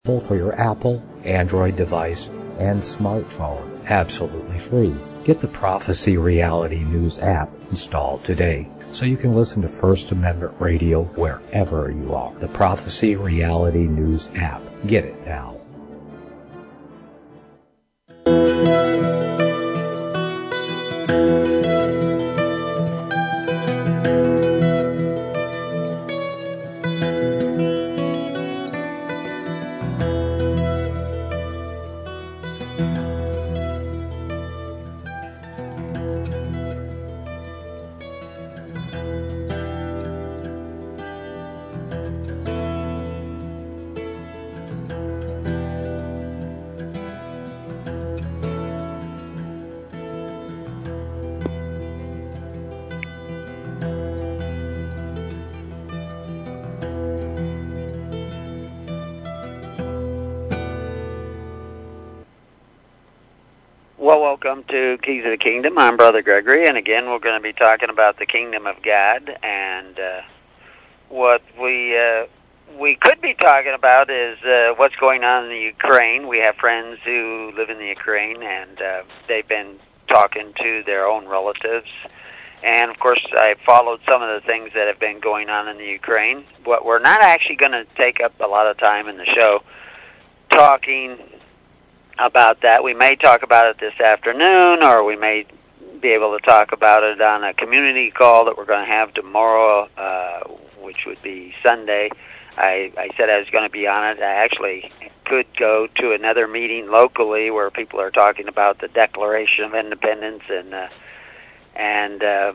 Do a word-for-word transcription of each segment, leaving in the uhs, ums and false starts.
for your Apple, Android device, and smartphone, absolutely free. Get the Prophecy Reality News app installed today so you can listen to First Amendment Radio wherever you are. The Prophecy Reality News app. Get it now. Welcome to Keys of the Kingdom. I'm Brother Gregory, and again, we're going to be talking about the Kingdom of God. And uh, what we uh, we could be talking about is uh, what's going on in the Ukraine. We have friends who live in the Ukraine, and uh, they've been talking to their own relatives. And of course, I followed some of the things that have been going on in the Ukraine. But we're not actually going to take up a lot of time in the show talking about that. We may talk about it this afternoon, or we may be able to talk about it on a community call that we're going to have tomorrow, uh, which would be Sunday. I, I said I was going to be on it. I actually could go to another meeting locally where people are talking about the Declaration of Independence and uh, and uh,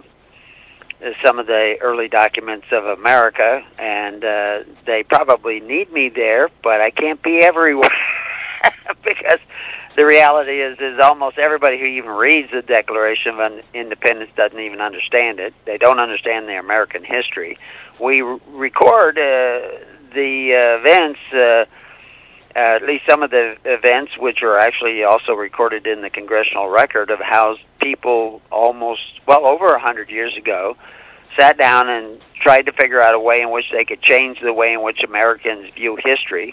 some of the early documents of America, and uh, they probably need me there, but I can't be everywhere. Because the reality is, is almost everybody who even reads the Declaration of Independence doesn't even understand it. They don't understand the American history. We r- record uh, the uh, events, uh, uh, at least some of the events, which are actually also recorded in the Congressional Record, of how people almost, well, over a hundred years ago, sat down and tried to figure out a way in which they could change the way in which Americans view history.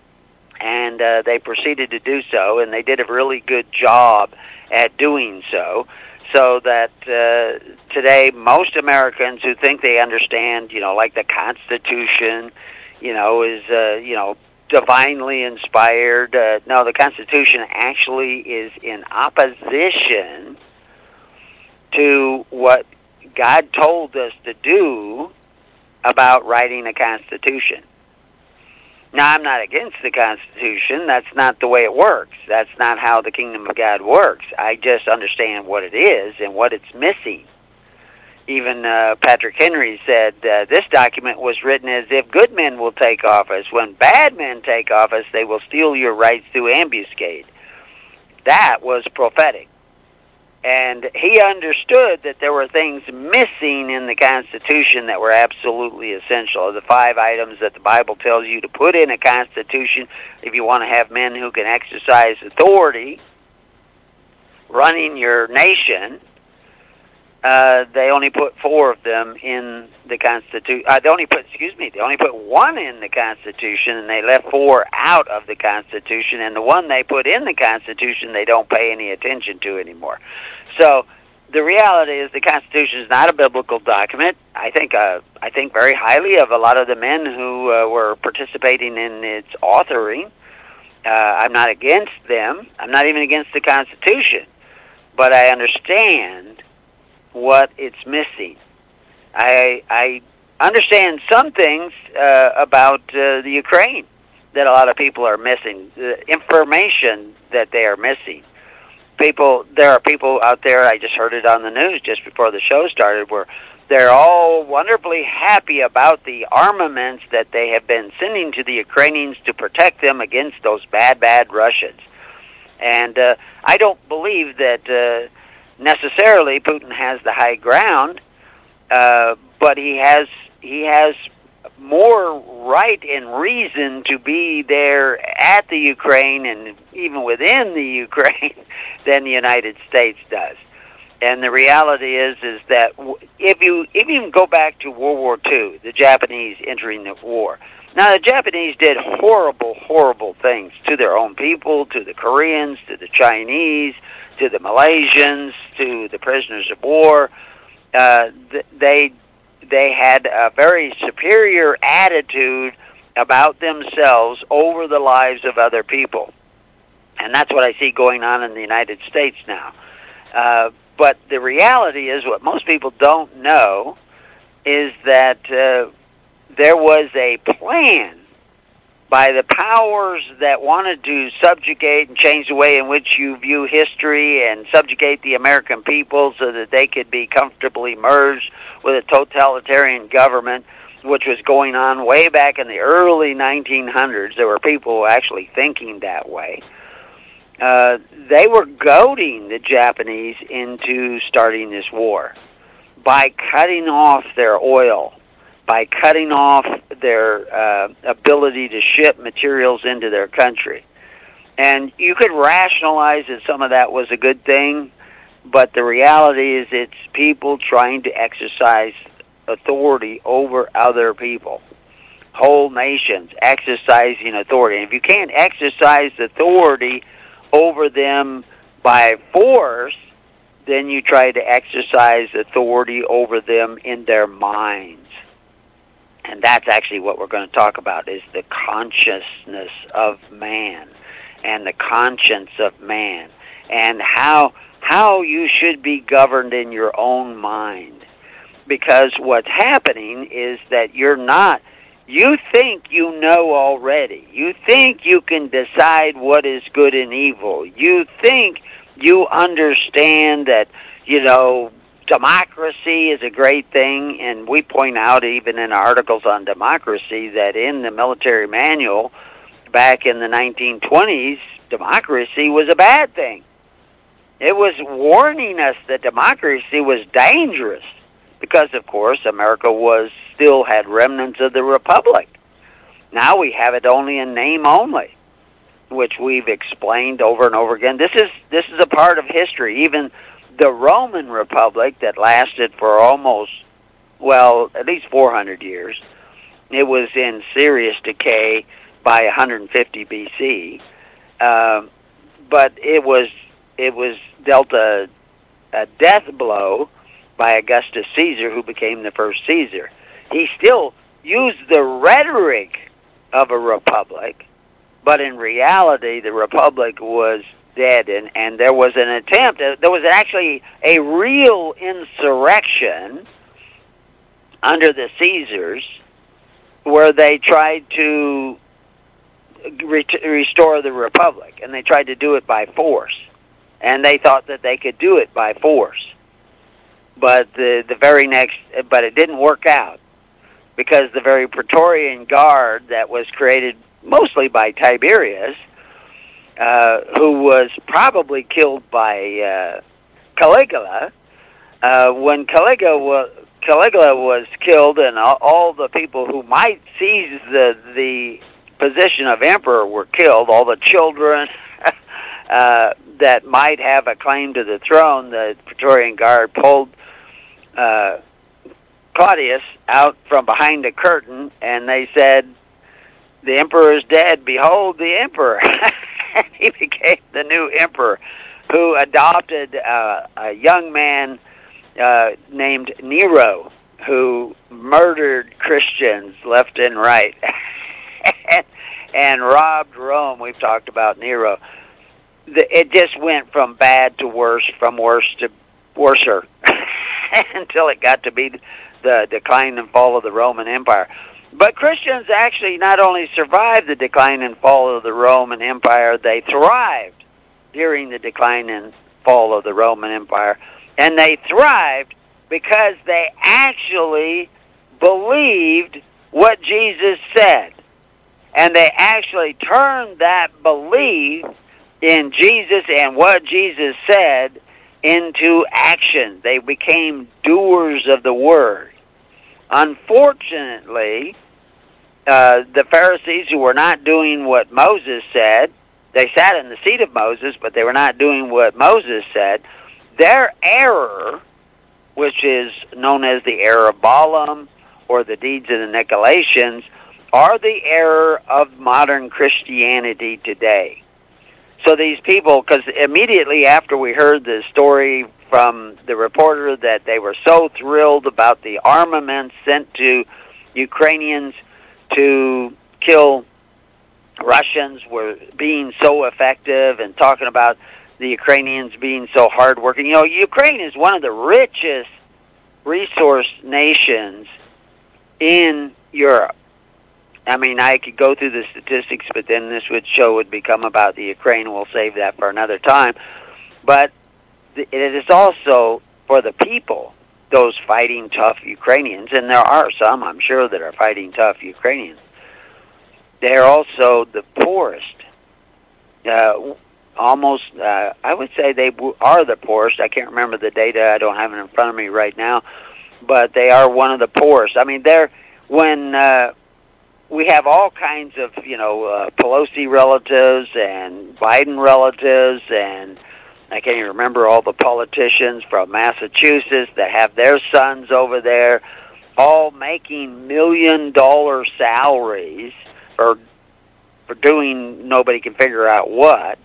And uh, they proceeded to do so, and they did a really good job at doing so, so that uh, today most Americans who think they understand, you know, like the Constitution, you know, is, uh, you know, divinely inspired. Uh, no, the Constitution actually is in opposition to what God told us to do about writing a Constitution. Now, I'm not against the Constitution. That's not the way it works. That's not how the Kingdom of God works. I just understand what it is and what it's missing. Even uh, Patrick Henry said, uh, this document was written as if good men will take office. When bad men take office, they will steal your rights through ambuscade. That was prophetic. And he understood that there were things missing in the Constitution that were absolutely essential. The five items that the Bible tells you to put in a Constitution if you want to have men who can exercise authority running your nation, uh, they only put four of them in the Constitution. Uh, they only put, excuse me, they only put one in the Constitution, and they left four out of the Constitution. And the one they put in the Constitution, they don't pay any attention to anymore. So the reality is, the Constitution is not a biblical document. I think, uh, I think very highly of a lot of the men who uh, were participating in its authoring. Uh, I'm not against them. I'm not even against the Constitution, but I understand what it's missing. I I understand some things uh, about uh, the Ukraine that a lot of people are missing, the information that they are missing. People, there are people out there, I just heard it on the news just before the show started, where they're all wonderfully happy about the armaments that they have been sending to the Ukrainians to protect them against those bad, bad Russians. And uh, I don't believe that uh, necessarily Putin has the high ground, uh, but he has he has more right and reason to be there at the Ukraine and even within the Ukraine than the United States does. And the reality is is that if you if you go back to World War Two, the Japanese entering the war, Now, the Japanese did horrible, horrible things to their own people, to the Koreans, to the Chinese, to the Malaysians, to the prisoners of war. Uh, they they had a very superior attitude about themselves over the lives of other people. And that's what I see going on in the United States now. Uh, but the reality is, what most people don't know is that uh, there was a plan by the powers that wanted to subjugate and change the way in which you view history and subjugate the American people so that they could be comfortably merged with a totalitarian government, which was going on way back in the early nineteen hundreds. There were people actually thinking that way. Uh, they were goading the Japanese into starting this war by cutting off their oil, by cutting off their uh, ability to ship materials into their country. And you could rationalize that some of that was a good thing, but the reality is it's people trying to exercise authority over other people. Whole nations exercising authority. And if you can't exercise authority over them by force, then you try to exercise authority over them in their minds. And that's actually what we're going to talk about, is the consciousness of man and the conscience of man and how how you should be governed in your own mind. Because what's happening is that you're not, you think you know already. You think you can decide what is good and evil. You think you understand that, you know, democracy is a great thing, and we point out even in articles on democracy that in the military manual back in the nineteen twenties, democracy was a bad thing. It was warning us that democracy was dangerous because, of course, America was still had remnants of the republic. Now we have it only in name only, which we've explained over and over again. This is this is a part of history. Even the Roman Republic that lasted for almost, well, at least four hundred years, it was in serious decay by one hundred fifty B C, uh, but it was it was dealt a, a death blow by Augustus Caesar, who became the first Caesar. He still used the rhetoric of a republic, but in reality, the republic was dead, and, and there was an attempt, there was actually a real insurrection under the Caesars where they tried to re- restore the republic, and they tried to do it by force, and they thought that they could do it by force. But the, the very next, but it didn't work out, because the very Praetorian Guard that was created mostly by Tiberius, Uh, who was probably killed by uh, Caligula. Uh, when Caligula was, Caligula was killed, and all, all the people who might seize the the position of emperor were killed, all the children uh, that might have a claim to the throne, the Praetorian Guard pulled uh, Claudius out from behind the curtain, and they said, "The emperor is dead. Behold the emperor." He became the new emperor, who adopted uh, a young man uh, named Nero, who murdered Christians left and right and, and robbed Rome. We've talked about Nero. The, it just went from bad to worse, from worse to worser, until it got to be the decline and fall of the Roman Empire. But Christians actually not only survived the decline and fall of the Roman Empire, they thrived during the decline and fall of the Roman Empire. And they thrived because they actually believed what Jesus said. And they actually turned that belief in Jesus and what Jesus said into action. They became doers of the word. Unfortunately, uh, the Pharisees, who were not doing what Moses said, they sat in the seat of Moses, but they were not doing what Moses said. Their error, which is known as the error of Balaam or the deeds of the Nicolaitans, are the error of modern Christianity today. So these people, because immediately after we heard the story from the reporter that they were so thrilled about the armaments sent to Ukrainians to kill Russians were being so effective, and talking about the Ukrainians being so hardworking. You know, Ukraine is one of the richest resource nations in Europe. I mean, I could go through the statistics, but then this would show would become about the Ukraine. We'll save that for another time. But it is also for the people, those fighting tough Ukrainians, and there are some, I'm sure, that are fighting tough Ukrainians. They're also the poorest. Uh, almost, uh, I would say they are the poorest. I can't remember the data. I don't have it in front of me right now. But they are one of the poorest. I mean, they're, when uh, we have all kinds of, you know, uh, Pelosi relatives and Biden relatives, and I can't even remember all the politicians from Massachusetts that have their sons over there, all making million-dollar salaries for for doing nobody can figure out what.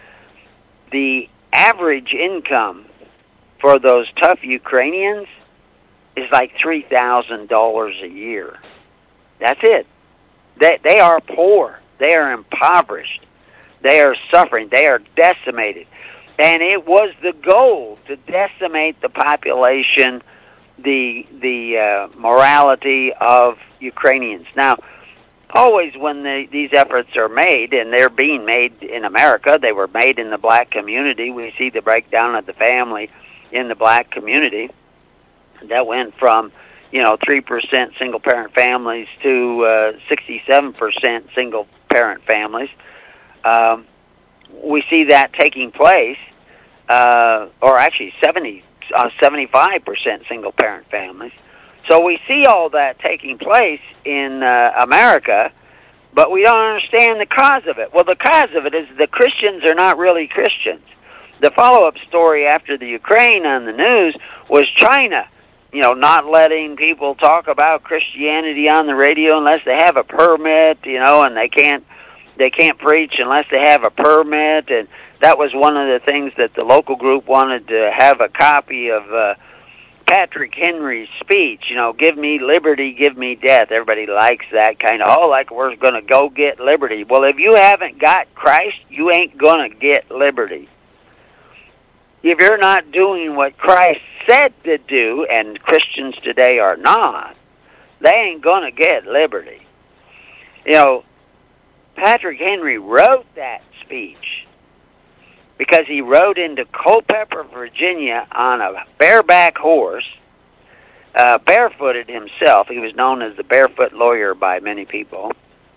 The average income for those tough Ukrainians is like three thousand dollars a year. That's it. They they are poor. They are impoverished. They are suffering. They are decimated. And it was the goal to decimate the population, the the uh, morality of Ukrainians. Now, always when the, these efforts are made, and they're being made in America, they were made in the black community. We see the breakdown of the family in the black community. That went from, you know, three percent single-parent families to uh, sixty-seven percent single-parent families. Um, we see that taking place, uh, or actually seventy, uh, seventy-five percent single-parent families. So we see all that taking place in uh, America, but we don't understand the cause of it. Well, the cause of it is the Christians are not really Christians. The follow-up story after the Ukraine on the news was China, you know, not letting people talk about Christianity on the radio unless they have a permit, you know, and they can't they can't preach unless they have a permit. And that was one of the things that the local group wanted to have a copy of uh, Patrick Henry's speech, you know, give me liberty, give me death. Everybody likes that kind of, oh, like we're going to go get liberty. Well, if you haven't got Christ, you ain't going to get liberty. If you're not doing what Christ said to do, and Christians today are not, they ain't going to get liberty. You know, Patrick Henry wrote that speech because he rode into Culpeper, Virginia on a bareback horse, uh, barefooted himself. He was known as the barefoot lawyer by many people.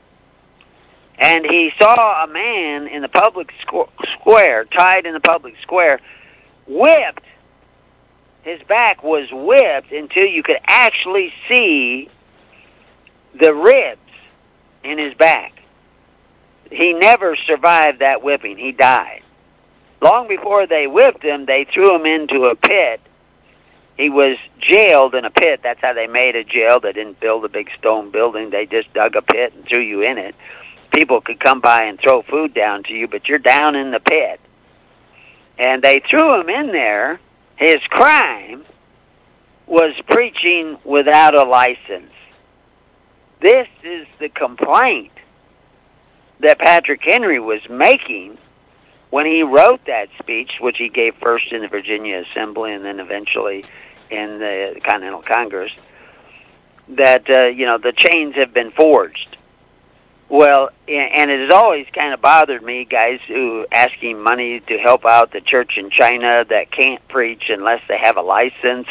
And he saw a man in the public squ- square, tied in the public square, whipped. His back was whipped until you could actually see the ribs in his back. He never survived that whipping. He died. Long before they whipped him, they threw him into a pit. He was jailed in a pit. That's how they made a jail. They didn't build a big stone building. They just dug a pit and threw you in it. People could come by and throw food down to you, but you're down in the pit. And they threw him in there. His crime was preaching without a license. This is the complaint that Patrick Henry was making when he wrote that speech, which he gave first in the Virginia Assembly and then eventually in the Continental Congress, that, uh, you know, the chains have been forged. Well, and it has always kind of bothered me, guys who asking money to help out the church in China that can't preach unless they have a license.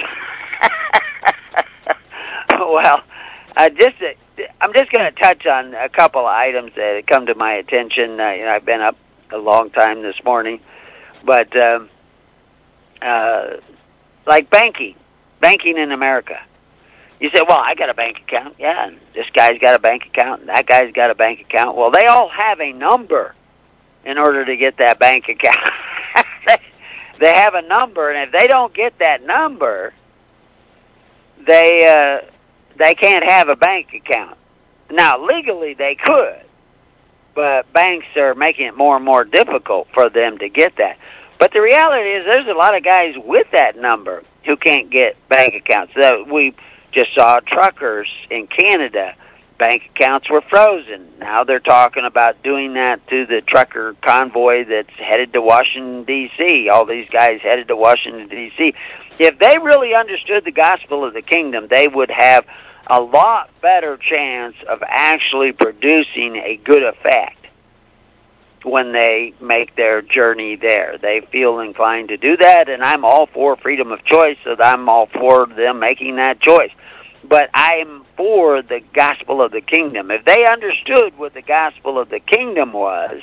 Well, I just, I'm just going to touch on a couple of items that have come to my attention. Uh, you know, I've been up a long time this morning, but um, uh, like banking, banking in America. You say, well, I got a bank account. Yeah, and this guy's got a bank account, and that guy's got a bank account. Well, they all have a number in order to get that bank account. They have a number, and if they don't get that number, they uh, they can't have a bank account. Now, legally they could, but banks are making it more and more difficult for them to get that. But the reality is there's a lot of guys with that number who can't get bank accounts. We just saw truckers in Canada. Bank accounts were frozen. Now they're talking about doing that to the trucker convoy that's headed to Washington, D C All these guys headed to Washington, D C If they really understood the gospel of the kingdom, they would have a lot better chance of actually producing a good effect when they make their journey there. They feel inclined to do that, and I'm all for freedom of choice, so I'm all for them making that choice. But I'm for the gospel of the kingdom. If they understood what the gospel of the kingdom was,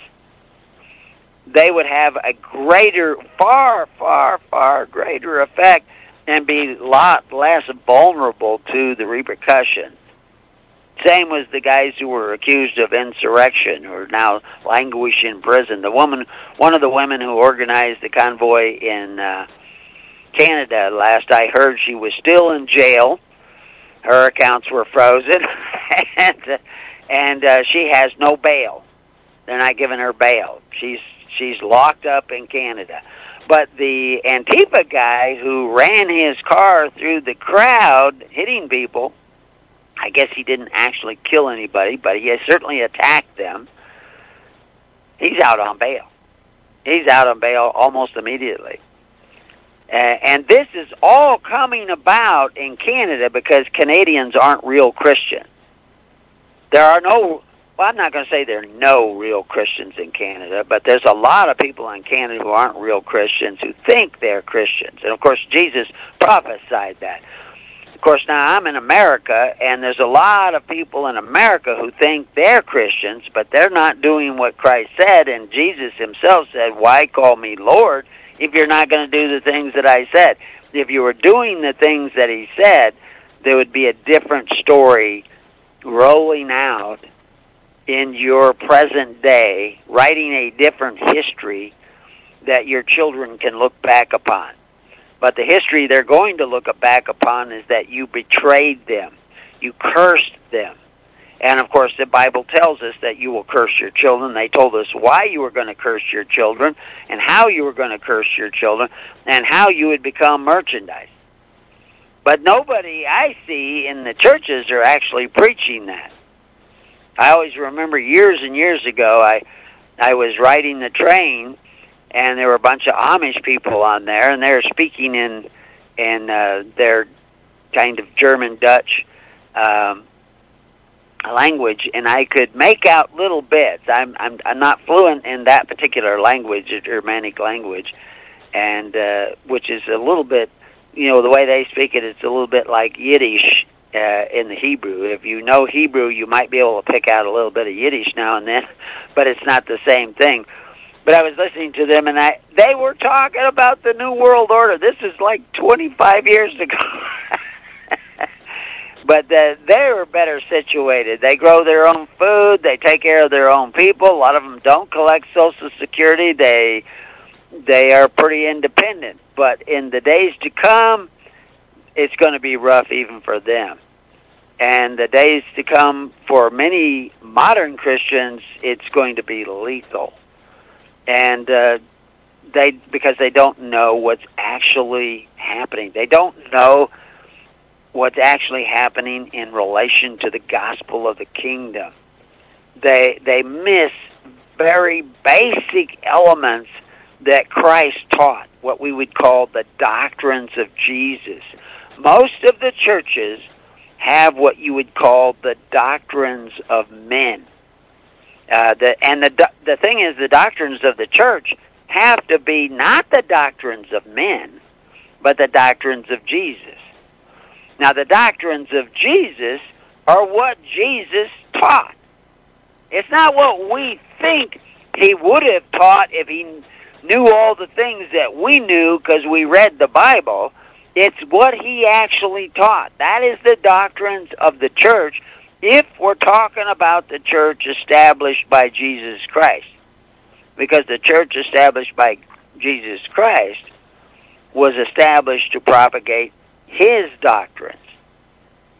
they would have a greater, far, far, far greater effect and be a lot less vulnerable to the repercussions. Same was the guys who were accused of insurrection, who are now languish in prison. The woman, one of the women who organized the convoy in uh, Canada, last I heard, she was still in jail. Her accounts were frozen, and, uh, and uh, she has no bail. They're not giving her bail. She's she's locked up in Canada. But the Antifa guy who ran his car through the crowd, hitting people, I guess he didn't actually kill anybody, but he has certainly attacked them. He's out on bail. He's out on bail almost immediately. Uh, and this is all coming about in Canada because Canadians aren't real Christians. There are no, well, I'm not going to say there are no real Christians in Canada, but there's a lot of people in Canada who aren't real Christians who think they're Christians. And, of course, Jesus prophesied that. Of course, now I'm in America, and there's a lot of people in America who think they're Christians, but they're not doing what Christ said, and Jesus himself said, "Why call me Lord if you're not going to do the things that I said?" If you were doing the things that he said, there would be a different story rolling out in your present day, writing a different history that your children can look back upon. But the history they're going to look back upon is that you betrayed them, you cursed them. And, of course, the Bible tells us that you will curse your children. They told us why you were going to curse your children and how you were going to curse your children and how you would become merchandise. But nobody I see in the churches are actually preaching that. I always remember years and years ago, I I was riding the train, and there were a bunch of Amish people on there, and they were speaking in in uh, their kind of German Dutch um, language, and I could make out little bits. I'm I'm I'm not fluent in that particular language, a Germanic language, and uh, which is a little bit, you know, the way they speak it, it's a little bit like Yiddish uh, in the Hebrew. If you know Hebrew, you might be able to pick out a little bit of Yiddish now and then, but it's not the same thing. But I was listening to them, and I, they were talking about the New World Order. This is like twenty-five years ago. But uh, they were better situated. They grow their own food. They take care of their own people. A lot of them don't collect Social Security. They they are pretty independent. But in the days to come, it's going to be rough even for them. And the days to come for many modern Christians, it's going to be lethal. And uh, they because they don't know what's actually happening. They don't know what's actually happening in relation to the gospel of the kingdom. They they miss very basic elements that Christ taught, what we would call the doctrines of Jesus. Most of the churches have what you would call the doctrines of men. Uh, the, and the the thing is, the doctrines of the church have to be not the doctrines of men, but the doctrines of Jesus. Now, the doctrines of Jesus are what Jesus taught. It's not what we think he would have taught if he knew all the things that we knew because we read the Bible. It's what he actually taught. That is the doctrines of the church, if we're talking about the church established by Jesus Christ. Because the church established by Jesus Christ was established to propagate his doctrines.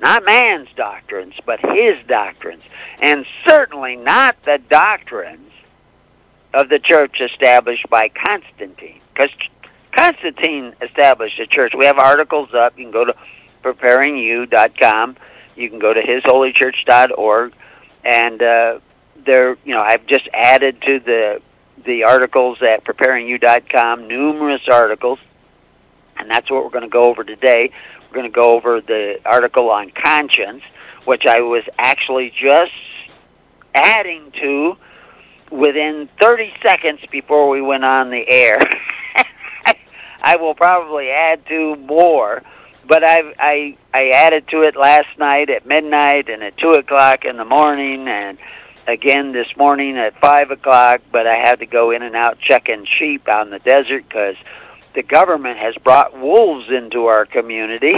Not man's doctrines, but his doctrines. And certainly not the doctrines of the church established by Constantine. Because Constantine established a church. We have articles up. You can go to preparing you dot com. You can go to his holy church dot org. And uh, there, you know, I've just added to the the articles at preparing you dot com, numerous articles. And that's what we're going to go over today. We're going to go over the article on conscience, which I was actually just adding to within thirty seconds before we went on the air. I will probably add to more, but I've, I I added to it last night at midnight and at two o'clock in the morning and again this morning at five o'clock, but I had to go in and out checking sheep out in the desert because the government has brought wolves into our community.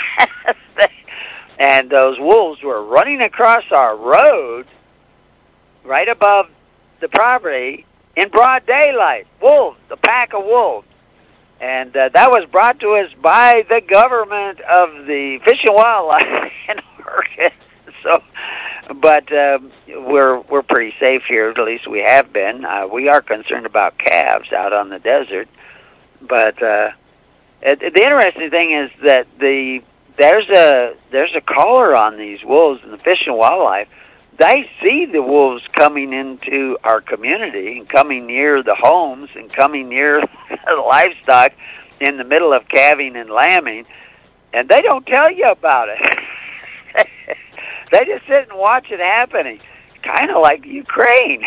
And those wolves were running across our road right above the property in broad daylight. Wolves, a pack of wolves. And uh, that was brought to us by the government of the Fish and Wildlife in Oregon. So, but uh, we're we're pretty safe here. At least we have been. Uh, we are concerned about calves out on the desert. But uh, it, the interesting thing is that the there's a there's a collar on these wolves, and the Fish and Wildlife, they see the wolves coming into our community and coming near the homes and coming near the livestock in the middle of calving and lambing, and they don't tell you about it. They just sit and watch it happening, kind of like Ukraine.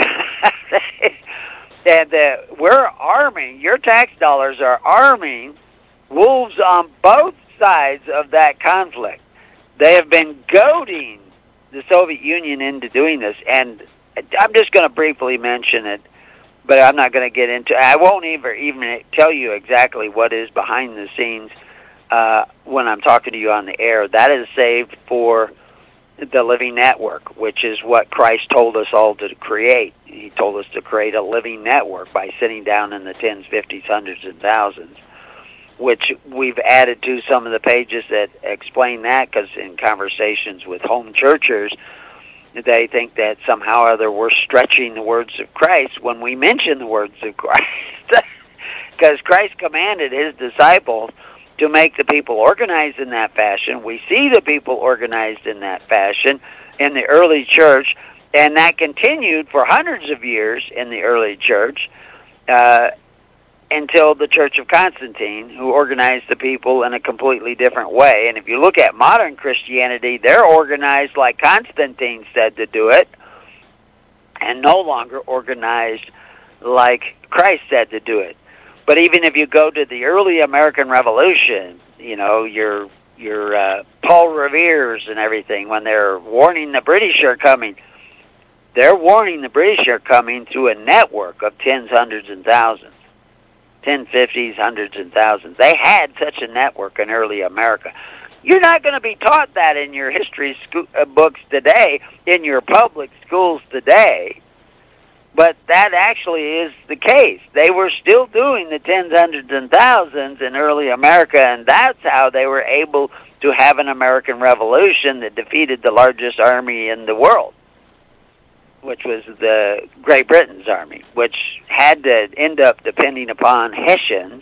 And uh, we're arming, your tax dollars are arming wolves on both sides of that conflict. They have been goading the Soviet Union into doing this, and I'm just going to briefly mention it, but I'm not going to get into it. I won't even, even tell you exactly what is behind the scenes uh, when I'm talking to you on the air. That is saved for the living network, which is what Christ told us all to create. He told us to create a living network by sitting down in the tens, fifties, hundreds, and thousands, which we've added to some of the pages that explain that, because in conversations with home churchers, they think that somehow or other we're stretching the words of Christ when we mention the words of Christ. Because Christ commanded his disciples to make the people organized in that fashion. We see the people organized in that fashion in the early church, and that continued for hundreds of years in the early church uh, until the Church of Constantine, who organized the people in a completely different way. And if you look at modern Christianity, they're organized like Constantine said to do it, and no longer organized like Christ said to do it. But even if you go to the early American Revolution, you know, your your uh, Paul Revere's and everything, when they're warning the British are coming, they're warning the British are coming through a network of tens, hundreds, and thousands. Ten, fifties, hundreds, and thousands. They had such a network in early America. You're not going to be taught that in your history sco- uh, books today, in your public schools today. But that actually is the case. They were still doing the tens, hundreds, and thousands in early America, and that's how they were able to have an American Revolution that defeated the largest army in the world, which was the Great Britain's army, which had to end up depending upon Hessians,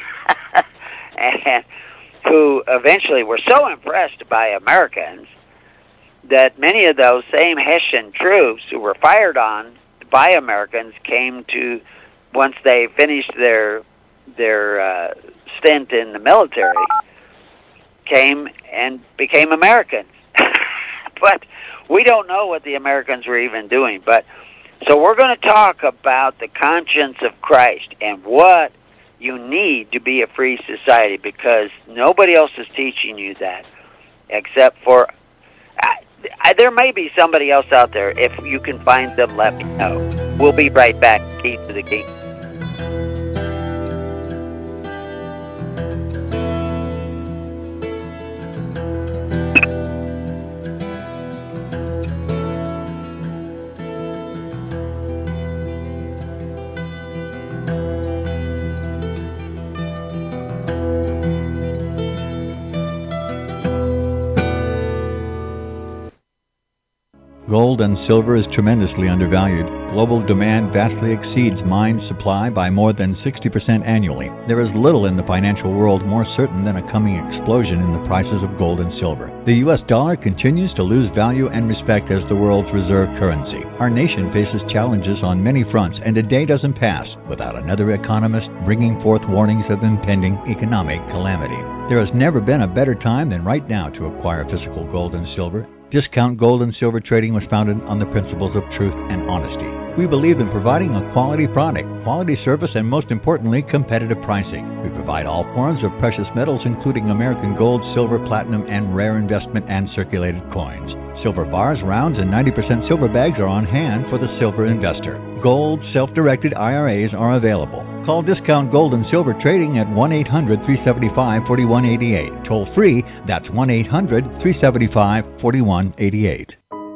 and who eventually were so impressed by Americans that many of those same Hessian troops who were fired on by Americans came to, once they finished their their uh, stint in the military, came and became Americans. But we don't know what the Americans were even doing. But so we're going to talk about the conscience of Christ and what you need to be a free society, because nobody else is teaching you that except for... I, I, there may be somebody else out there. If you can find them, let me know. We'll be right back. Key to the Kingdom. gold and silver is tremendously undervalued. Global demand vastly exceeds mine supply by more than sixty percent annually. There is little in the financial world more certain than a coming explosion in the prices of gold and silver. The U S dollar continues to lose value and respect as the world's reserve currency. Our nation faces challenges on many fronts, and a day doesn't pass without another economist bringing forth warnings of impending economic calamity. There has never been a better time than right now to acquire physical gold and silver. Discount Gold and Silver Trading was founded on the principles of truth and honesty. We believe in providing a quality product, quality service, and most importantly, competitive pricing. We provide all forms of precious metals, including American gold, silver, platinum, and rare investment and circulated coins. Silver bars, rounds, and ninety percent silver bags are on hand for the silver investor. Gold self-directed I R As are available. Call Discount Gold and Silver Trading at one eight hundred, three seven five, four one eight eight. Toll free, that's one eight hundred, three seven five, four one eight eight.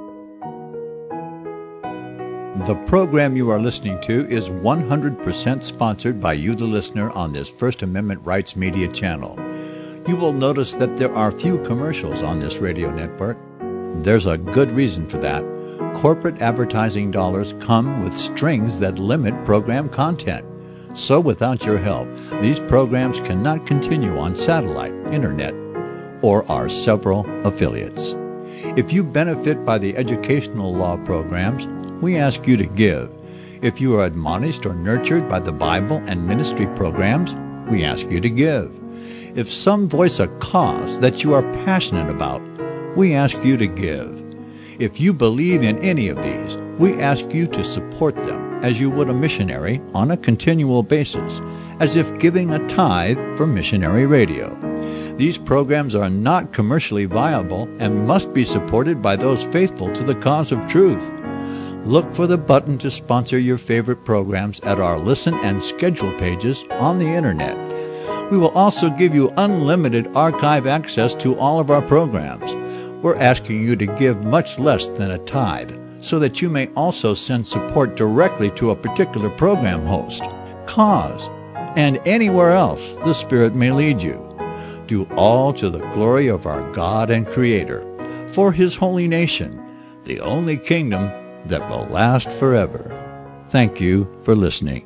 The program you are listening to is one hundred percent sponsored by you, the listener, on this First Amendment Rights Media channel. You will notice that there are few commercials on this radio network. There's a good reason for that. Corporate advertising dollars come with strings that limit program content. So without your help, these programs cannot continue on satellite, internet, or our several affiliates. If you benefit by the educational law programs, we ask you to give. If you are admonished or nurtured by the Bible and ministry programs, we ask you to give. If some voice a cause that you are passionate about, we ask you to give. If you believe in any of these, we ask you to support them as you would a missionary on a continual basis, as if giving a tithe for missionary radio. These programs are not commercially viable and must be supported by those faithful to the cause of truth. Look for the button to sponsor your favorite programs at our listen and schedule pages on the internet. We will also give you unlimited archive access to all of our programs. We're asking you to give much less than a tithe so that you may also send support directly to a particular program host, cause, and anywhere else the Spirit may lead you. Do all to the glory of our God and Creator, for His holy nation, the only kingdom that will last forever. Thank you for listening.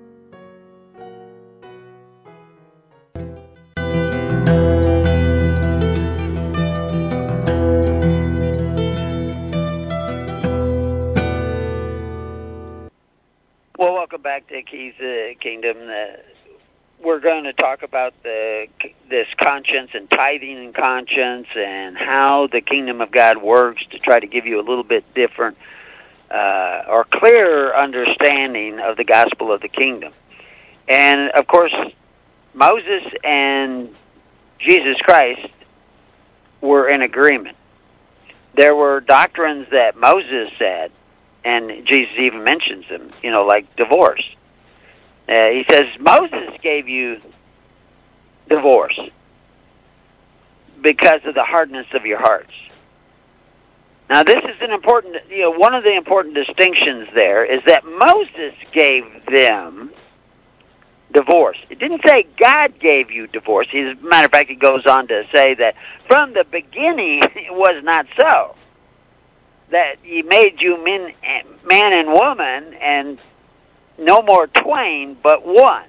Well, welcome back to Keys of the Kingdom. Uh, we're going to talk about the this conscience and tithing and conscience and how the kingdom of God works to try to give you a little bit different uh, or clearer understanding of the gospel of the kingdom. And, of course, Moses and Jesus Christ were in agreement. There were doctrines that Moses said, and Jesus even mentions them, you know, like divorce. Uh, he says, Moses gave you divorce because of the hardness of your hearts. Now, this is an important, you know, one of the important distinctions there is that Moses gave them divorce. It didn't say God gave you divorce. As a matter of fact, it goes on to say that from the beginning it was not so. That He made you men, man and woman, and no more twain, but one.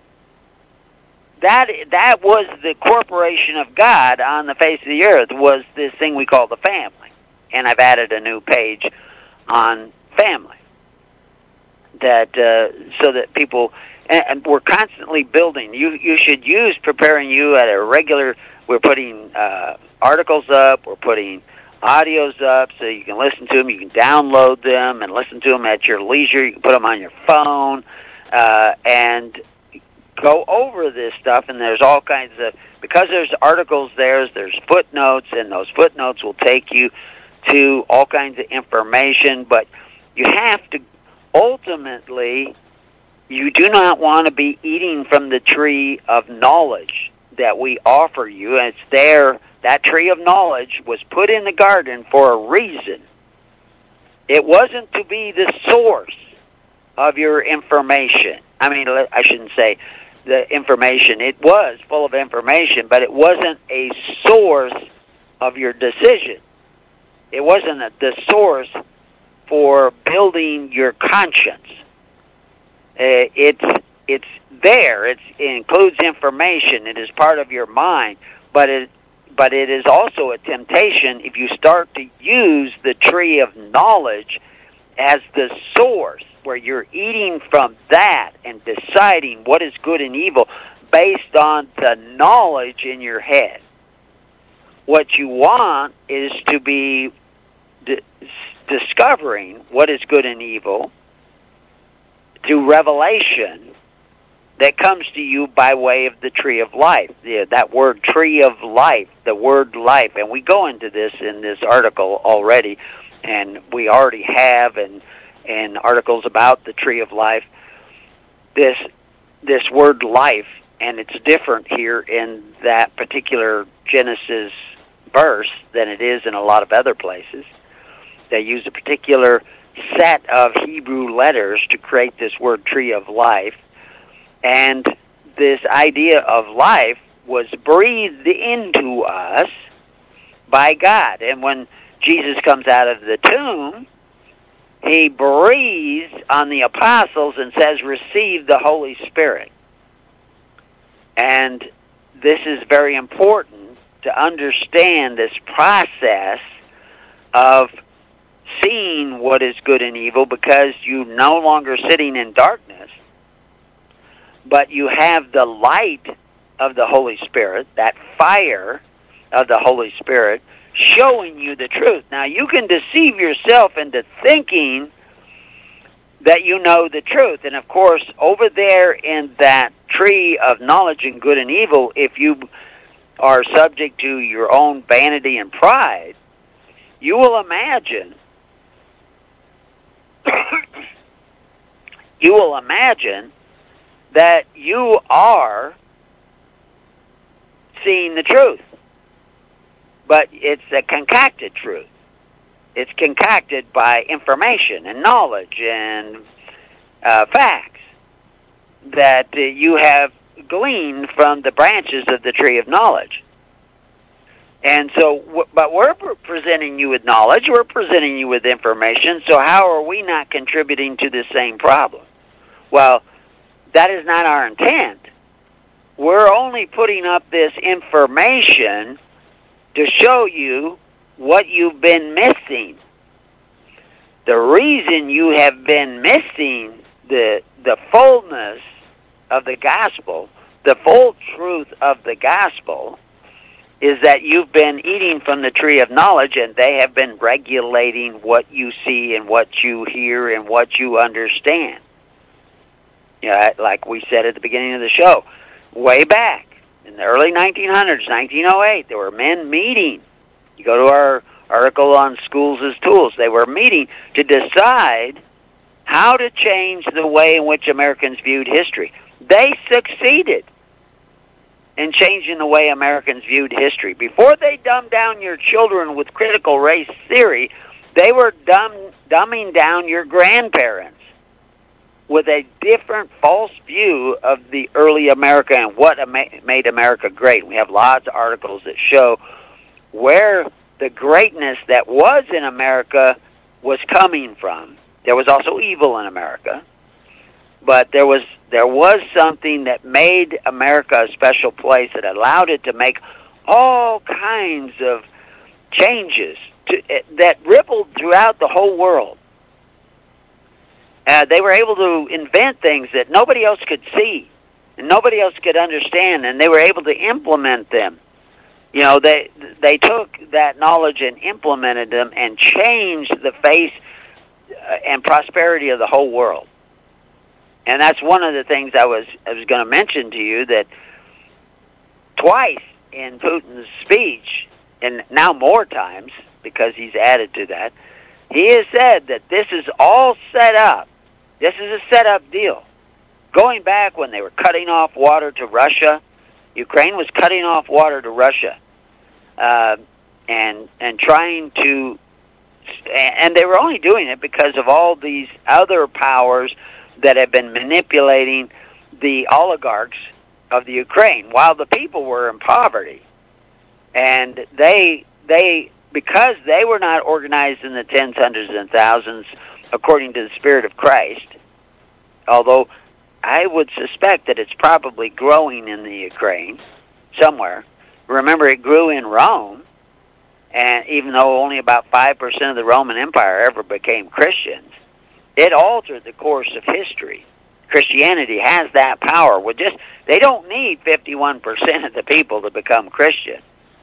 That that was the corporation of God on the face of the earth, was this thing we call the family. And I've added a new page on family. That uh, so that people, and we're constantly building. You you should use preparing you at a regular. We're putting uh, articles up. We're putting audios up so you can listen to them. You can download them and listen to them at your leisure. You can put them on your phone uh, and go over this stuff. And there's all kinds of, because there's articles there, there's footnotes, and those footnotes will take you to all kinds of information. But you have to, ultimately, you do not want to be eating from the tree of knowledge that we offer you. And it's there. That tree of knowledge was put in the garden for a reason. It wasn't to be the source of your information. I mean, I shouldn't say the information. It was full of information, but it wasn't a source of your decision. It wasn't the source for building your conscience. Uh, it's it's there. It's, it includes information. It is part of your mind, but it but it is also a temptation if you start to use the tree of knowledge as the source, where you're eating from that and deciding what is good and evil based on the knowledge in your head. What you want is to be di- discovering what is good and evil through revelation that comes to you by way of the tree of life. Yeah, that word tree of life, the word life. And we go into this in this article already, and we already have and and articles about the tree of life. This this word life, and it's different here in that particular Genesis verse than it is in a lot of other places. They use a particular set of Hebrew letters to create this word tree of life. And this idea of life was breathed into us by God. And when Jesus comes out of the tomb, he breathes on the apostles and says, receive the Holy Spirit. And this is very important to understand this process of seeing what is good and evil, because you're no longer sitting in darkness, but you have the light of the Holy Spirit, that fire of the Holy Spirit, showing you the truth. Now, you can deceive yourself into thinking that you know the truth. And, of course, over there in that tree of knowledge and good and evil, if you are subject to your own vanity and pride, you will imagine you will imagine that you are seeing the truth. But it's a concocted truth. It's concocted by information and knowledge and uh, facts that uh, you have gleaned from the branches of the tree of knowledge. And so, w- but we're pre- presenting you with knowledge, we're presenting you with information, so how are we not contributing to the same problem? Well, that is not our intent. We're only putting up this information to show you what you've been missing. The reason you have been missing the the fullness of the gospel, the full truth of the gospel, is that you've been eating from the tree of knowledge, and they have been regulating what you see and what you hear and what you understand. Yeah, like we said at the beginning of the show, way back in the early nineteen hundreds, nineteen oh eight, there were men meeting. You go to our article on schools as tools. They were meeting to decide how to change the way in which Americans viewed history. They succeeded in changing the way Americans viewed history. Before they dumbed down your children with critical race theory, they were dumb, dumbing down your grandparents with a different false view of the early America and what made America great. We have lots of articles that show where the greatness that was in America was coming from. There was also evil in America, but there was there was something that made America a special place that allowed it to make all kinds of changes to, that rippled throughout the whole world. Uh, they were able to invent things that nobody else could see and nobody else could understand, and they were able to implement them. You know, they they took that knowledge and implemented them and changed the face and prosperity of the whole world. And that's one of the things I was I was going to mention to you, that twice in Putin's speech, and now more times because he's added to that, he has said that this is all set up. This is a set-up deal. Going back when they were cutting off water to Russia, Ukraine was cutting off water to Russia, uh, and and trying to, and they were only doing it because of all these other powers that have been manipulating the oligarchs of the Ukraine, while the people were in poverty, and they they because they were not organized in the tens, hundreds, and thousands according to the Spirit of Christ, although I would suspect that it's probably growing in the Ukraine somewhere. Remember, it grew in Rome, and even though only about five percent of the Roman Empire ever became Christians, it altered the course of history. Christianity has that power. Well, just they don't need fifty-one percent of the people to become Christian.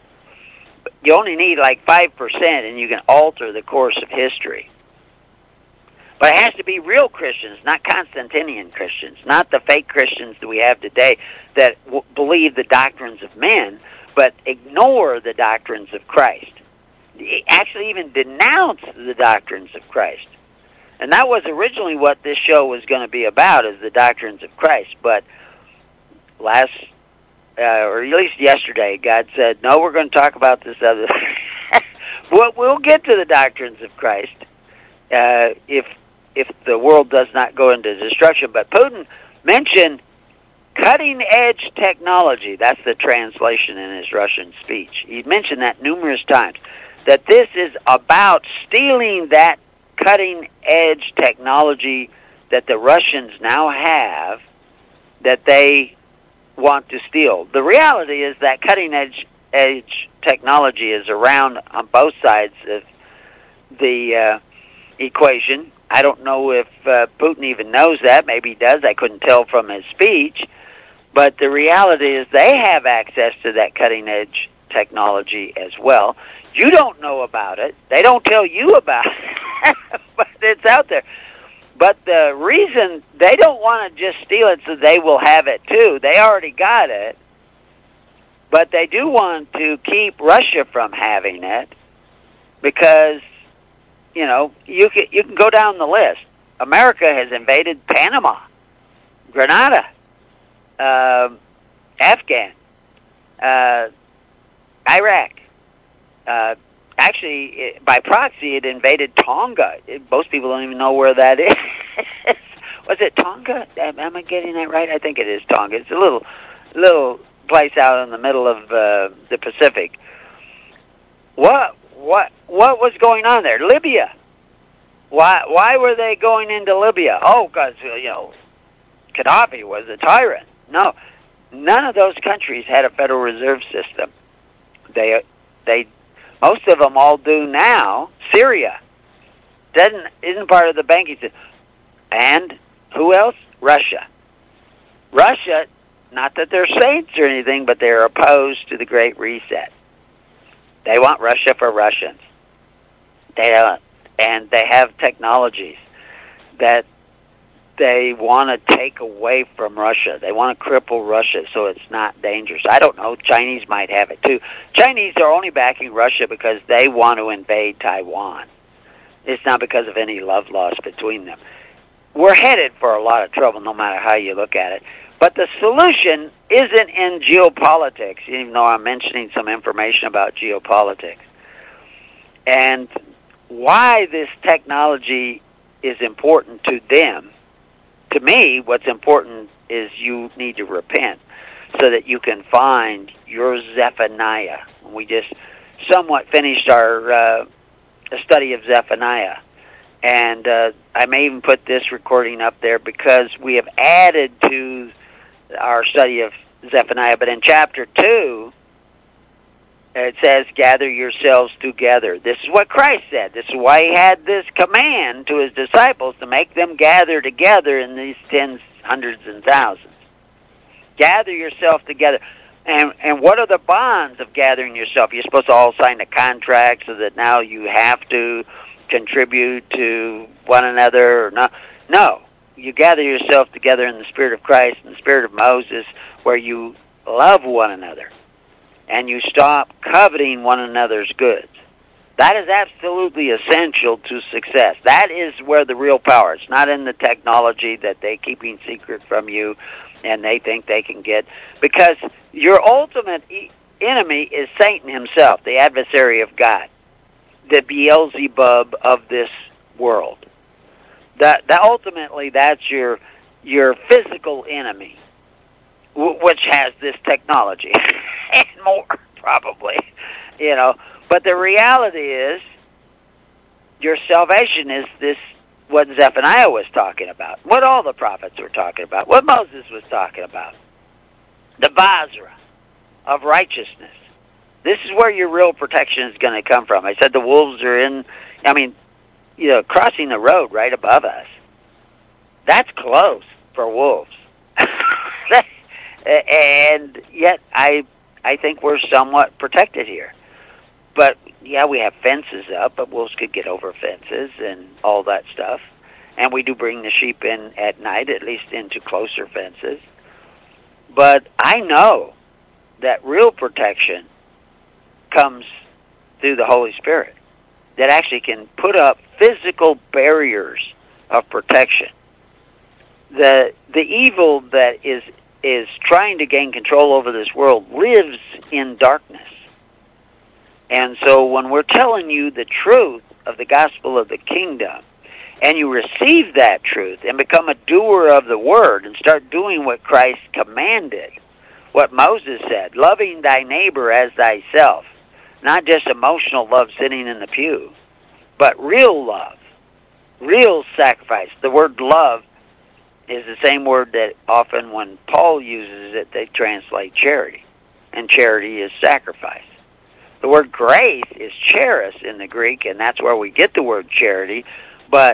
You only need like five percent, and you can alter the course of history. But it has to be real Christians, not Constantinian Christians, not the fake Christians that we have today that w- believe the doctrines of men, but ignore the doctrines of Christ. Actually even denounce the doctrines of Christ. And that was originally what this show was going to be about, is the doctrines of Christ. But last, uh, or at least yesterday, God said, no, we're going to talk about this other. Well, we'll get to the doctrines of Christ uh, if if the world does not go into destruction. But Putin mentioned cutting-edge technology. That's the translation in his Russian speech. He mentioned that numerous times, that this is about stealing that cutting-edge technology that the Russians now have that they want to steal. The reality is that cutting-edge edge technology is around on both sides of the uh, equation. I don't know if uh, Putin even knows that. Maybe he does. I couldn't tell from his speech. But the reality is they have access to that cutting-edge technology as well. You don't know about it. They don't tell you about it, but it's out there. But the reason they don't want to just steal it so they will have it too, they already got it, but they do want to keep Russia from having it because, you know, you can, you can go down the list. America has invaded Panama, Grenada, uh, Afghan, uh, Iraq. Uh, actually, it, by proxy, it invaded Tonga. It, most people don't even know where that is. Was it Tonga? Am, am I getting that right? I think it is Tonga. It's a little, little place out in the middle of uh, the Pacific. What, what, what was going on there? Libya. Why, why were they going into Libya? Oh, because you know, Gaddafi was a tyrant. No, none of those countries had a Federal Reserve System. They, they. Most of them all do now. Syria doesn't isn't part of the banking system. And who else? Russia. Russia, not that they're saints or anything, but they're opposed to the Great Reset. They want Russia for Russians. They uh, and they have technologies that they want to take away from Russia. They want to cripple Russia so it's not dangerous. I don't know. Chinese might have it too. Chinese are only backing Russia because they want to invade Taiwan. It's not because of any love lost between them. We're headed for a lot of trouble no matter how you look at it. But the solution isn't in geopolitics, even though I'm mentioning some information about geopolitics. And why this technology is important to them, to me, what's important is you need to repent so that you can find your Zephaniah. We just somewhat finished our uh, study of Zephaniah. And uh, I may even put this recording up there because we have added to our study of Zephaniah. But in chapter two, it says, gather yourselves together. This is what Christ said. This is why he had this command to his disciples to make them gather together in these tens, hundreds, and thousands. Gather yourself together. And and what are the bonds of gathering yourself? You're supposed to all sign a contract so that now you have to contribute to one another. Or no, no. You gather yourself together in the Spirit of Christ and the Spirit of Moses, where you love one another. And you stop coveting one another's goods. That is absolutely essential to success. That is where the real power is. It's not in the technology that they're keeping secret from you and they think they can get. Because your ultimate e- enemy is Satan himself, the adversary of God, the Beelzebub of this world. That, that ultimately, that's your your physical enemy, which has this technology and more, probably, you know. But the reality is, your salvation is this, what Zephaniah was talking about, what all the prophets were talking about, what Moses was talking about. The Basra of righteousness. This is where your real protection is going to come from. I said the wolves are in, I mean, you know, crossing the road right above us. That's close for wolves. And yet I I think we're somewhat protected here. But, yeah, we have fences up, but wolves could get over fences and all that stuff. And we do bring the sheep in at night, at least into closer fences. But I know that real protection comes through the Holy Spirit, that actually can put up physical barriers of protection. The the evil that is is trying to gain control over this world lives in darkness. And so when we're telling you the truth of the gospel of the kingdom, and you receive that truth and become a doer of the word and start doing what Christ commanded, what Moses said, loving thy neighbor as thyself, not just emotional love sitting in the pew, but real love, real sacrifice. The word love is the same word that often when Paul uses it, they translate charity, and charity is sacrifice. The word grace is charis in the Greek, and that's where we get the word charity, but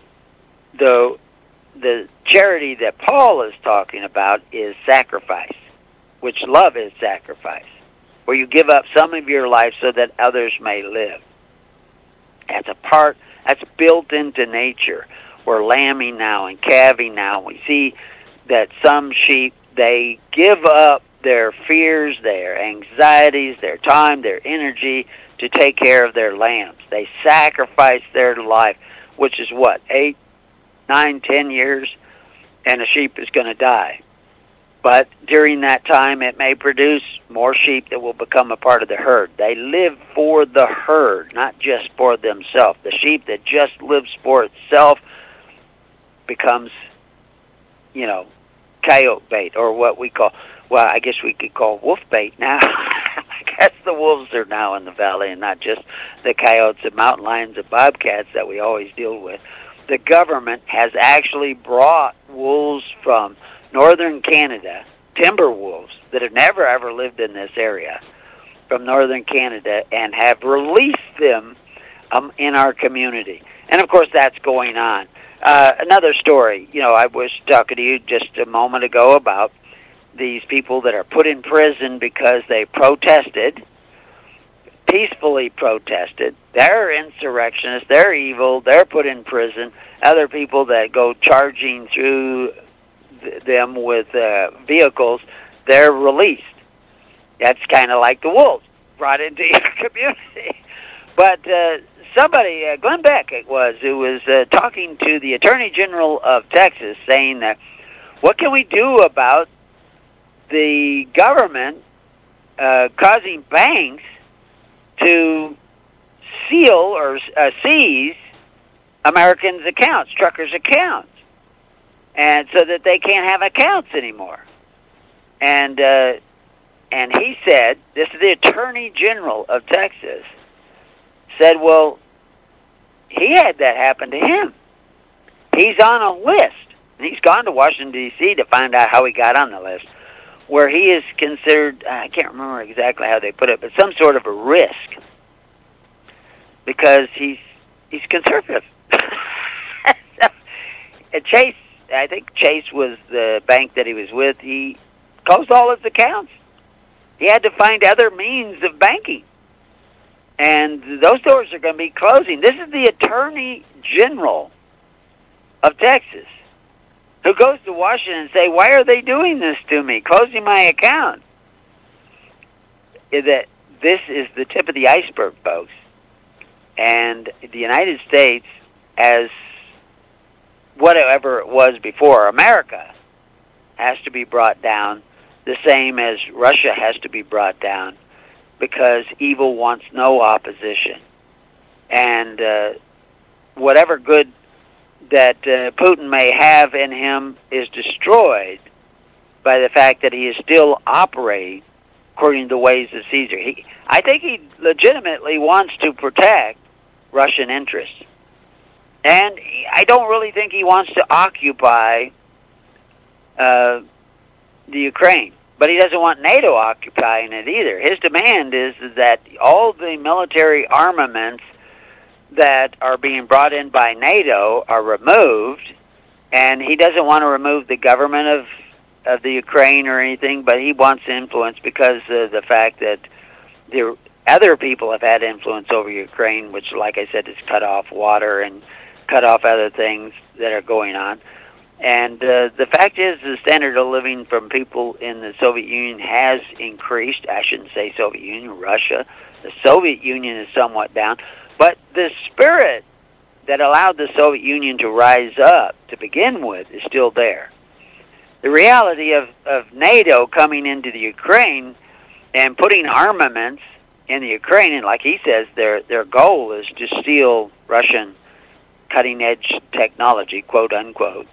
the the charity that Paul is talking about is sacrifice, which love is sacrifice, where you give up some of your life so that others may live. That's a part, that's built into nature. We're lambing now and calving now. We see that some sheep, they give up their fears, their anxieties, their time, their energy to take care of their lambs. They sacrifice their life, which is what, eight, nine, ten years, and a sheep is going to die. But during that time, it may produce more sheep that will become a part of the herd. They live for the herd, not just for themselves. The sheep that just lives for itself becomes, you know, coyote bait, or what we call, well, I guess we could call wolf bait now. I guess the wolves are now in the valley and not just the coyotes and mountain lions and bobcats that we always deal with. The government has actually brought wolves from northern Canada, timber wolves that have never ever lived in this area, from northern Canada, and have released them um, in our community. And of course that's going on. Uh, another story, you know, I was talking to you just a moment ago about these people that are put in prison because they protested, peacefully protested. They're insurrectionists, they're evil, they're put in prison. Other people that go charging through th- them with uh, vehicles, they're released. That's kind of like the wolves brought into your community. But uh, somebody, uh, Glenn Beck it was, who was uh, talking to the Attorney General of Texas, saying that, what can we do about the government uh, causing banks to seal or uh, seize Americans' accounts, truckers' accounts, and so that they can't have accounts anymore. And uh, and he said, this is the Attorney General of Texas, said, well, he had that happen to him. He's on a list. And he's gone to Washington, D C to find out how he got on the list, where he is considered, I can't remember exactly how they put it, but some sort of a risk, because he's he's conservative. And Chase, I think Chase was the bank that he was with, he closed all his accounts. He had to find other means of banking. And those doors are going to be closing. This is the Attorney General of Texas, who goes to Washington and say, why are they doing this to me, closing my account? Is that this is the tip of the iceberg, folks. And the United States, as whatever it was before, America has to be brought down, the same as Russia has to be brought down, because evil wants no opposition. And uh, whatever good that uh, Putin may have in him is destroyed by the fact that he is still operating according to the ways of Caesar. He, I think he legitimately wants to protect Russian interests. And I don't really think he wants to occupy uh, the Ukraine. But he doesn't want NATO occupying it either. His demand is that all the military armaments that are being brought in by NATO are removed, and he doesn't want to remove the government of, of the Ukraine or anything, but he wants influence because of the fact that the other people have had influence over Ukraine, which, like I said, has cut off water and cut off other things that are going on. And uh, the fact is, the standard of living from people in the Soviet Union has increased. I shouldn't say Soviet Union, Russia. The Soviet Union is somewhat down. But the spirit that allowed the Soviet Union to rise up to begin with is still there. The reality of, of NATO coming into the Ukraine and putting armaments in the Ukraine, and like he says, their their goal is to steal Russian cutting-edge technology, quote unquote,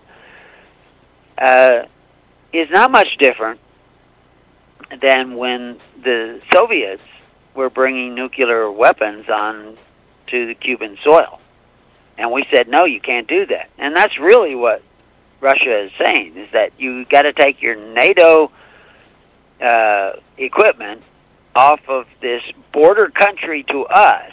uh, is not much different than when the Soviets were bringing nuclear weapons on to the Cuban soil. And we said, no, you can't do that. And that's really what Russia is saying, is that you got to take your NATO uh, equipment off of this border country to us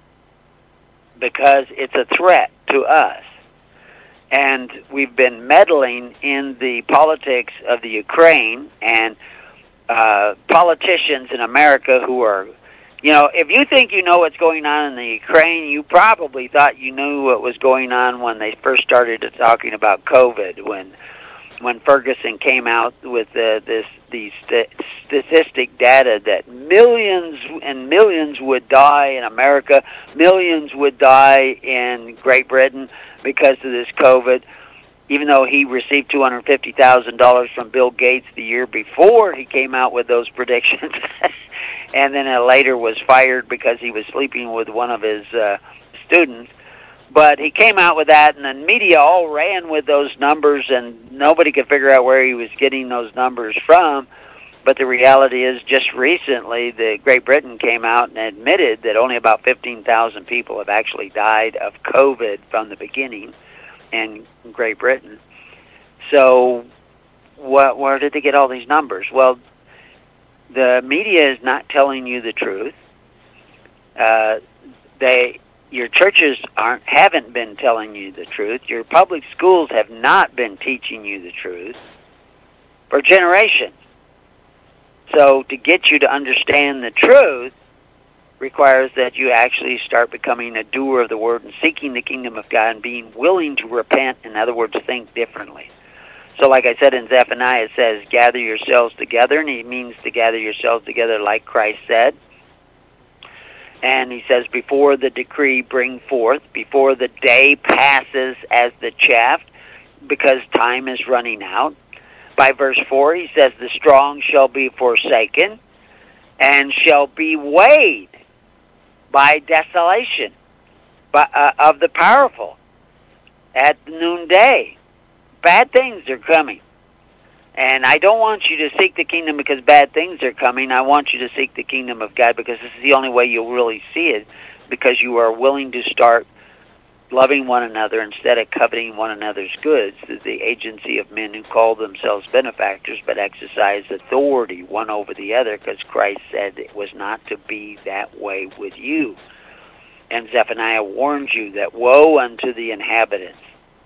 because it's a threat to us. And we've been meddling in the politics of the Ukraine, and uh, politicians in America who are, you know, if you think you know what's going on in the Ukraine, you probably thought you knew what was going on when they first started talking about COVID, when when Ferguson came out with uh, this these st- statistic data that millions and millions would die in America, millions would die in Great Britain because of this COVID, even though he received two hundred fifty thousand dollars from Bill Gates the year before he came out with those predictions, and then uh, later was fired because he was sleeping with one of his uh, students. But he came out with that, and the media all ran with those numbers, and nobody could figure out where he was getting those numbers from. But the reality is, just recently, the Great Britain came out and admitted that only about fifteen thousand people have actually died of COVID from the beginning in Great Britain. So what, where did they get all these numbers? Well, the media is not telling you the truth. Uh, they... Your churches aren't haven't been telling you the truth. Your public schools have not been teaching you the truth for generations. So to get you to understand the truth requires that you actually start becoming a doer of the word and seeking the kingdom of God and being willing to repent, in other words, think differently. So like I said in Zephaniah, it says, gather yourselves together, and it means to gather yourselves together like Christ said. And he says, before the decree bring forth, before the day passes as the chaff, because time is running out. By verse four, he says, the strong shall be forsaken and shall be weighed by desolation by, uh, of the powerful at noonday. Bad things are coming. And I don't want you to seek the kingdom because bad things are coming. I want you to seek the kingdom of God because this is the only way you'll really see it, because you are willing to start loving one another instead of coveting one another's goods through the agency of men who call themselves benefactors but exercise authority one over the other, because Christ said it was not to be that way with you. And Zephaniah warns you that woe unto the inhabitants.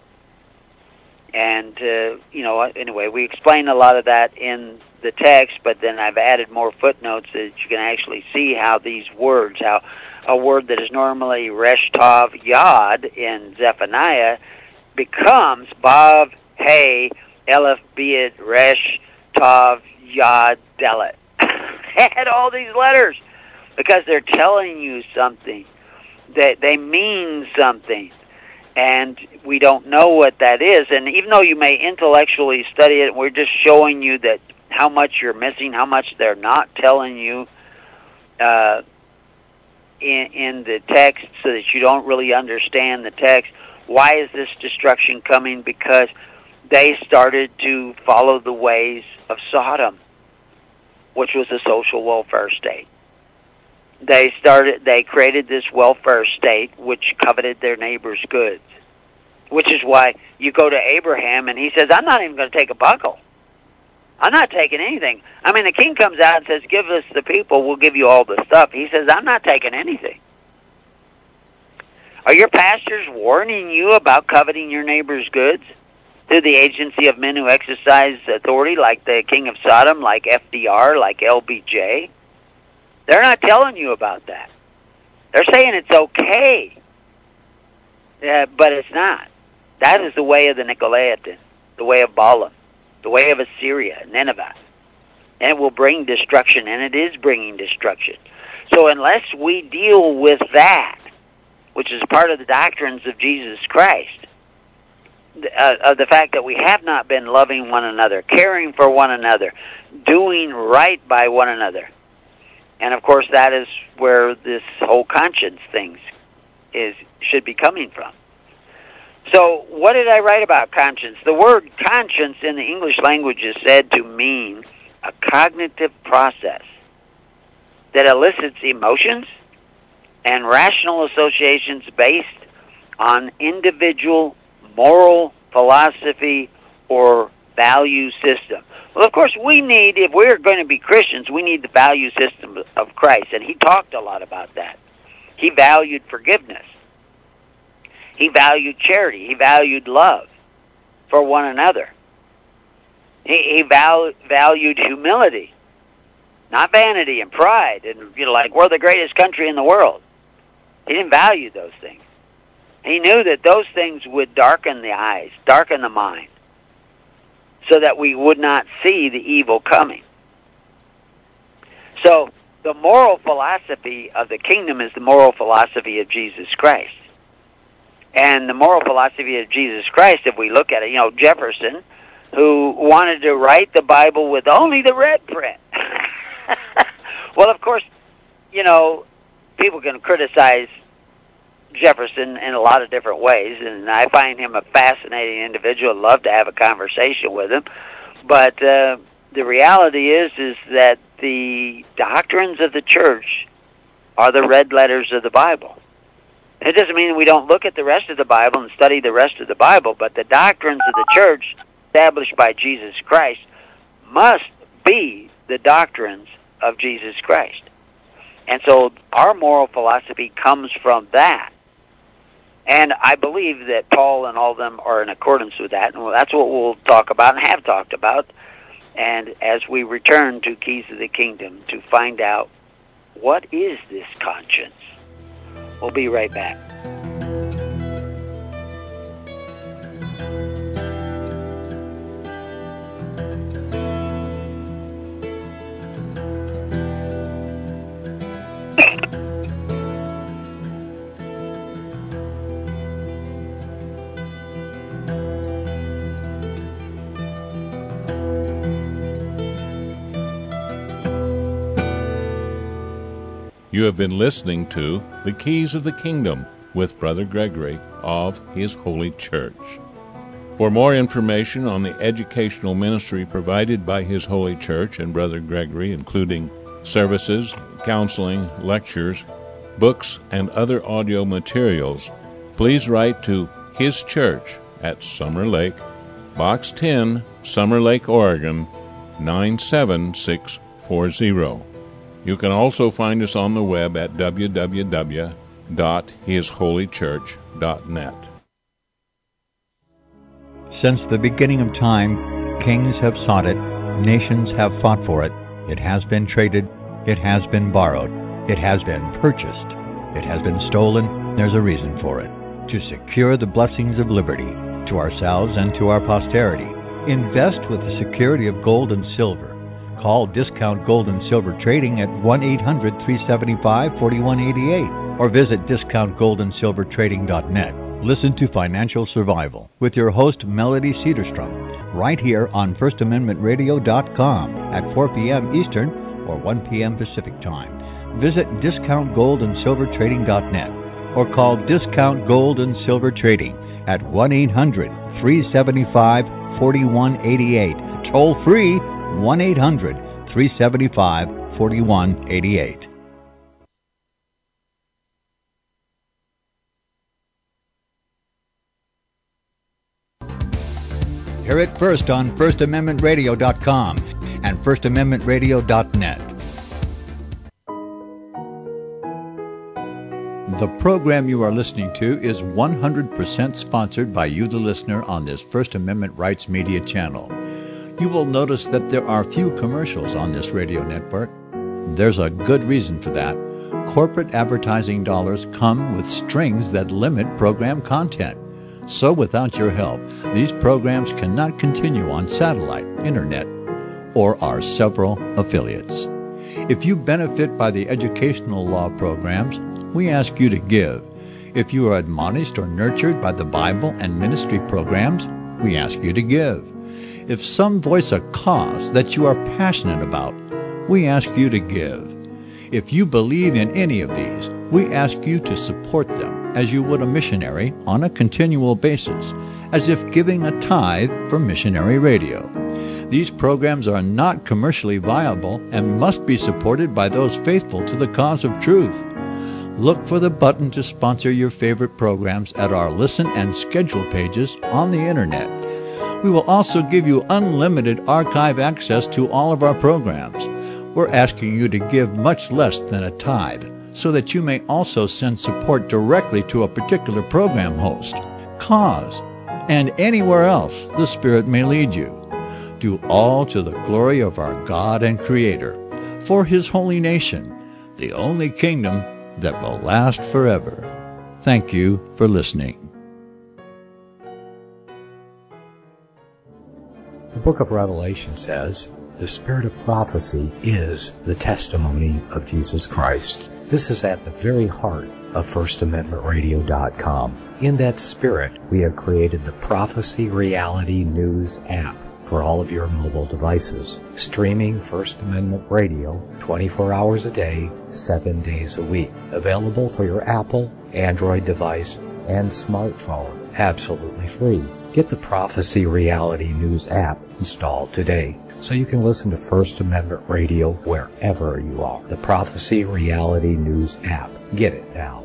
And, uh, you know, anyway, we explain a lot of that in the text, but then I've added more footnotes so that you can actually see how these words, how a word that is normally Resh Tav Yod in Zephaniah becomes Bav Hey Elef Beit Resh Tav Yod Delet. Add all these letters because they're telling you something. They, they mean something. And we don't know what that is. And even though you may intellectually study it, we're just showing you that how much you're missing, how much they're not telling you uh, in, in the text, so that you don't really understand the text. Why is this destruction coming? Because they started to follow the ways of Sodom. which was a social welfare state. They started, they created this welfare state which coveted their neighbor's goods, which is why you go to Abraham and he says, I'm not even going to take a buckle. I'm not taking anything. I mean, the king comes out and says, give us the people, we'll give you all the stuff. He says, I'm not taking anything. Are your pastors warning you about coveting your neighbor's goods through the agency of men who exercise authority, like the king of Sodom, like F D R, like L B J? They're not telling you about that. They're saying it's okay, uh, but it's not. That is the way of the Nicolaitan, the way of Balaam, the way of Assyria, Nineveh. And it will bring destruction, and it is bringing destruction. So unless we deal with that, which is part of the doctrines of Jesus Christ, uh, of the fact that we have not been loving one another, caring for one another, doing right by one another. And of course that is where this whole conscience thing is should be coming from. So what did I write about conscience? The word conscience in the English language is said to mean a cognitive process that elicits emotions and rational associations based on individual moral philosophy or value system. Well, of course, we need, if we're going to be Christians, we need the value system of Christ, and he talked a lot about that. He valued forgiveness. He valued charity. He valued love for one another. He, he val, valued humility, not vanity and pride, and you know, like we're the greatest country in the world. He didn't value those things. He knew that those things would darken the eyes, darken the mind, so that we would not see the evil coming. So the moral philosophy of the kingdom is the moral philosophy of Jesus Christ. And the moral philosophy of Jesus Christ, if we look at it, you know, Jefferson, who wanted to write the Bible with only the red print. Well, of course, you know, people can criticize Jefferson in a lot of different ways, and I find him a fascinating individual. I'd love to have a conversation with him. But uh, the reality is, is that the doctrines of the church are the red letters of the Bible. It doesn't mean we don't look at the rest of the Bible and study the rest of the Bible, but the doctrines of the church established by Jesus Christ must be the doctrines of Jesus Christ. And so our moral philosophy comes from that. And I believe that Paul and all of them are in accordance with that, and that's what we'll talk about and have talked about. And as we return to Keys of the Kingdom to find out what is this conscience, we'll be right back. You have been listening to The Keys of the Kingdom with Brother Gregory of His Holy Church. For more information on the educational ministry provided by His Holy Church and Brother Gregory, including services, counseling, lectures, books, and other audio materials, please write to His Church at Summer Lake, Box ten, Summer Lake, Oregon, nine seven six four zero. You can also find us on the web at w w w dot his holy church dot net. Since the beginning of time, kings have sought it, nations have fought for it. It has been traded, it has been borrowed, it has been purchased, it has been stolen. There's a reason for it. To secure the blessings of liberty to ourselves and to our posterity, invest with the security of gold and silver. Call Discount Gold and Silver Trading at one eight hundred, three seven five, four one eight eight or visit discount gold and silver trading dot net. Listen to Financial Survival with your host Melody Cedarstrom right here on first amendment radio dot com at four p.m. Eastern or one p.m. Pacific Time. Visit discount gold and silver trading dot net or call Discount Gold and Silver Trading at one eight hundred, three seven five, four one eight eight. Toll free one eight hundred, three seven five, four one eight eight. Hear it first on first amendment radio dot com and first amendment radio dot net. The program you are listening to is one hundred percent sponsored by you, the listener, on this First Amendment Rights Media channel. You will notice that there are few commercials on this radio network. There's a good reason for that. Corporate advertising dollars come with strings that limit program content. So without your help, these programs cannot continue on satellite, internet, or our several affiliates. If you benefit by the educational law programs, we ask you to give. If you are admonished or nurtured by the Bible and ministry programs, we ask you to give. If some voice a cause that you are passionate about, we ask you to give. If you believe in any of these, we ask you to support them as you would a missionary on a continual basis, as if giving a tithe for missionary radio. These programs are not commercially viable and must be supported by those faithful to the cause of truth. Look for the button to sponsor your favorite programs at our listen and schedule pages on the internet. We will also give you unlimited archive access to all of our programs. We're asking you to give much less than a tithe, so that you may also send support directly to a particular program host, cause, and anywhere else the Spirit may lead you. Do all to the glory of our God and Creator, for His holy nation, the only kingdom that will last forever. Thank you for listening. The book of Revelation says, "The spirit of prophecy is the testimony of Jesus Christ." This is at the very heart of first amendment radio dot com. In that spirit, we have created the Prophecy Reality News app for all of your mobile devices, streaming First Amendment Radio twenty-four hours a day, seven days a week. Available for your Apple, Android device, and smartphone, absolutely free. Get the Prophecy Reality News app installed today, so you can listen to First Amendment Radio wherever you are. The Prophecy Reality News app. Get it now.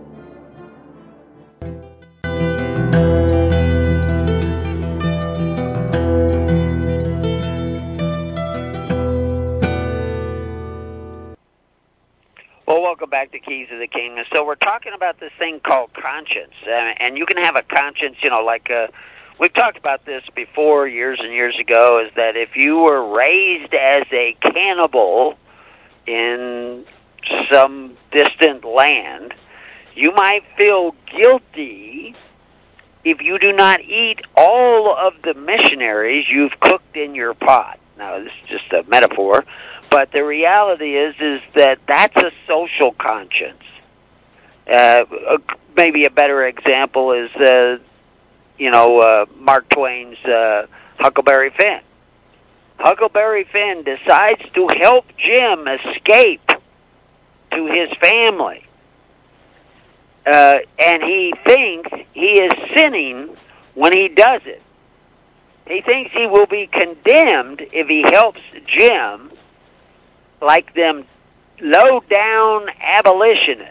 Well, welcome back to Keys of the Kingdom. So we're talking about this thing called conscience, and, and you can have a conscience, you know, like a we've talked about this before years and years ago, is that if you were raised as a cannibal in some distant land, you might feel guilty if you do not eat all of the missionaries you've cooked in your pot. Now, this is just a metaphor, but the reality is is that that's a social conscience. Uh, maybe a better example is uh, you know, uh, Mark Twain's uh, Huckleberry Finn. Huckleberry Finn decides to help Jim escape to his family. Uh, and he thinks he is sinning when he does it. He thinks he will be condemned if he helps Jim, like them low-down abolitionists.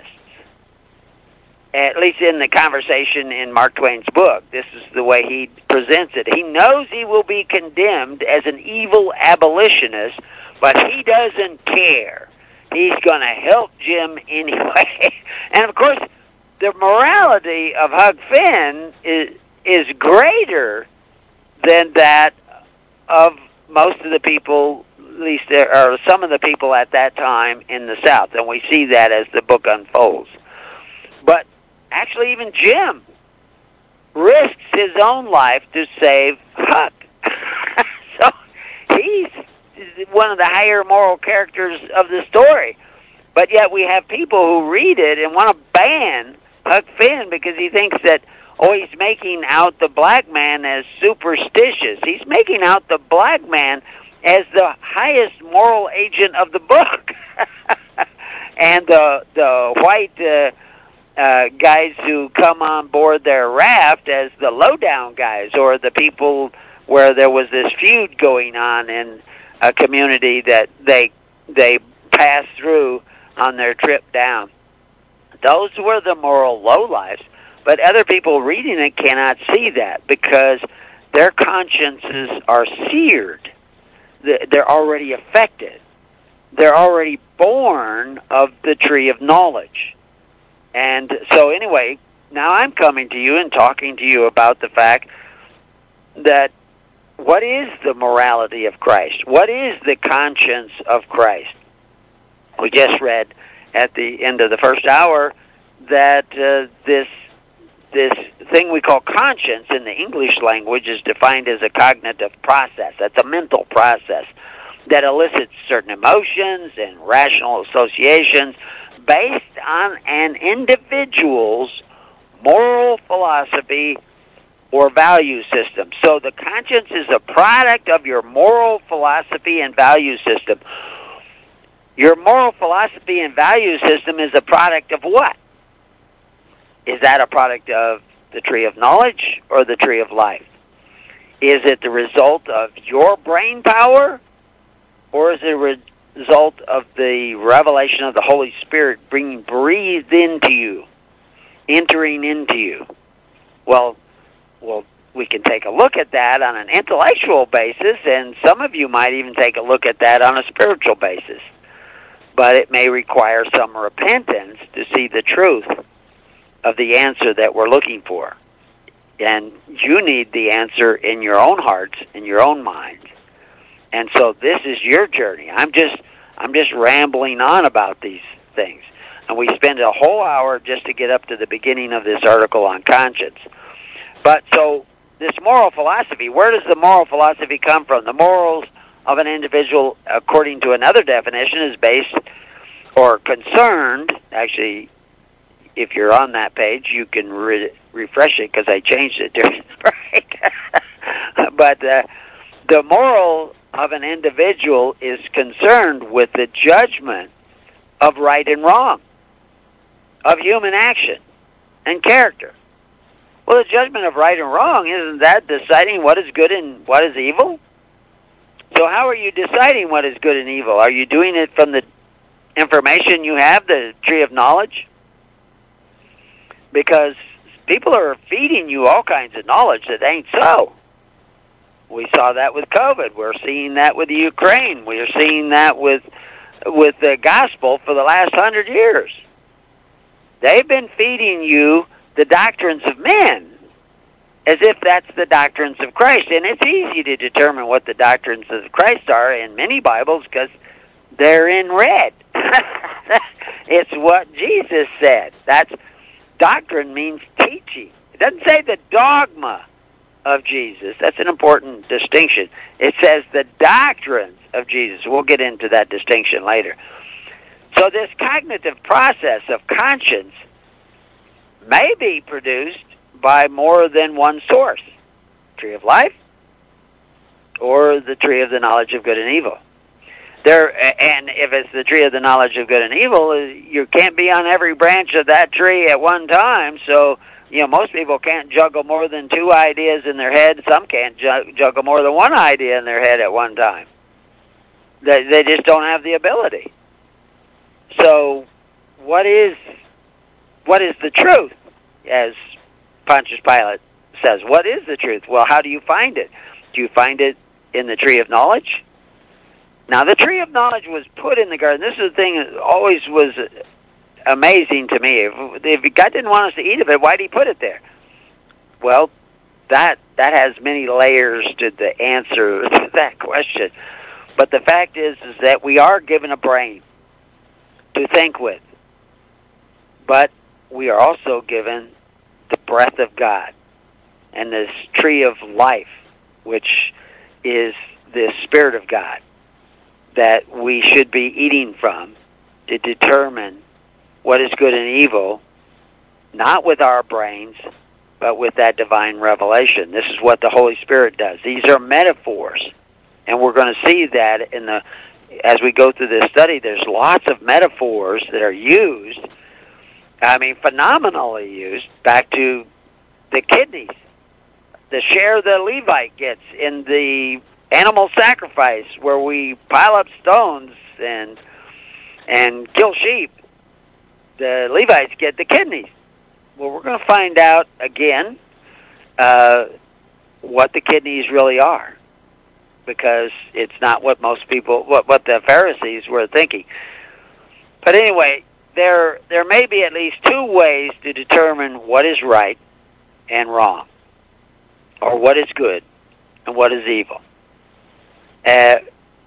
At least in the conversation in Mark Twain's book, this is the way he presents it. He knows he will be condemned as an evil abolitionist, but he doesn't care. He's going to help Jim anyway. And, of course, the morality of Huck Finn is, is greater than that of most of the people, at least there are some of the people at that time in the South, and we see that as the book unfolds. But actually, even Jim risks his own life to save Huck. So he's one of the higher moral characters of the story. But yet we have people who read it and want to ban Huck Finn because he thinks that, oh, he's making out the black man as superstitious. He's making out the black man as the highest moral agent of the book. And the, the white... Uh, Uh, guys who come on board their raft as the lowdown guys, or the people where there was this feud going on in a community that they they passed through on their trip down. Those were the moral lowlifes, but other people reading it cannot see that because their consciences are seared. They're already affected. They're already born of the tree of knowledge. And so anyway, now I'm coming to you and talking to you about the fact that what is the morality of Christ? What is the conscience of Christ? We just read at the end of the first hour that uh, this this thing we call conscience in the English language is defined as a cognitive process. That's a mental process that elicits certain emotions and rational associations based on an individual's moral philosophy or value system. So the conscience is a product of your moral philosophy and value system. Your moral philosophy and value system is a product of what? Is that a product of the tree of knowledge or the tree of life? Is it the result of your brain power, or is it a re- result of the revelation of the Holy Spirit being breathed into you, entering into you? Well, well, we can take a look at that on an intellectual basis, and some of you might even take a look at that on a spiritual basis. But it may require some repentance to see the truth of the answer that we're looking for. And you need the answer in your own hearts, in your own minds. And so this is your journey. I'm just I'm just rambling on about these things. And we spend a whole hour just to get up to the beginning of this article on conscience. But so this moral philosophy, where does the moral philosophy come from? The morals of an individual, according to another definition, is based or concerned, actually, if you're on that page, you can re- refresh it because I changed it during the break. But uh, the moral of an individual is concerned with the judgment of right and wrong, of human action and character. Well, the judgment of right and wrong, isn't that deciding what is good and what is evil? So how are you deciding what is good and evil? Are you doing it from the information you have, the tree of knowledge? Because people are feeding you all kinds of knowledge that ain't so. We saw that with COVID. We're seeing that with the Ukraine. We're seeing that with with the gospel for the last hundred years. They've been feeding you the doctrines of men as if that's the doctrines of Christ. And it's easy to determine what the doctrines of Christ are in many Bibles because they're in red. It's what Jesus said. That's doctrine means teaching. It doesn't say the dogma of Jesus. That's an important distinction. It says the doctrines of Jesus. We'll get into that distinction later. So this cognitive process of conscience may be produced by more than one source. Tree of life or the tree of the knowledge of good and evil. There, and if it's the tree of the knowledge of good and evil, you can't be on every branch of that tree at one time. So, you know, most people can't juggle more than two ideas in their head. Some can't ju- juggle more than one idea in their head at one time. They, they just don't have the ability. So, what is what is the truth? As Pontius Pilate says, what is the truth? Well, how do you find it? Do you find it in the tree of knowledge? Now, the tree of knowledge was put in the garden. This is the thing that always was amazing to me. If, if God didn't want us to eat of it, why did he put it there? Well, that that has many layers to the answer to that question. But the fact is, is that we are given a brain to think with. But we are also given the breath of God and this tree of life, which is the Spirit of God, that we should be eating from to determine what is good and evil, not with our brains, but with that divine revelation. This is what the Holy Spirit does. These are metaphors, and we're going to see that in the as we go through this study. There's lots of metaphors that are used, I mean, phenomenally used, back to the kidneys, the share the Levite gets in the animal sacrifice where we pile up stones and and kill sheep, the Levites get the kidneys. Well, we're going to find out again uh, what the kidneys really are, because it's not what most people, what what the Pharisees were thinking. But anyway, there there may be at least two ways to determine what is right and wrong, or what is good and what is evil, uh,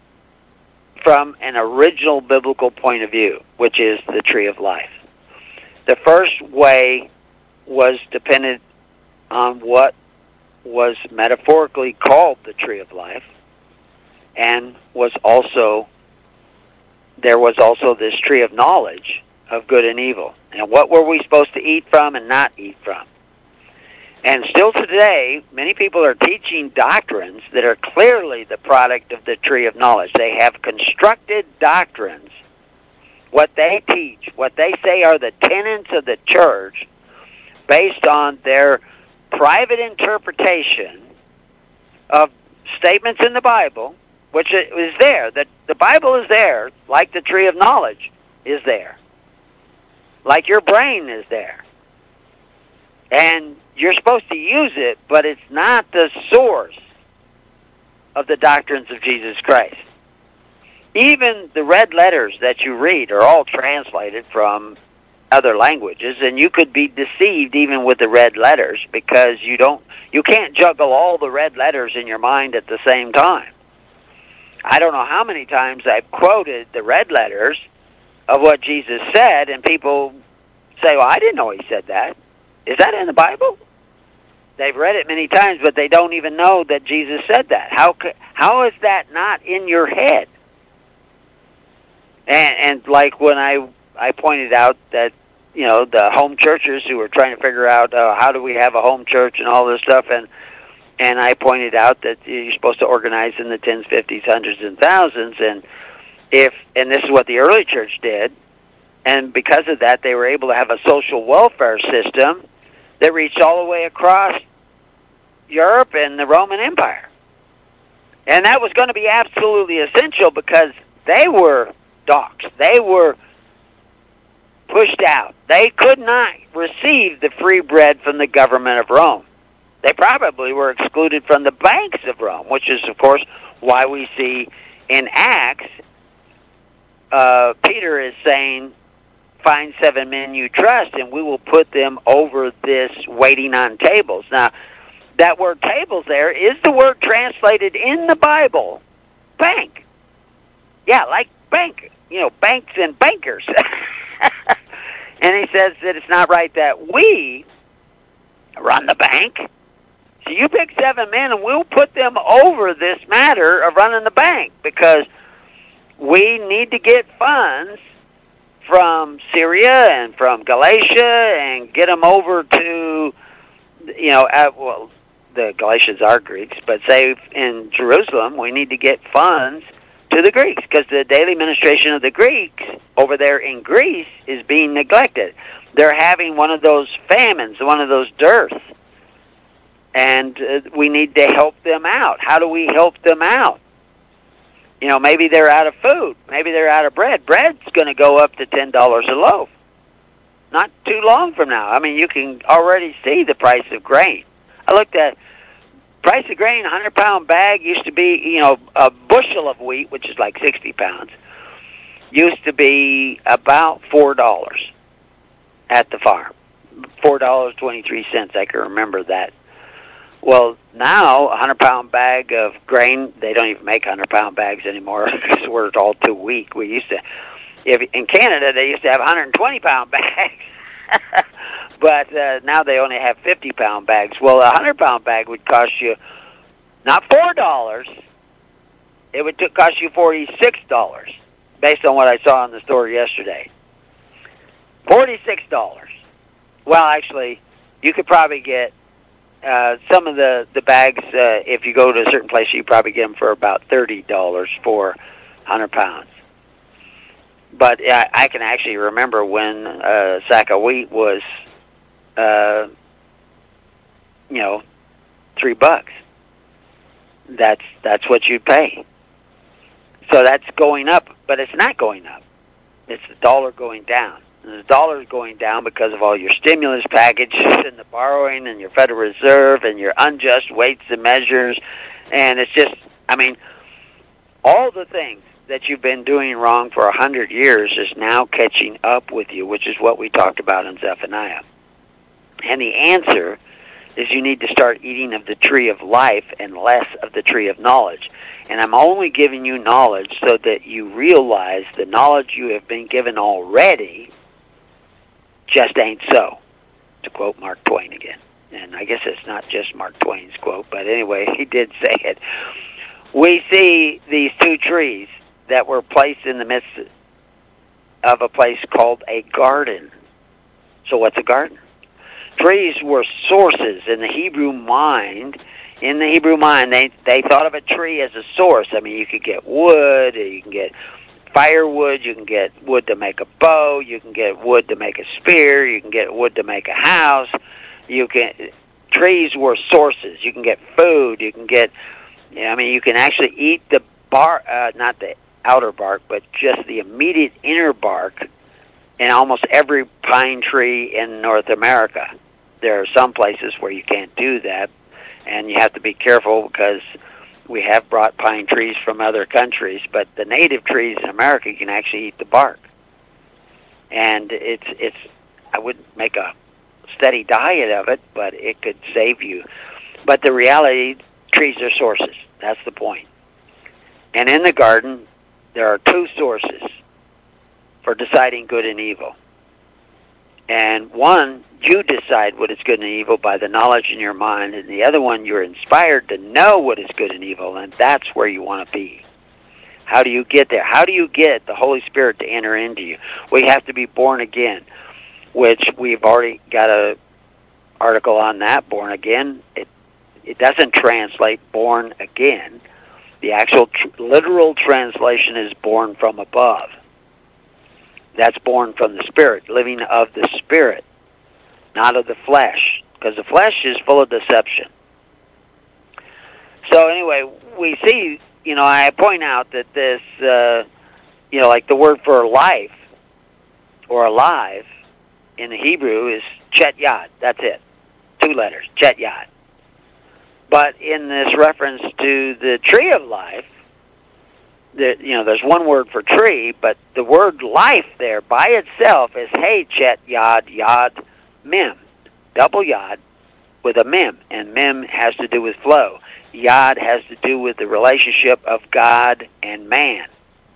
from an original biblical point of view, which is the tree of life. The first way was dependent on what was metaphorically called the tree of life, and was also, there was also this tree of knowledge of good and evil. And what were we supposed to eat from and not eat from? And still today, many people are teaching doctrines that are clearly the product of the tree of knowledge. They have constructed doctrines, what they teach, what they say are the tenets of the church, based on their private interpretation of statements in the Bible, which is there. The, the Bible is there, like the tree of knowledge is there, like your brain is there. And you're supposed to use it, but it's not the source of the doctrines of Jesus Christ. Even the red letters that you read are all translated from other languages, and you could be deceived even with the red letters, because you don't, you can't juggle all the red letters in your mind at the same time. I don't know how many times I've quoted the red letters of what Jesus said, and people say, well, I didn't know he said that. Is that in the Bible? They've read it many times, but they don't even know that Jesus said that. How how is that not in your head? And, and like when I I pointed out that, you know, the home churches who were trying to figure out uh, how do we have a home church and all this stuff, and and I pointed out that you're supposed to organize in the tens, fifties, hundreds, and thousands, and if and this is what the early church did, and because of that, they were able to have a social welfare system that reached all the way across Europe and the Roman Empire. And that was going to be absolutely essential, because they were doxxed. They were pushed out. They could not receive the free bread from the government of Rome. They probably were excluded from the banks of Rome, which is, of course, why we see in Acts, uh, Peter is saying, find seven men you trust, and we will put them over this waiting on tables. Now, that word tables there is the word translated in the Bible, bank. Yeah, like bank, you know, banks and bankers. And he says that it's not right that we run the bank. So you pick seven men, and we'll put them over this matter of running the bank, because we need to get funds from Syria and from Galatia and get them over to, you know, at, well, the Galatians are Greeks, but say in Jerusalem, we need to get funds to the Greeks, because the daily ministration of the Greeks over there in Greece is being neglected. They're having one of those famines, one of those dearths, and uh, we need to help them out. How do we help them out? You know, maybe they're out of food. Maybe they're out of bread. Bread's going to go up to ten dollars a loaf. Not too long from now. I mean, you can already see the price of grain. I looked at price of grain, a hundred pound bag used to be, you know, a bushel of wheat, which is like sixty pounds, used to be about four dollars at the farm. four dollars and twenty-three cents, I can remember that. Well, now, a hundred pound bag of grain, they don't even make hundred pound bags anymore, because we're all too weak. We used to, if in Canada, they used to have one hundred twenty pound bags. But uh, now they only have fifty pound bags. Well, a hundred pound bag would cost you not four dollars, it would t- cost you forty-six dollars, based on what I saw in the store yesterday. forty-six dollars. Well, actually, you could probably get uh, some of the, the bags, uh, if you go to a certain place, you probably get them for about thirty dollars for one hundred pounds. But uh, I can actually remember when a sack of wheat was, uh, you know, three bucks. that's that's what you pay. So that's going up, but it's not going up. It's the dollar going down. And the dollar is going down because of all your stimulus packages and the borrowing and your Federal Reserve and your unjust weights and measures. And it's just, I mean, all the things that you've been doing wrong for a hundred years is now catching up with you, which is what we talked about in Zephaniah. And the answer is you need to start eating of the tree of life and less of the tree of knowledge. And I'm only giving you knowledge so that you realize the knowledge you have been given already just ain't so, to quote Mark Twain again. And I guess it's not just Mark Twain's quote, but anyway, he did say it. We see these two trees that were placed in the midst of a place called a garden. So what's a garden? Trees were sources in the Hebrew mind. In the Hebrew mind, they they thought of a tree as a source. I mean, you could get wood, you can get firewood, you can get wood to make a bow, you can get wood to make a spear, you can get wood to make a house. You can trees were sources. You can get food. You can get. I mean, you can actually eat the bark, uh, not the outer bark, but just the immediate inner bark in almost every pine tree in North America. There are some places where you can't do that, and you have to be careful because we have brought pine trees from other countries, but the native trees in America, you can actually eat the bark. And it's, it's, I wouldn't make a steady diet of it, but it could save you. But the reality, trees are sources. That's the point. And in the garden, there are two sources for deciding good and evil. And one, you decide what is good and evil by the knowledge in your mind, and the other one, you're inspired to know what is good and evil, and that's where you want to be. How do you get there? How do you get the Holy Spirit to enter into you? We have to be born again, which we've already got an article on that, born again. It, it doesn't translate born again. The actual tr- literal translation is born from above. That's born from the Spirit, living of the Spirit, not of the flesh, because the flesh is full of deception. So anyway, we see, you know, I point out that this, uh, you know, like the word for life or alive in the Hebrew is chet yad. That's it. Two letters, chet yad. But in this reference to the tree of life, the, you know, there's one word for tree, but the word life there by itself is hey, chet yad, yad, mem. Double yad with a mem, and mem has to do with flow. Yad has to do with the relationship of God and man.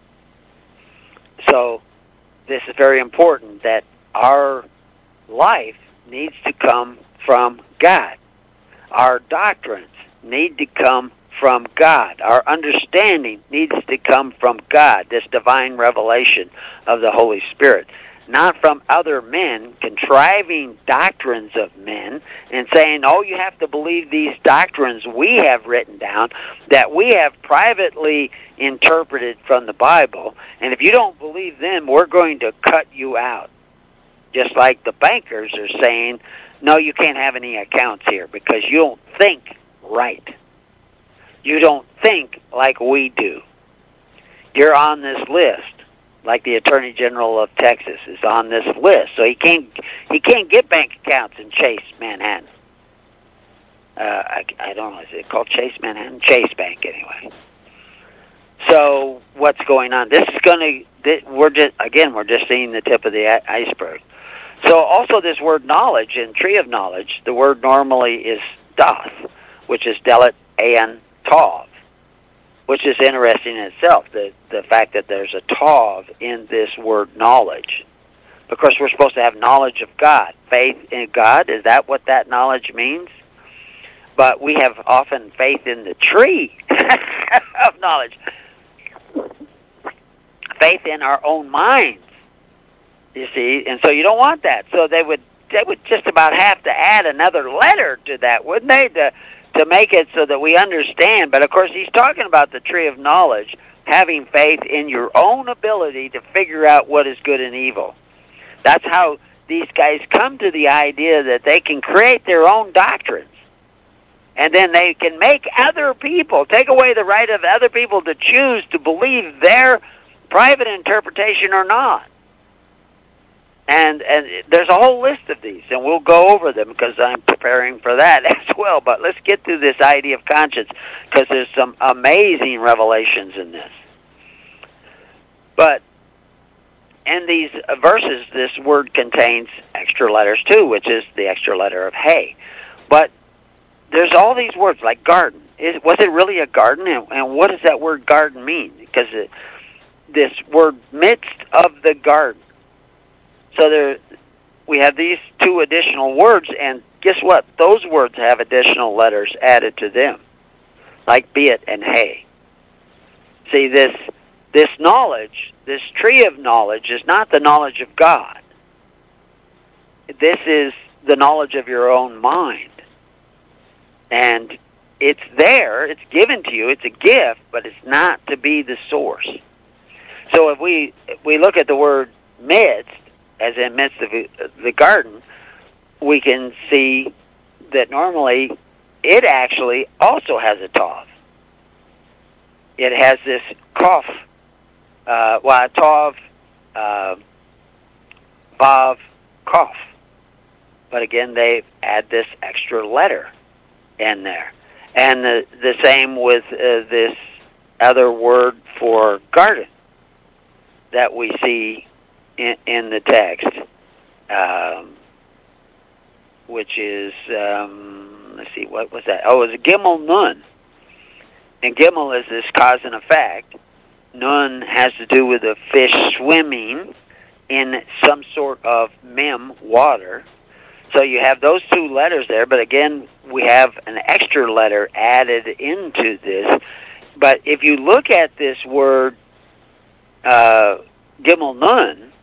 So this is very important that our life needs to come from God. Our doctrines need to come from God. Our understanding needs to come from God, this divine revelation of the Holy Spirit, not from other men contriving doctrines of men and saying, oh, you have to believe these doctrines we have written down that we have privately interpreted from the Bible, and if you don't believe them, we're going to cut you out. Just like the bankers are saying, no, you can't have any accounts here because you don't think right. You don't think like we do. You're on this list, like the Attorney General of Texas is on this list, so he can't he can't get bank accounts in Chase Manhattan. Uh, I, I don't know, is it called Chase Manhattan? Chase Bank, anyway. So what's going on? This is going to we're just again we're just seeing the tip of the iceberg. So also this word knowledge in tree of knowledge, the word normally is doth, which is delit an tov, which is interesting in itself, the, the fact that there's a tov in this word knowledge. Because we're supposed to have knowledge of God. Faith in God, is that what that knowledge means? But we have often faith in the tree of knowledge. Faith in our own minds, you see, and so you don't want that. So they would they would just about have to add another letter to that, wouldn't they, to to make it so that we understand. But, of course, he's talking about the tree of knowledge, having faith in your own ability to figure out what is good and evil. That's how these guys come to the idea that they can create their own doctrines. And then they can make other people, take away the right of other people to choose to believe their private interpretation or not. And and there's a whole list of these, and we'll go over them because I'm preparing for that as well. But let's get through this idea of conscience, because there's some amazing revelations in this. But in these verses, this word contains extra letters too, which is the extra letter of hay. But there's all these words, like garden. Is, was it really a garden? And, and what does that word garden mean? Because it, this word midst of the garden. So there, we have these two additional words, and guess what? Those words have additional letters added to them, like bit and hay. See, this this knowledge, this tree of knowledge, is not the knowledge of God. This is the knowledge of your own mind. And it's there, it's given to you, it's a gift, but it's not to be the source. So if we if we look at the word midst, as in midst of the garden, we can see that normally it actually also has a tav. It has this kof, uh, well, tav, uh, vav, kof. But again, they add this extra letter in there. And the, the same with uh, this other word for garden that we see in, in the text, um, which is, um, let's see, what was that? Oh, it was a Gimel Nun. And Gimel is this cause and effect. Nun has to do with a fish swimming in some sort of mem, water. So you have those two letters there, but again, we have an extra letter added into this. But if you look at this word, uh, Gimel Nun,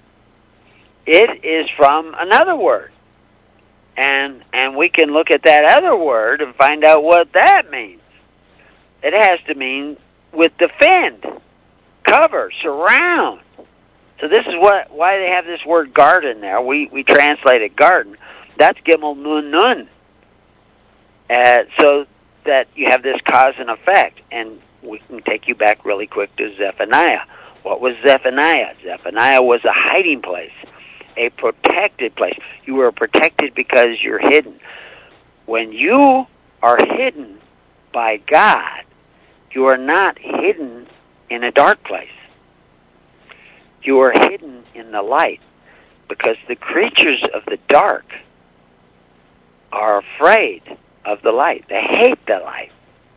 it is from another word. And and we can look at that other word and find out what that means. It has to mean with defend, cover, surround. So this is what why they have this word garden there. We we translate it garden. That's Gimel Nun Nun. Uh, so that you have this cause and effect. And we can take you back really quick to Zephaniah. What was Zephaniah? Zephaniah was a hiding place, a protected place. You were protected because you're hidden. When you are hidden by God, you are not hidden in a dark place. You are hidden in the light, because the creatures of the dark are afraid of the light. They hate the light.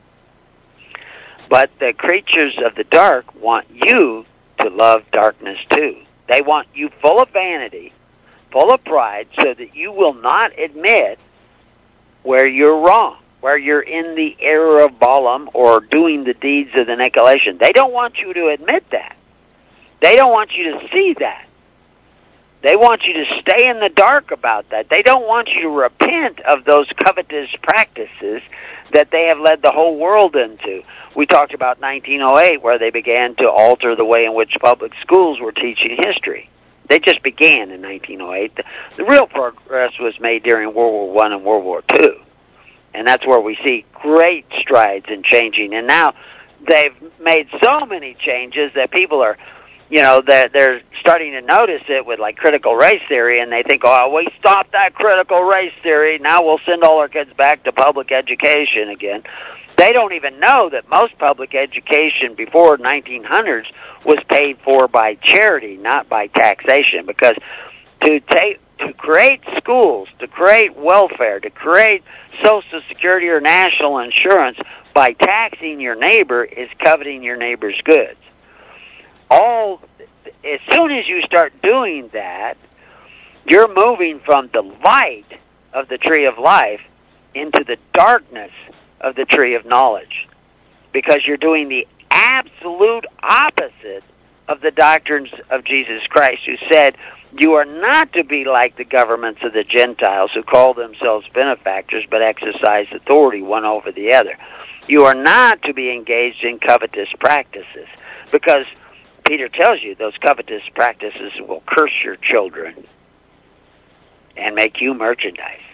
But the creatures of the dark want you to love darkness too. They want you full of vanity, full of pride, so that you will not admit where you're wrong, where you're in the error of Balaam or doing the deeds of the Nicolaitan. They don't want you to admit that. They don't want you to see that. They want you to stay in the dark about that. They don't want you to repent of those covetous practices that they have led the whole world into. We talked about nineteen oh eight, where they began to alter the way in which public schools were teaching history. They just began in nineteen oh eight. The, the real progress was made during World War One and World War Two. And that's where we see great strides in changing. And now they've made so many changes that people are, you know, they're, they're starting to notice it with, like, critical race theory, and they think, oh, we stopped that critical race theory, now we'll send all our kids back to public education again. They don't even know that most public education before nineteen hundreds was paid for by charity, not by taxation, because to take to create schools, to create welfare, to create Social Security or national insurance by taxing your neighbor is coveting your neighbor's goods. All, as soon as you start doing that, you're moving from the light of the tree of life into the darkness of the tree of knowledge, because you're doing the absolute opposite of the doctrines of Jesus Christ, who said, you are not to be like the governments of the Gentiles who call themselves benefactors but exercise authority one over the other. You are not to be engaged in covetous practices, because Peter tells you those covetous practices will curse your children and make you merchandise.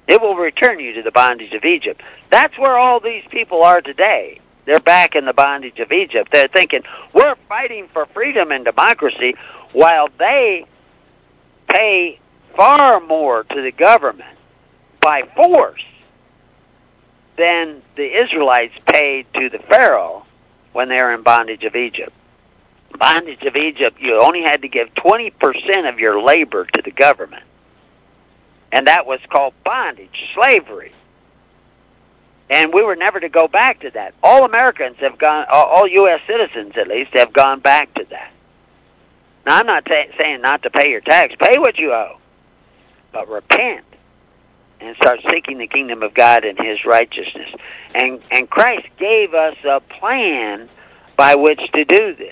It will return you to the bondage of Egypt. That's where all these people are today. They're back in the bondage of Egypt. They're thinking, we're fighting for freedom and democracy, while they pay far more to the government by force than the Israelites paid to the Pharaoh when they were in bondage of Egypt. Bondage of Egypt, you only had to give twenty percent of your labor to the government. And that was called bondage, slavery. And we were never to go back to that. All Americans have gone, all U S citizens at least, have gone back to that. Now, I'm not t- saying not to pay your tax. Pay what you owe. But repent and start seeking the kingdom of God and His righteousness. And, and Christ gave us a plan by which to do this.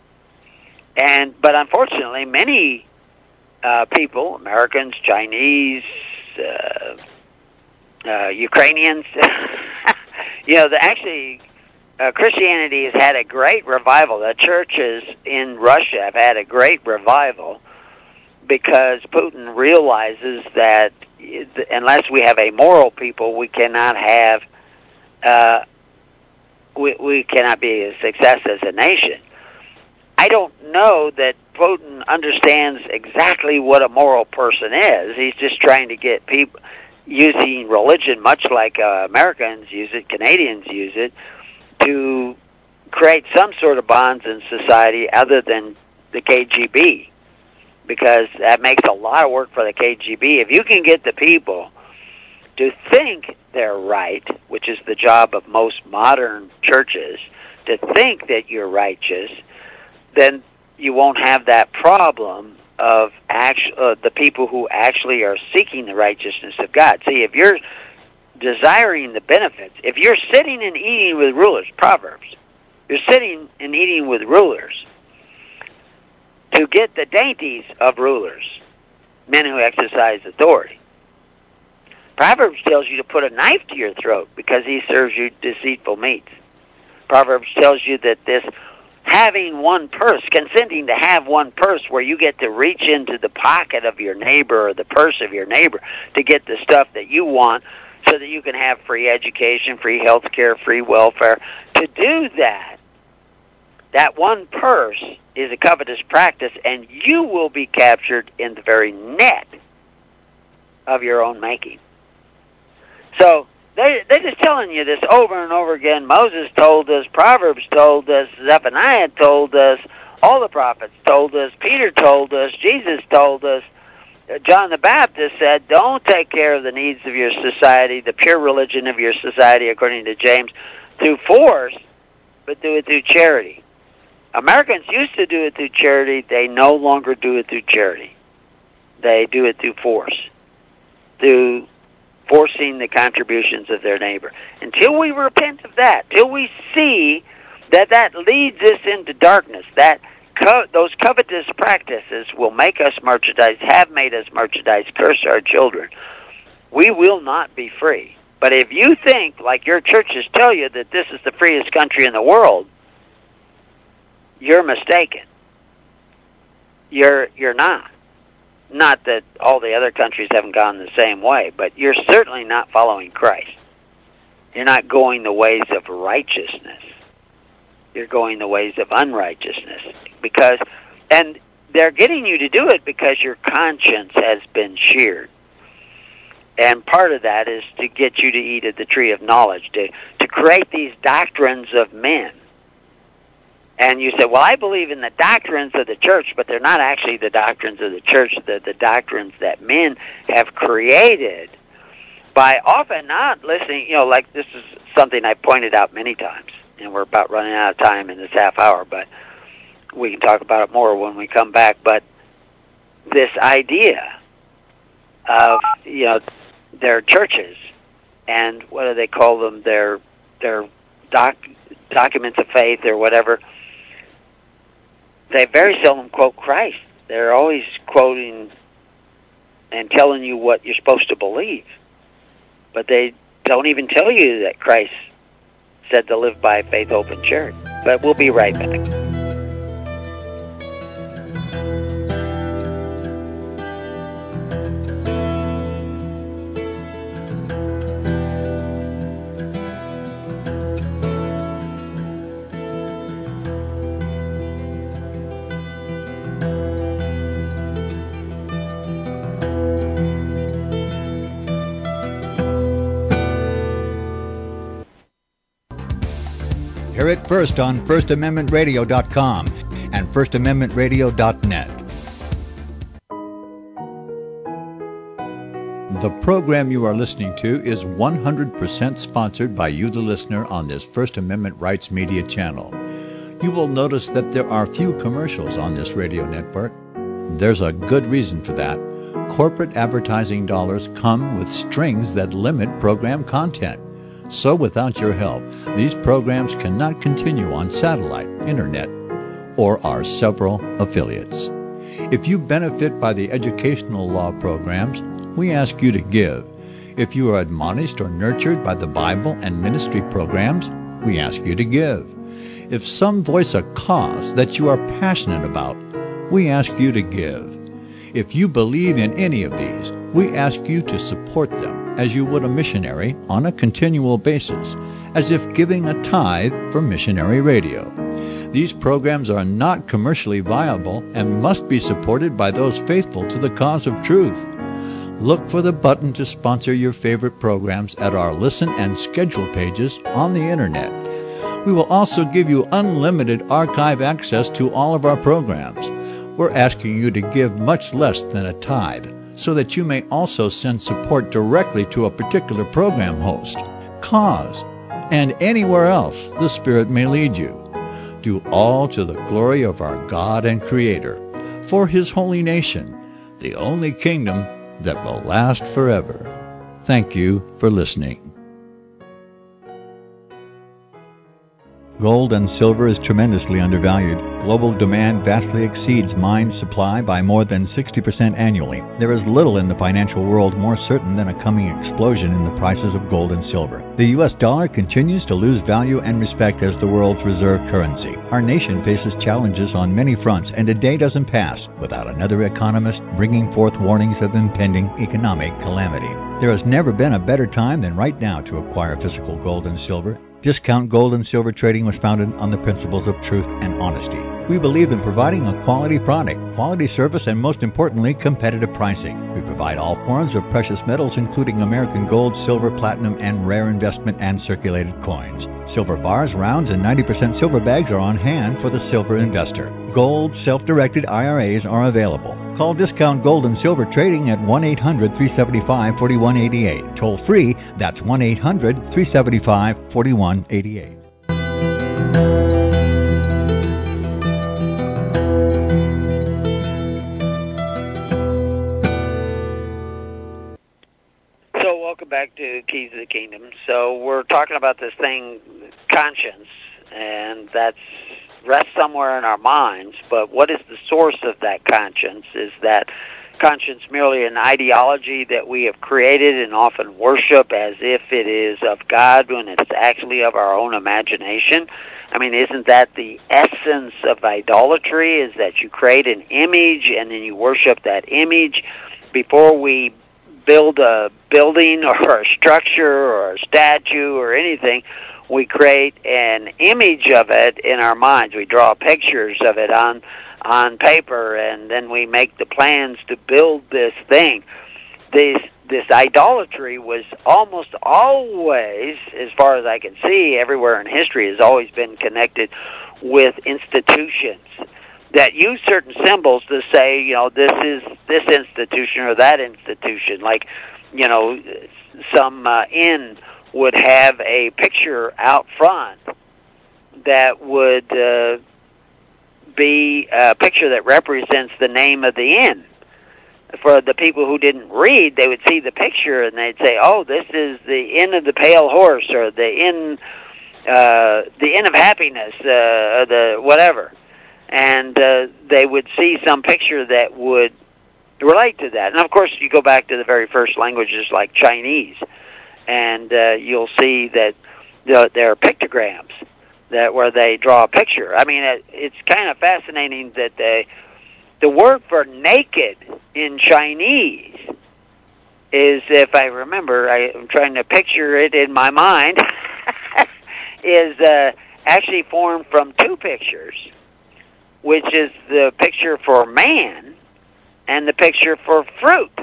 And But unfortunately, many uh, people, Americans, Chinese, uh, uh, Ukrainians, you know, the, actually, uh, Christianity has had a great revival. The churches in Russia have had a great revival because Putin realizes that unless we have a moral people, we cannot have, uh, we, we cannot be a success as a nation. I don't know that Putin understands exactly what a moral person is. He's just trying to get people using religion, much like uh, Americans use it, Canadians use it, to create some sort of bonds in society other than the K G B, because that makes a lot of work for the K G B. If you can get the people to think they're right, which is the job of most modern churches, to think that you're righteous, then you won't have that problem of actu- uh, the people who actually are seeking the righteousness of God. See, if you're desiring the benefits, if you're sitting and eating with rulers, Proverbs, you're sitting and eating with rulers to get the dainties of rulers, men who exercise authority. Proverbs tells you to put a knife to your throat because he serves you deceitful meats. Proverbs tells you that this having one purse, consenting to have one purse where you get to reach into the pocket of your neighbor or the purse of your neighbor to get the stuff that you want so that you can have free education, free health care, free welfare. To do that, that one purse is a covetous practice, and you will be captured in the very net of your own making. So They, they're just telling you this over and over again. Moses told us, Proverbs told us, Zephaniah told us, all the prophets told us, Peter told us, Jesus told us. John the Baptist said, don't take care of the needs of your society, the pure religion of your society, according to James, through force, but do it through charity. Americans used to do it through charity. They no longer do it through charity. They do it through force, through forcing the contributions of their neighbor. Until we repent of that, till we see that that leads us into darkness, that co- those covetous practices will make us merchandise, have made us merchandise, curse our children, we will not be free. But if you think, like your churches tell you, that this is the freest country in the world, you're mistaken. You're you're not. Not that all the other countries haven't gone the same way, but you're certainly not following Christ. You're not going the ways of righteousness. You're going the ways of unrighteousness. Because, and they're getting you to do it because your conscience has been sheared. And part of that is to get you to eat of the tree of knowledge, to, to create these doctrines of men. And you say, well, I believe in the doctrines of the church, but they're not actually the doctrines of the church. They're the doctrines that men have created by often not listening. You know, like this is something I pointed out many times, and we're about running out of time in this half hour, but we can talk about it more when we come back. But this idea of, you know, their churches, and what do they call them, their, their doc, documents of faith or whatever, they very seldom quote Christ. They're always quoting and telling you what you're supposed to believe. But they don't even tell you that Christ said to live by faith, hope, and charity. But we'll be right back. it first on first amendment radio dot com and first amendment radio dot net. The program you are listening to is one hundred percent sponsored by you, the listener, on this First Amendment Rights Media channel. You will notice that there are few commercials on this radio network. There's a good reason for that. Corporate advertising dollars come with strings that limit program content. So without your help, these programs cannot continue on satellite, internet, or our several affiliates. If you benefit by the educational law programs, we ask you to give. If you are admonished or nurtured by the Bible and ministry programs, we ask you to give. If some voice a cause that you are passionate about, we ask you to give. If you believe in any of these, we ask you to support them as you would a missionary on a continual basis, as if giving a tithe for missionary radio. These programs are not commercially viable and must be supported by those faithful to the cause of truth. Look for the button to sponsor your favorite programs at our listen and schedule pages on the internet. We will also give you unlimited archive access to all of our programs. We're asking you to give much less than a tithe so that you may also send support directly to a particular program host, cause, and anywhere else the Spirit may lead you. Do all to the glory of our God and Creator, for His holy nation, the only kingdom that will last forever. Thank you for listening. Gold and silver is tremendously undervalued. Global demand vastly exceeds mine supply by more than sixty percent annually. There is little in the financial world more certain than a coming explosion in the prices of gold and silver. The U S dollar continues to lose value and respect as the world's reserve currency. Our nation faces challenges on many fronts, and a day doesn't pass without another economist bringing forth warnings of impending economic calamity. There has never been a better time than right now to acquire physical gold and silver. Discount Gold and Silver Trading was founded on the principles of truth and honesty. We believe in providing a quality product, quality service, and most importantly, competitive pricing. We provide all forms of precious metals, including American gold, silver, platinum, and rare investment and circulated coins. Silver bars, rounds, and ninety percent silver bags are on hand for the silver investor. Gold self-directed I R As are available. Call Discount Gold and Silver Trading at one eight hundred, three seven five, four one eight eight. Toll free, that's one eight hundred, three seven five, four one eight eight. So welcome back to Keys of the Kingdom. So we're talking about this thing, conscience, and that's rests somewhere in our minds, but what is the source of that conscience? Is that conscience merely an ideology that we have created and often worship as if it is of God when it's actually of our own imagination? I mean, isn't that the essence of idolatry, is that you create an image and then you worship that image? Before we build a building or a structure or a statue or anything, we create an image of it in our minds. We draw pictures of it on on paper, and then we make the plans to build this thing. This this idolatry was almost always, as far as I can see, everywhere in history, has always been connected with institutions that use certain symbols to say, you know, this is this institution or that institution. Like, you know, some uh, inn would have a picture out front that would uh, be a picture that represents the name of the inn. For the people who didn't read, they would see the picture and they'd say, "Oh, this is the Inn of the Pale Horse, or the Inn, uh, the Inn of Happiness, uh, or the whatever," and uh, they would see some picture that would relate to that. And of course, you go back to the very first languages like Chinese, and uh, you'll see that the, there are pictograms that where they draw a picture. I mean, it, it's kind of fascinating that they, the word for naked in Chinese is, if I remember, I, I'm trying to picture it in my mind, is uh, actually formed from two pictures, which is the picture for man and the picture for fruit.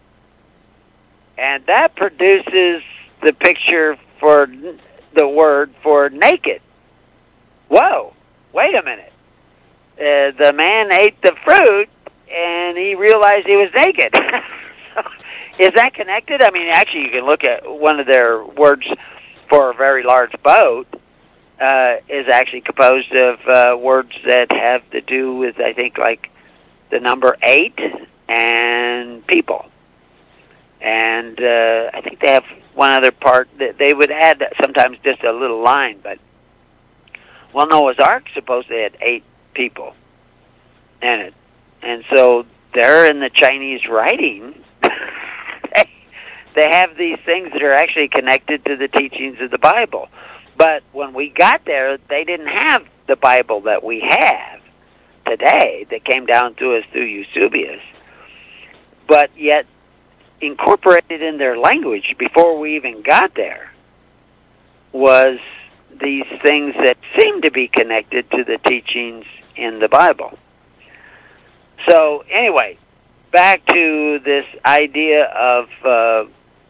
And that produces the picture for the word for naked. whoa, wait a minute. Uh, the man ate the fruit, and he realized he was naked. So, is that connected? I mean, actually, you can look at one of their words for a very large boat uh, is actually composed of uh, words that have to do with, I think, like the number eight and people. And uh, I think they have one other part that they would add sometimes just a little line, but well, Noah's Ark supposedly had eight people in it. And so they're in the Chinese writing. they, they have these things that are actually connected to the teachings of the Bible. But when we got there, they didn't have the Bible that we have today that came down to us through Eusebius. But yet incorporated in their language before we even got there was these things that seem to be connected to the teachings in the Bible. So anyway, back to this idea of, uh,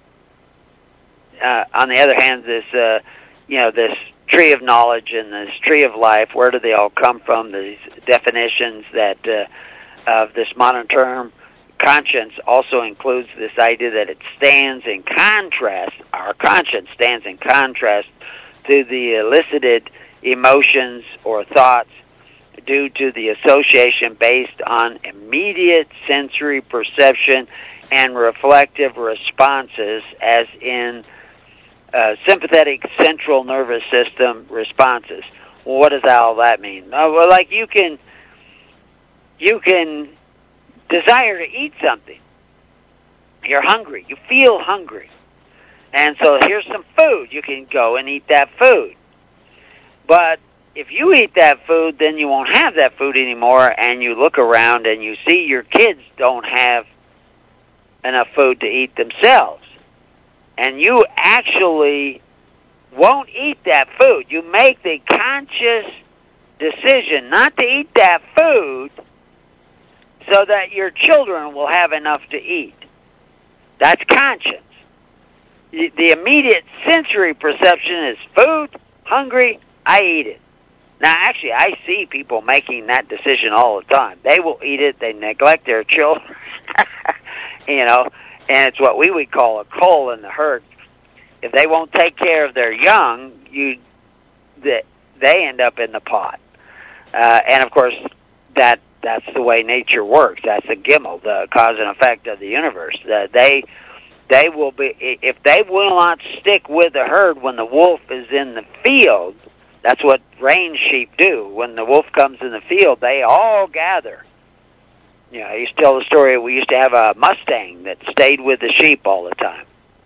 uh, on the other hand, this, uh, you know, this tree of knowledge and this tree of life, where do they all come from? These definitions that uh, of this modern term, conscience, also includes this idea that it stands in contrast, our conscience stands in contrast to the elicited emotions or thoughts due to the association based on immediate sensory perception and reflective responses, as in uh, sympathetic central nervous system responses. Well, what does all that mean? Uh, well, like you can, you can desire to eat something. You're hungry. You feel hungry. And so here's some food. You can go and eat that food. But if you eat that food, then you won't have that food anymore, and you look around and you see your kids don't have enough food to eat themselves. And you actually won't eat that food. You make the conscious decision not to eat that food so that your children will have enough to eat. That's conscience. The immediate sensory perception is food, hungry, I eat it. Now, actually, I see people making that decision all the time. They will eat it. They neglect their children, you know, and it's what we would call a coal in the herd. If they won't take care of their young, you, they, they end up in the pot. Uh, and, of course, that that's the way nature works. That's the Gimel, the cause and effect of the universe. Uh, they... They will be, if they will not stick with the herd when the wolf is in the field, that's what range sheep do. When the wolf comes in the field, they all gather. You know, I used to tell the story, we used to have a Mustang that stayed with the sheep all the time.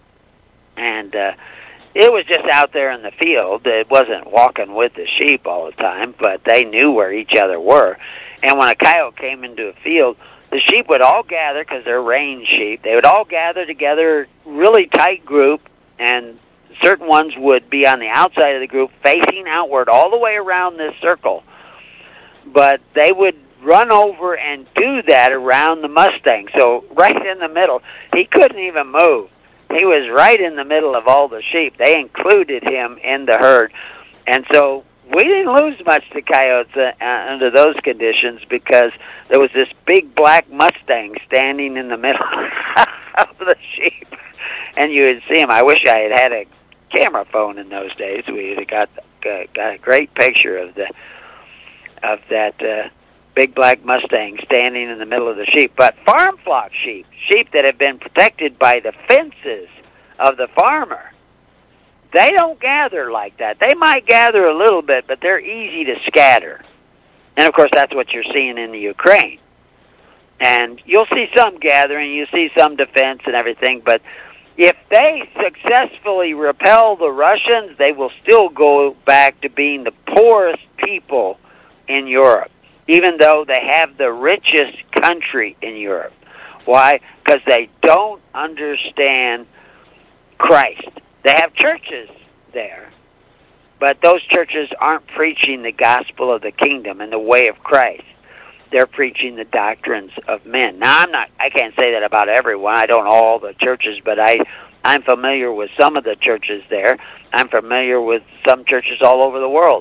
And uh, it was just out there in the field. It wasn't walking with the sheep all the time, but they knew where each other were. And when a coyote came into a field, the sheep would all gather, because they're range sheep. They would all gather together, really tight group, and certain ones would be on the outside of the group, facing outward all the way around this circle. But they would run over and do that around the Mustang. So right in the middle, he couldn't even move. He was right in the middle of all the sheep. They included him in the herd. And so we didn't lose much to coyotes uh, under those conditions, because there was this big black Mustang standing in the middle of the sheep, and you would see him. I wish I had had a camera phone in those days. We had got uh, got a great picture of the of that uh, big black Mustang standing in the middle of the sheep. But farm flock sheep, sheep that have been protected by the fences of the farmer, they don't gather like that. They might gather a little bit, but they're easy to scatter. And, of course, that's what you're seeing in the Ukraine. And you'll see some gathering, you'll see some defense and everything, but if they successfully repel the Russians, they will still go back to being the poorest people in Europe, even though they have the richest country in Europe. Why? Because they don't understand Christ. They have churches there, but those churches aren't preaching the gospel of the kingdom and the way of Christ. They're preaching the doctrines of men. Now, I'm not, I can't say that about everyone. I don't know all the churches, but I, I'm familiar with some of the churches there. I'm familiar with some churches all over the world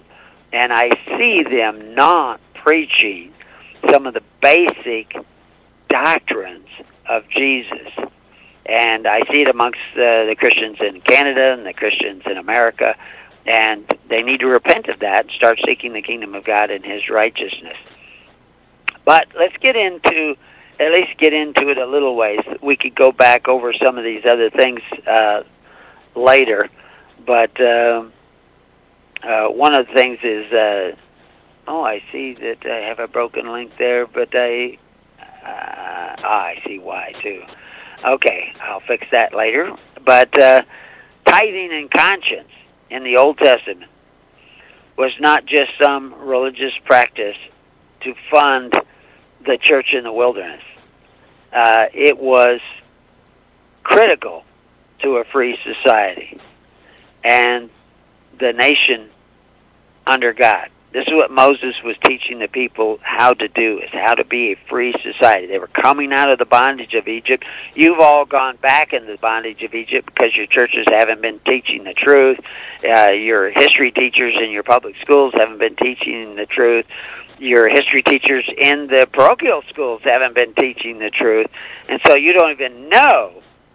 and I see them not preaching some of the basic doctrines of Jesus. And I see it amongst uh, the Christians in Canada and the Christians in America, and they need to repent of that and start seeking the kingdom of God and His righteousness. But let's get into, at least get into it a little ways. We could go back over some of these other things uh, later, but uh, uh, one of the things is, uh, oh, I see that I have a broken link there, but I, uh, ah, I see why, too. Okay, I'll fix that later. But uh, tithing and conscience in the Old Testament was not just some religious practice to fund the church in the wilderness. Uh, it was critical to a free society and the nation under God. This is what Moses was teaching the people how to do, is how to be a free society. They were coming out of the bondage of Egypt. You've all gone back into the bondage of Egypt because your churches haven't been teaching the truth. Uh, your history teachers in your public schools haven't been teaching the truth. Your history teachers in the parochial schools haven't been teaching the truth. And so you don't even know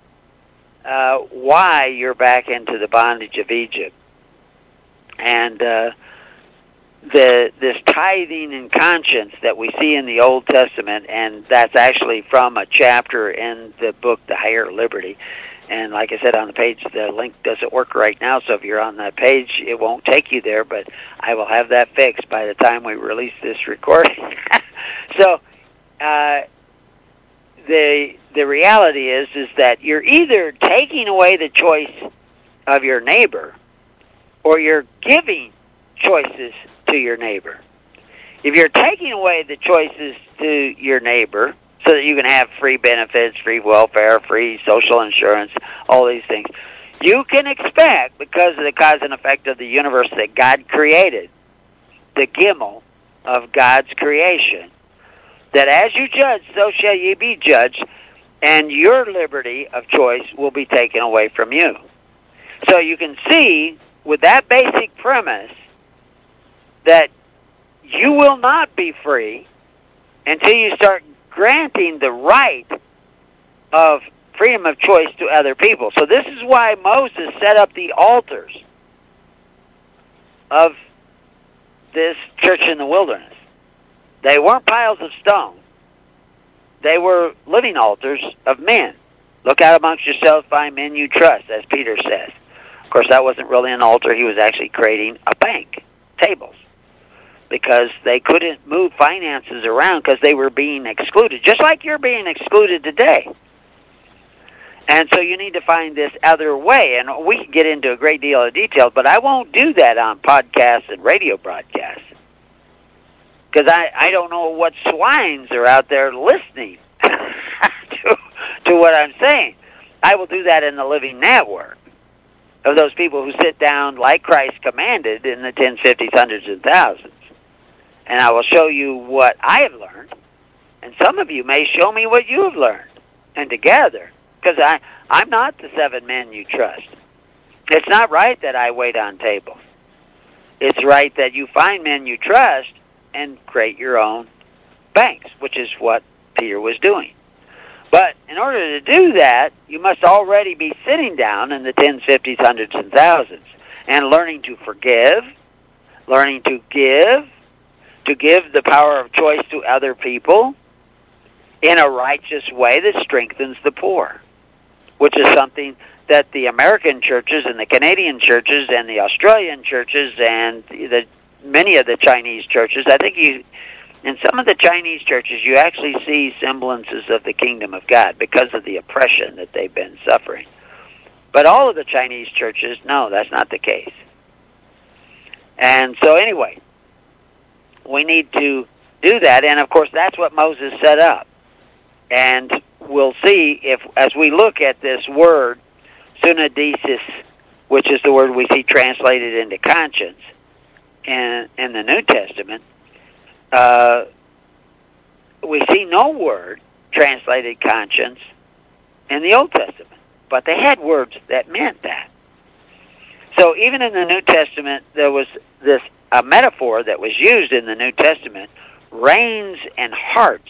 uh, why you're back into the bondage of Egypt. And uh The, this tithing and conscience that we see in the Old Testament, and that's actually from a chapter in the book, The Higher Liberty. And like I said on the page, the link doesn't work right now, so if you're on that page, it won't take you there, but I will have that fixed by the time we release this recording. so, uh, the the reality is, is that you're either taking away the choice of your neighbor, or you're giving choices to your neighbor. If you're taking away the choices to your neighbor so that you can have free benefits, free welfare, free social insurance, all these things, you can expect, because of the cause and effect of the universe that God created, the Gimel of God's creation, that as you judge, so shall ye be judged, and your liberty of choice will be taken away from you. So you can see, with that basic premise, that you will not be free until you start granting the right of freedom of choice to other people. So this is why Moses set up the altars of this church in the wilderness. They weren't piles of stone. They were living altars of men. Look out amongst yourselves, find men you trust, as Peter says. Of course, that wasn't really an altar. He was actually creating a bank, tables, because they couldn't move finances around because they were being excluded, just like you're being excluded today. And so you need to find this other way, and we can get into a great deal of detail, but I won't do that on podcasts and radio broadcasts, because I, I don't know what swines are out there listening to, to what I'm saying. I will do that in the living network of those people who sit down like Christ commanded in the tens, fifties, hundreds, and thousands. And I will show you what I have learned, and some of you may show me what you have learned. And together, because I, I'm not the seven men you trust. It's not right that I wait on tables. It's right that you find men you trust and create your own banks, which is what Peter was doing. But in order to do that, you must already be sitting down in the tens, fifties, hundreds, and thousands, and learning to forgive, learning to give, to give the power of choice to other people in a righteous way that strengthens the poor, which is something that the American churches and the Canadian churches and the Australian churches and the many of the Chinese churches, I think you, in some of the Chinese churches, you actually see semblances of the kingdom of God because of the oppression that they've been suffering. But all of the Chinese churches, no, that's not the case. And so anyway, we need to do that, and of course that's what Moses set up. And we'll see if, as we look at this word, sunadesis, which is the word we see translated into conscience in, in the New Testament, uh, we see no word translated conscience in the Old Testament, but they had words that meant that. So even in the New Testament, there was this a metaphor that was used in the New Testament, reins and hearts,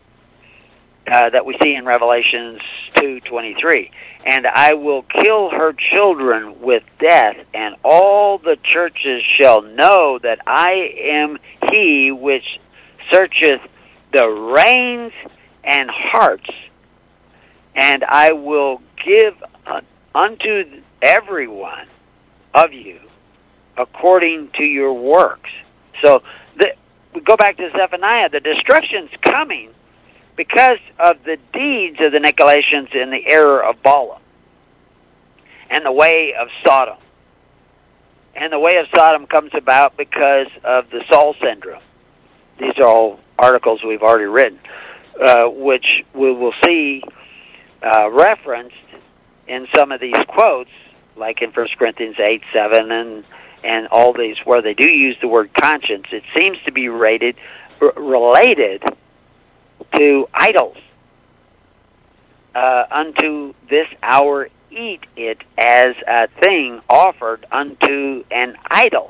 uh, that we see in Revelations two twenty-three. And I will kill her children with death, and all the churches shall know that I am he which searcheth the reins and hearts, and I will give unto everyone of you according to your works. So the, we go back to Zephaniah. The destruction's coming because of the deeds of the Nicolaitans and the error of Balaam and the way of Sodom. And the way of Sodom comes about because of the Saul syndrome. These are all articles we've already written, uh, which we will see uh, referenced in some of these quotes, like in First Corinthians eight, seven, and and all these where they do use the word conscience. It seems to be rated, r- related to idols. Uh, unto this hour eat it as a thing offered unto an idol.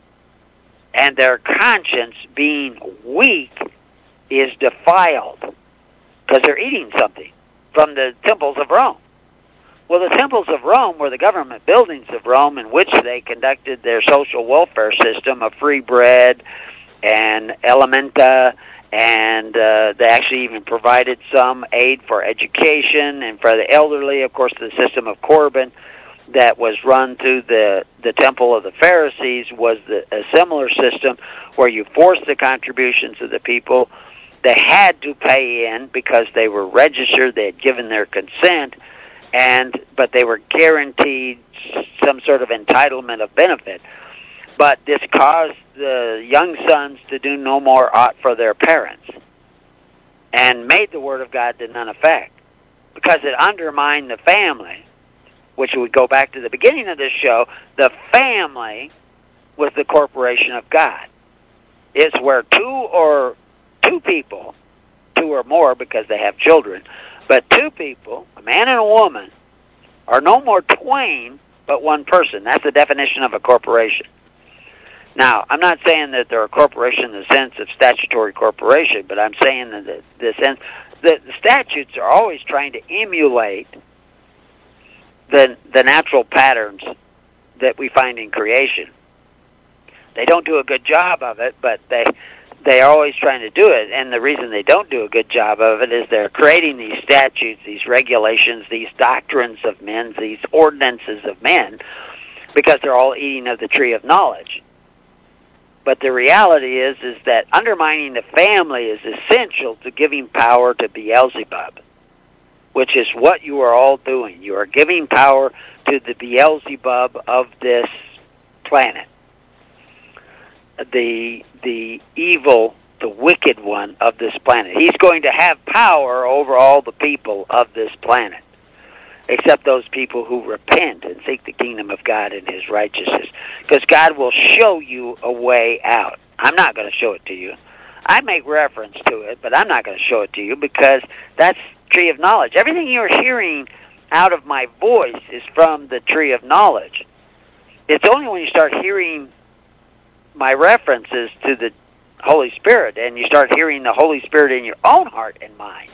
And their conscience, being weak, is defiled because they're eating something from the temples of Rome. Well, the temples of Rome were the government buildings of Rome in which they conducted their social welfare system of free bread and elementa, and uh, they actually even provided some aid for education and for the elderly. Of course, the system of Corban that was run through the, the temple of the Pharisees was the, a similar system where you forced the contributions of the people. They had to pay in because they were registered, they had given their consent, and but they were guaranteed some sort of entitlement of benefit. But this caused the young sons to do no more aught for their parents and made the Word of God to none effect because it undermined the family, which would go back to the beginning of this show. The family was the corporation of God. It's where two or two people, two or more because they have children, but two people, a man and a woman, are no more twain but one person. That's the definition of a corporation. Now, I'm not saying that they're a corporation in the sense of statutory corporation, but I'm saying that the, the sense that the statutes are always trying to emulate the the natural patterns that we find in creation. They don't do a good job of it, but they they are always trying to do it, and the reason they don't do a good job of it is they're creating these statutes, these regulations, these doctrines of men, these ordinances of men, because they're all eating of the tree of knowledge. But the reality is is that undermining the family is essential to giving power to Beelzebub, which is what you are all doing. You are giving power to the Beelzebub of this planet. The the evil, the wicked one of this planet. He's going to have power over all the people of this planet, except those people who repent and seek the kingdom of God and His righteousness. Because God will show you a way out. I'm not going to show it to you. I make reference to it, but I'm not going to show it to you because that's tree of knowledge. Everything you're hearing out of my voice is from the tree of knowledge. It's only when you start hearing my references to the Holy Spirit and you start hearing the Holy Spirit in your own heart and mind,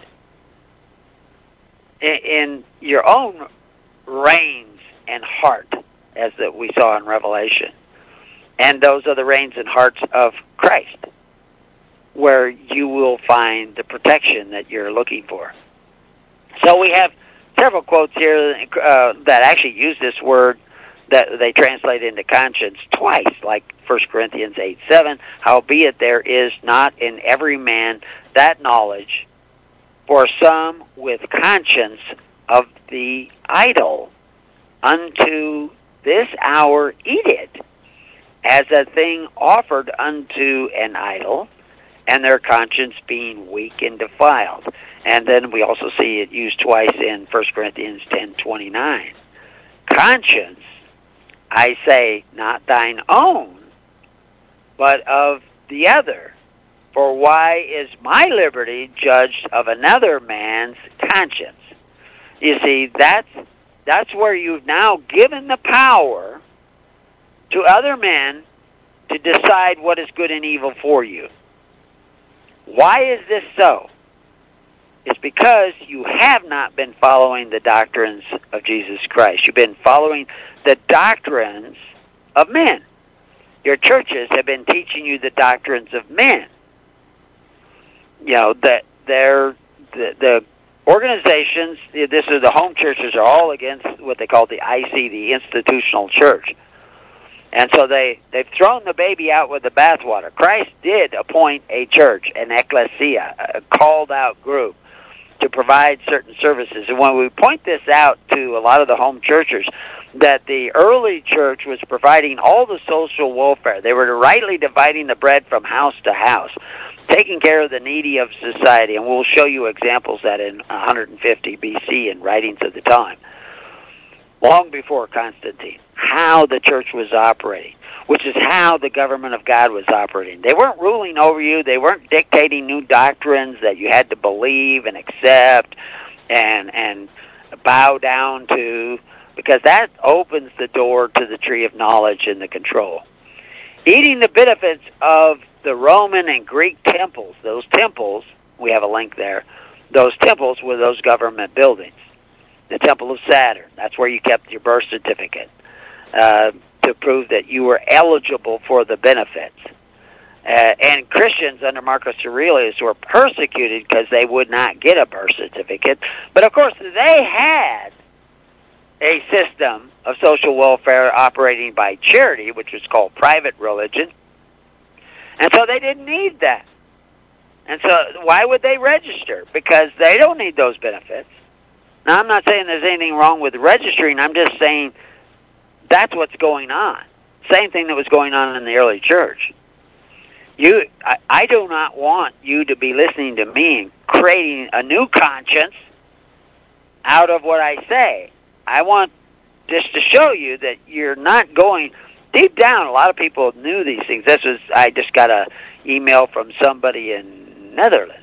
in, in your own reins and heart, as that we saw in Revelation. And those are the reins and hearts of Christ, where you will find the protection that you're looking for. So we have several quotes here uh, that actually use this word that they translate into conscience twice, like First Corinthians eight, seven, howbeit there is not in every man that knowledge, for some with conscience of the idol unto this hour eat it, as a thing offered unto an idol, and their conscience being weak and defiled. And then we also see it used twice in First Corinthians ten, twenty-nine. Conscience, I say, not thine own, but of the other. For why is my liberty judged of another man's conscience? You see, that's that's where you've now given the power to other men to decide what is good and evil for you. Why is this so? It's because you have not been following the doctrines of Jesus Christ. You've been following the doctrines of men. Your churches have been teaching you the doctrines of men. You know, that they're the, the organizations, this is the home churches, are all against what they call the I C, the institutional church. And so they, they've thrown the baby out with the bathwater. Christ did appoint a church, an ecclesia, a called-out group, to provide certain services. And when we point this out to a lot of the home churches, that the early church was providing all the social welfare. They were rightly dividing the bread from house to house, taking care of the needy of society. And we'll show you examples of that in one hundred fifty B C in writings of the time, long before Constantine, how the church was operating, which is how the government of God was operating. They weren't ruling over you. They weren't dictating new doctrines that you had to believe and accept and and bow down to, because that opens the door to the tree of knowledge and the control. Eating the benefits of the Roman and Greek temples, those temples, we have a link there, those temples were those government buildings. The Temple of Saturn, that's where you kept your birth certificate, uh, to prove that you were eligible for the benefits. Uh, and Christians under Marcus Aurelius were persecuted because they would not get a birth certificate. But of course, they had a system of social welfare operating by charity, which was called private religion. And so they didn't need that. And so why would they register? Because they don't need those benefits. Now, I'm not saying there's anything wrong with registering. I'm just saying that's what's going on. Same thing that was going on in the early church. You, I, I do not want you to be listening to me and creating a new conscience out of what I say. I want just to show you that you're not going deep down. A lot of people knew these things. This was I just got a email from somebody in Netherlands,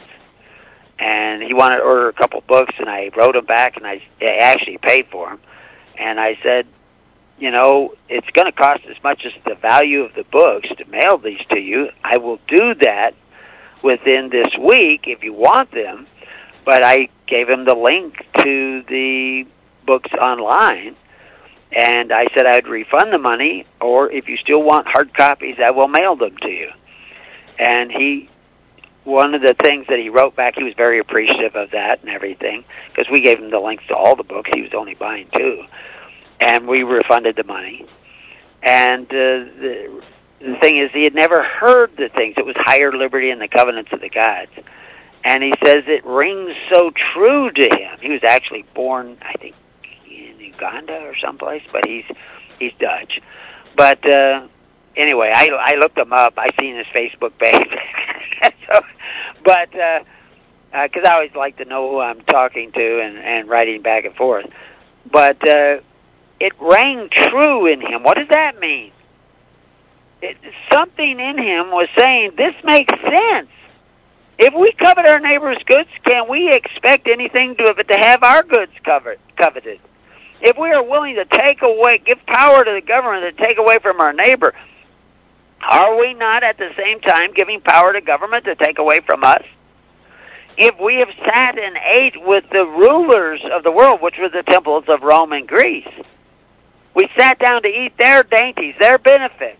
and he wanted to order a couple books, and I wrote him back, and I actually paid for them, and I said, you know, it's going to cost as much as the value of the books to mail these to you. I will do that within this week if you want them, but I gave him the link to the books online, and I said I'd refund the money, or if you still want hard copies, I will mail them to you. And he, one of the things that he wrote back, he was very appreciative of that and everything, because we gave him the links to all the books. He was only buying two. And we refunded the money. And uh, the, the thing is, he had never heard the things. It was higher liberty and the covenants of the gods. And he says it rings so true to him. He was actually born, I think, in Uganda or someplace, but he's he's Dutch. But uh, anyway, I, I looked him up. I seen his Facebook page. so, but because uh, uh, I always like to know who I'm talking to and, and writing back and forth. But uh, it rang true in him. What does that mean? It, something in him was saying, this makes sense. If we covet our neighbor's goods, can we expect anything to, to have our goods covered, coveted? If we are willing to take away, give power to the government to take away from our neighbor, are we not at the same time giving power to government to take away from us? If we have sat and ate with the rulers of the world, which were the temples of Rome and Greece, we sat down to eat their dainties, their benefits.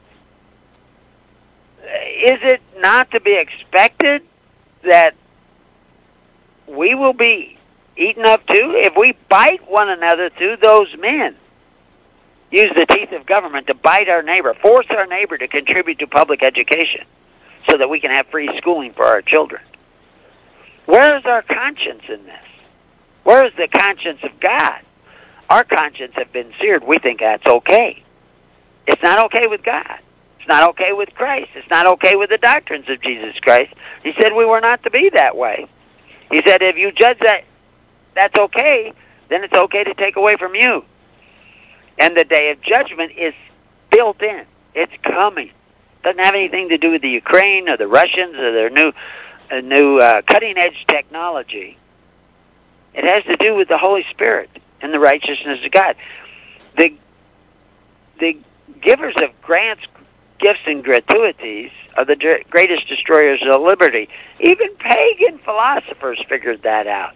Is it not to be expected that we will be eaten up too? If we bite one another through those men, use the teeth of government to bite our neighbor, force our neighbor to contribute to public education so that we can have free schooling for our children. Where is our conscience in this? Where is the conscience of God? Our conscience have been seared. We think that's okay. It's not okay with God. It's not okay with Christ. It's not okay with the doctrines of Jesus Christ. He said we were not to be that way. He said if you judge that that's okay, then it's okay to take away from you. And the day of judgment is built in. It's coming. It doesn't have anything to do with the Ukraine or the Russians or their new, uh, new uh, cutting-edge technology. It has to do with the Holy Spirit and the righteousness of God. The, the givers of grants gifts and gratuities are the dr- greatest destroyers of liberty. Even pagan philosophers figured that out.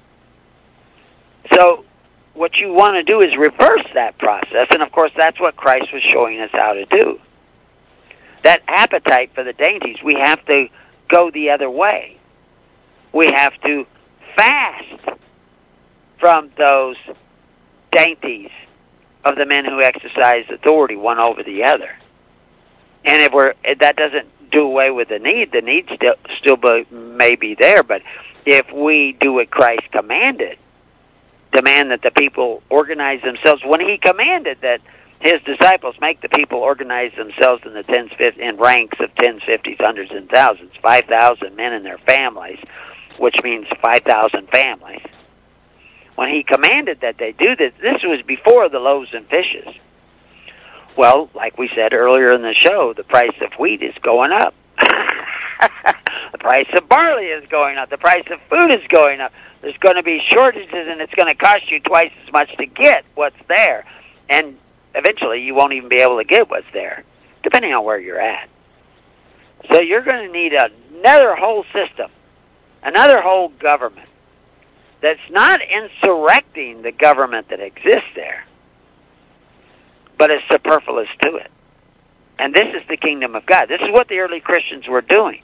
So what you want to do is reverse that process, and of course that's what Christ was showing us how to do. That appetite for the dainties, we have to go the other way. We have to fast from those dainties of the men who exercise authority one over the other. And if we're if that doesn't do away with the need, the need still still be, may be there, but if we do what Christ commanded, demand that the people organize themselves, when he commanded that his disciples make the people organize themselves in the tens, fifties, in ranks of tens, fifties, hundreds, and thousands, five thousand men and their families, which means five thousand families. When he commanded that they do this, this was before the loaves and fishes. Well, like we said earlier in the show, the price of wheat is going up. The price of barley is going up. The price of food is going up. There's going to be shortages, and it's going to cost you twice as much to get what's there. And eventually you won't even be able to get what's there, depending on where you're at. So you're going to need another whole system, another whole government that's not insurrecting the government that exists there, but is superfluous to it. And this is the kingdom of God. This is what the early Christians were doing.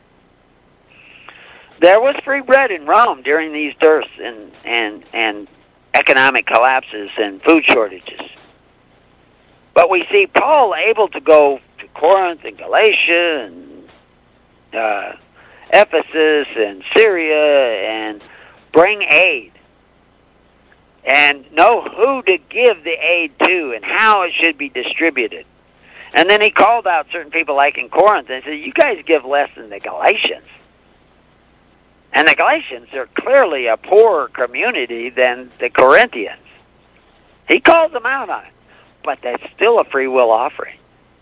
There was free bread in Rome during these dearths and, and, and economic collapses and food shortages. But we see Paul able to go to Corinth and Galatia and uh, Ephesus and Syria and bring aid and know who to give the aid to and how it should be distributed. And then he called out certain people like in Corinth and said, you guys give less than the Galatians. And the Galatians are clearly a poorer community than the Corinthians. He calls them out on it. But that's still a free will offering.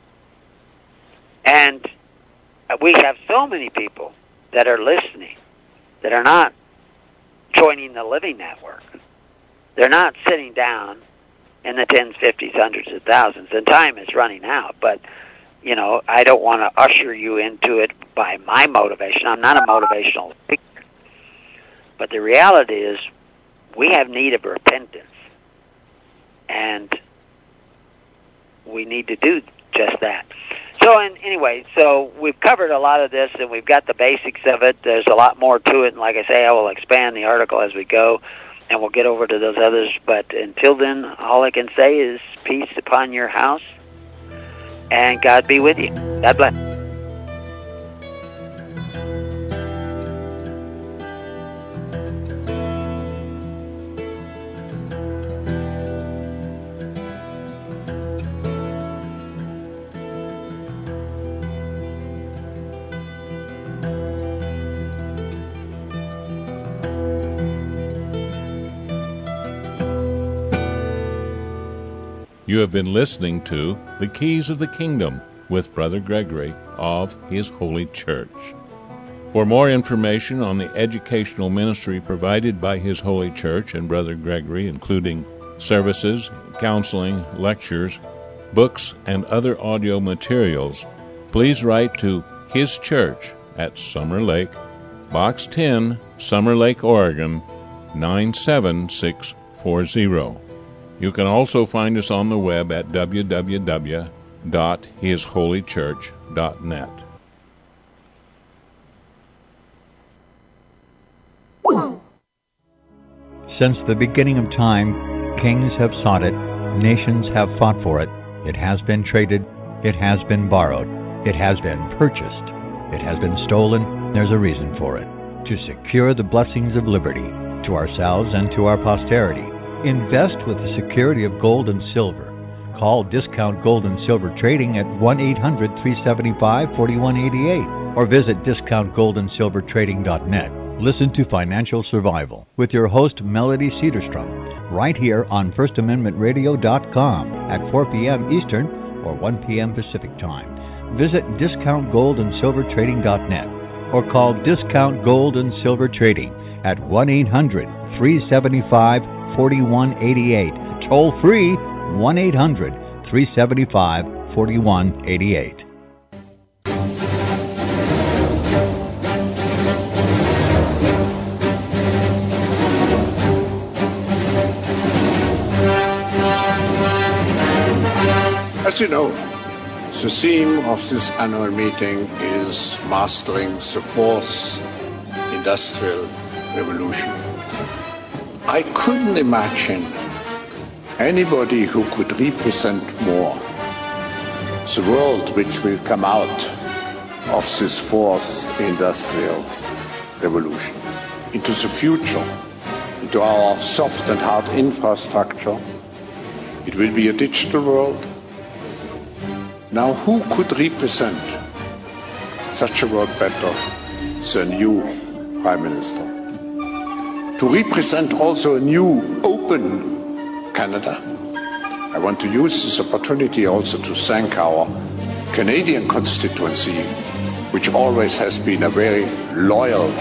And we have so many people that are listening that are not joining the Living Network. They're not sitting down in the tens, fifties, hundreds of thousands. And time is running out. But, you know, I don't want to usher you into it by my motivation. I'm not a motivational speaker. But the reality is we have need of repentance. And we need to do just that. So in, anyway, so we've covered a lot of this, and we've got the basics of it. There's a lot more to it, and like I say, I will expand the article as we go, and we'll get over to those others. But until then, all I can say is peace upon your house, and God be with you. God bless. You have been listening to The Keys of the Kingdom with Brother Gregory of His Holy Church. For more information on the educational ministry provided by His Holy Church and Brother Gregory, including services, counseling, lectures, books, and other audio materials, please write to His Church at Summer Lake, Box ten, Summer Lake, Oregon, nine seven six four zero. You can also find us on the web at w w w dot his holy church dot net. Since the beginning of time, kings have sought it, nations have fought for it. It has been traded, it has been borrowed, it has been purchased, it has been stolen. There's a reason for it. To secure the blessings of liberty to ourselves and to our posterity. Invest with the security of gold and silver. Call Discount Gold and Silver Trading at one eight hundred, three seven five, four one eight eight or visit discount gold and silver trading dot net. Listen to Financial Survival with your host Melody Cedarstrom right here on first amendment radio dot com at four p.m. Eastern or one p.m. Pacific Time. Visit discount gold and silver trading dot net or call Discount Gold and Silver Trading at one eight hundred, three seven five, four one eight eight. Toll free one eight hundred, three seven five, forty-one eighty-eight. As you know, the theme of this annual meeting is Mastering the Fourth Industrial Revolution. I couldn't imagine anybody who could represent more the world which will come out of this fourth industrial revolution into the future, into our soft and hard infrastructure. It will be a digital world. Now, who could represent such a world better than you, Prime Minister? To represent also a new, open Canada. I want to use this opportunity also to thank our Canadian constituency, which always has been a very loyal.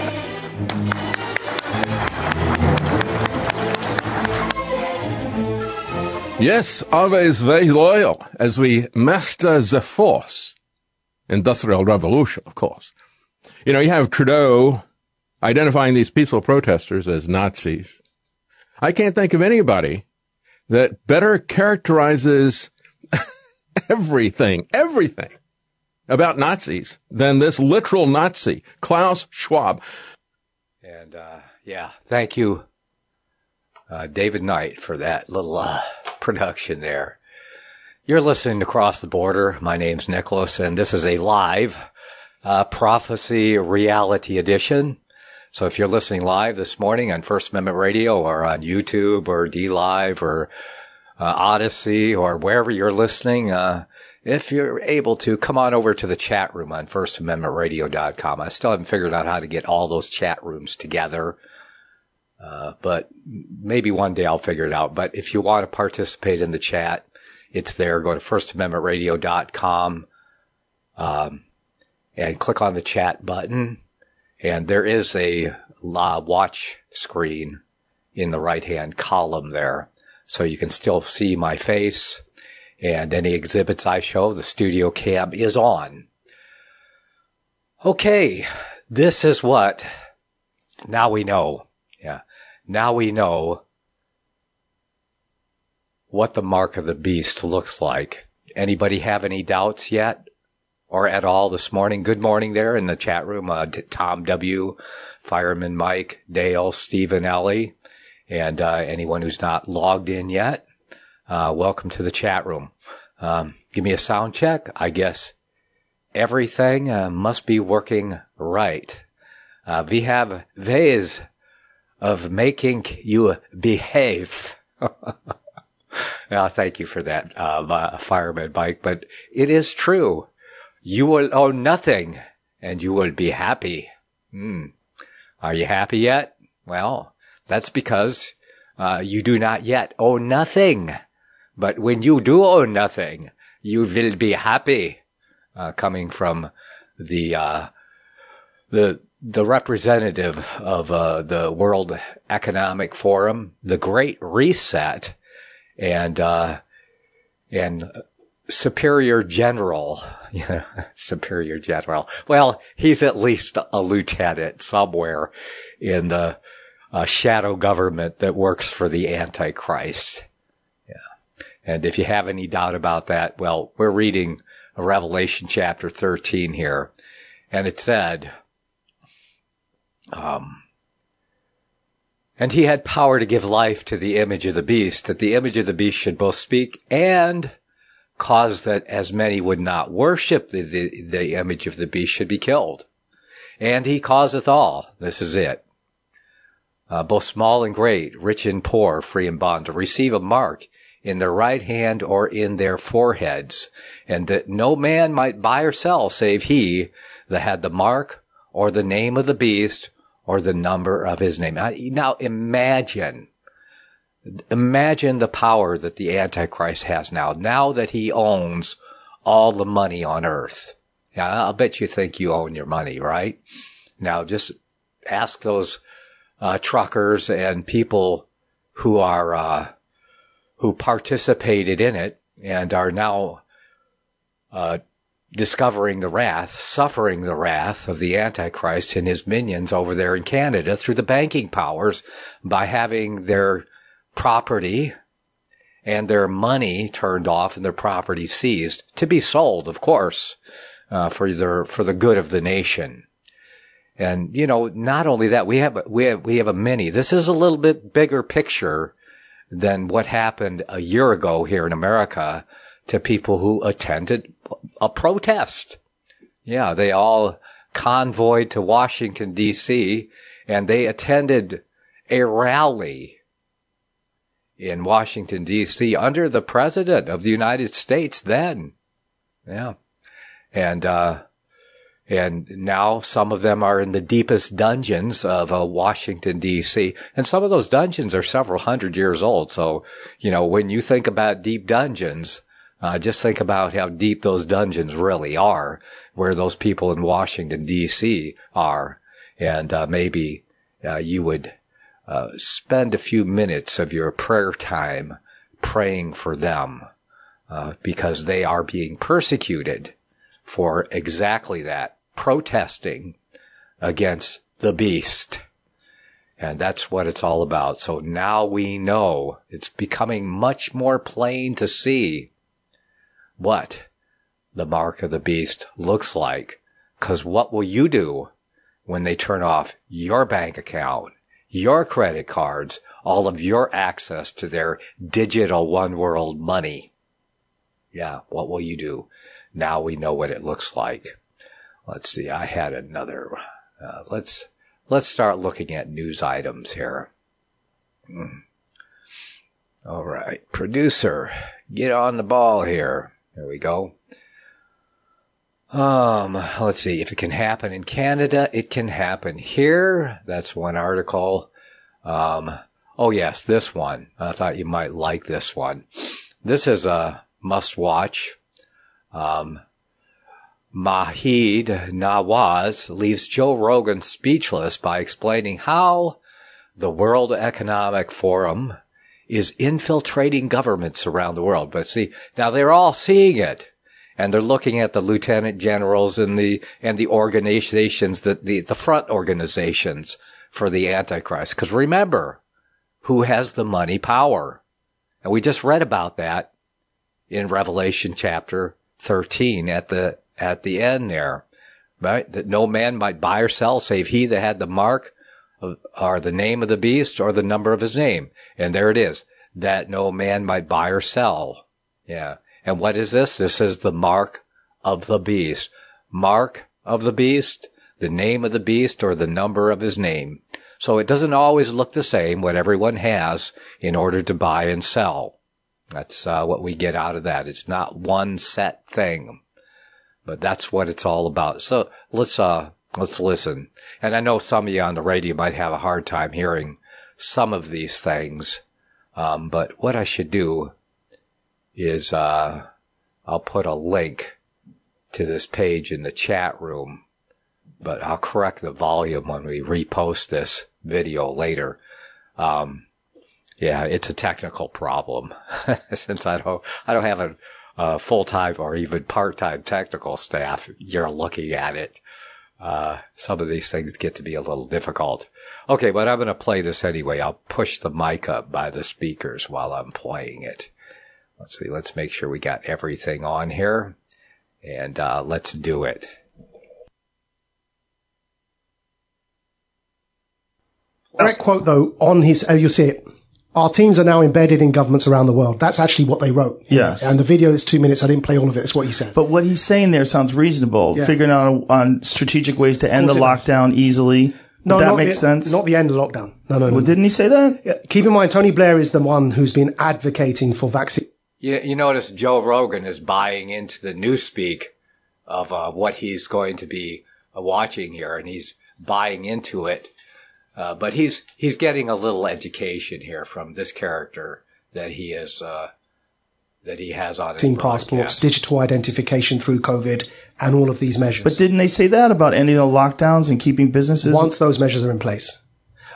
Yes, always very loyal as we master the fourth industrial revolution, of course. You know, you have Trudeau identifying these peaceful protesters as Nazis. I can't think of anybody that better characterizes everything, everything about Nazis than this literal Nazi, Klaus Schwab. And, uh, yeah, thank you, uh, David Knight, for that little, uh, production there. You're listening to Cross the Border. My name's Nicholas, and this is a live uh, Prophecy Reality Edition. So if you're listening live this morning on First Amendment Radio or on YouTube or D Live or uh, Odyssey or wherever you're listening, uh, if you're able to, come on over to the chat room on first amendment radio dot com. I still haven't figured out how to get all those chat rooms together. Uh, but maybe one day I'll figure it out. But if you want to participate in the chat, it's there. Go to first amendment radio dot com, um, and click on the chat button. And there is a uh, watch screen in the right-hand column there. So you can still see my face and any exhibits I show. The studio cam is on. Okay. This is what now we know. Yeah. Now we know what the mark of the beast looks like. Anybody have any doubts yet or at all this morning? Good morning there in the chat room. Uh, Tom W., Fireman Mike, Dale, Stephen Ellie, and uh, anyone who's not logged in yet, uh, welcome to the chat room. Um, give me a sound check. I guess everything uh, must be working right. Uh, we have ways of making you behave. Now, thank you for that, um, uh, Fireman Mike, but it is true. You will own nothing, and you will be happy. Hmm. Are you happy yet? Well, that's because uh, you do not yet own nothing. But when you do own nothing, you will be happy. Uh, coming from the uh, the the representative of uh, the World Economic Forum, the Great Reset, and uh, and Superior General, yeah, Superior General. Well, he's at least a lieutenant somewhere in the uh, shadow government that works for the Antichrist. Yeah, and if you have any doubt about that, well, we're reading Revelation chapter thirteen here, and it said, um, and he had power to give life to the image of the beast, that the image of the beast should both speak and cause that as many would not worship the, the, the image of the beast should be killed. And he causeth all, this is it, uh, both small and great, rich and poor, free and bond, to receive a mark in their right hand or in their foreheads, and that no man might buy or sell save he that had the mark or the name of the beast or the number of his name. Now imagine, imagine the power that the Antichrist has now, now that he owns all the money on earth. Yeah, I'll bet you think you own your money, right? Now just ask those uh, truckers and people who are, uh, who participated in it and are now uh, discovering the wrath, suffering the wrath of the Antichrist and his minions over there in Canada through the banking powers by having their property and their money turned off and their property seized to be sold, of course, uh, for their, for the good of the nation. And, you know, not only that, we have, we have, we have a mini. This is a little bit bigger picture than what happened a year ago here in America to people who attended a protest. Yeah, they all convoyed to Washington, D C, and they attended a rally in Washington, D C under the President of the United States then. Yeah. And, uh, and now some of them are in the deepest dungeons of uh, Washington, D C. And some of those dungeons are several hundred years old. So, you know, when you think about deep dungeons, uh, just think about how deep those dungeons really are, where those people in Washington, D C are. And uh, maybe uh, you would uh, spend a few minutes of your prayer time praying for them uh, because they are being persecuted for exactly that. Protesting against the beast. And that's what it's all about. So now we know it's becoming much more plain to see what the mark of the beast looks like. Because what will you do when they turn off your bank account, your credit cards, all of your access to their digital one world money? Yeah, what will you do? Now we know what it looks like. Let's see, I had another, uh, let's, let's start looking at news items here. Mm. All right, producer, get on the ball here. There we go. Um, let's see, if it can happen in Canada, it can happen here. That's one article. Um, oh yes, this one. I thought you might like this one. This is a must watch. Um, Maheed Nawaz leaves Joe Rogan speechless by explaining how the World Economic Forum is infiltrating governments around the world. But see, now they're all seeing it, and they're looking at the lieutenant generals and the and the organizations, that the the front organizations for the Antichrist. Because remember, who has the money power? And we just read about that in Revelation chapter thirteen at the at the end there, right? That no man might buy or sell save he that had the mark of, or the name of the beast or the number of his name. And there it is, that no man might buy or sell. Yeah. And what is this? This is the mark of the beast. Mark of the beast, the name of the beast, or the number of his name. So it doesn't always look the same what everyone has in order to buy and sell. That's uh, what we get out of that. It's not one set thing. But that's what it's all about. So let's, uh, let's listen. And I know some of you on the radio might have a hard time hearing some of these things. Um, but what I should do is, uh, I'll put a link to this page in the chat room, but I'll correct the volume when we repost this video later. Um, yeah, it's a technical problem since I don't, I don't have a, Uh, full-time or even part-time technical staff. You're looking at it. Uh, some of these things get to be a little difficult. Okay, but I'm going to play this anyway. I'll push the mic up by the speakers while I'm playing it. Let's see. Let's make sure we got everything on here. And, uh, let's do it. Direct quote, though, on his, oh, you'll see it. Our teams are now embedded in governments around the world. That's actually what they wrote. Yes. And the video is two minutes. I didn't play all of it. It's what he said. But what he's saying there sounds reasonable. Yeah. Figuring out on strategic ways to end the lockdown easily. No, Would that not make the, sense? Not the end of the lockdown. No, no, no. Well, didn't he say that? Yeah. Keep in mind, Tony Blair is the one who's been advocating for vaccine. You, you notice Joe Rogan is buying into the newspeak of uh, what he's going to be uh, watching here, and he's buying into it. Uh, but he's he's getting a little education here from this character that he is uh, that he has on his Team passports, digital identification through COVID, and all of these measures. But didn't they say that about ending the lockdowns and keeping businesses? Once those measures are in place.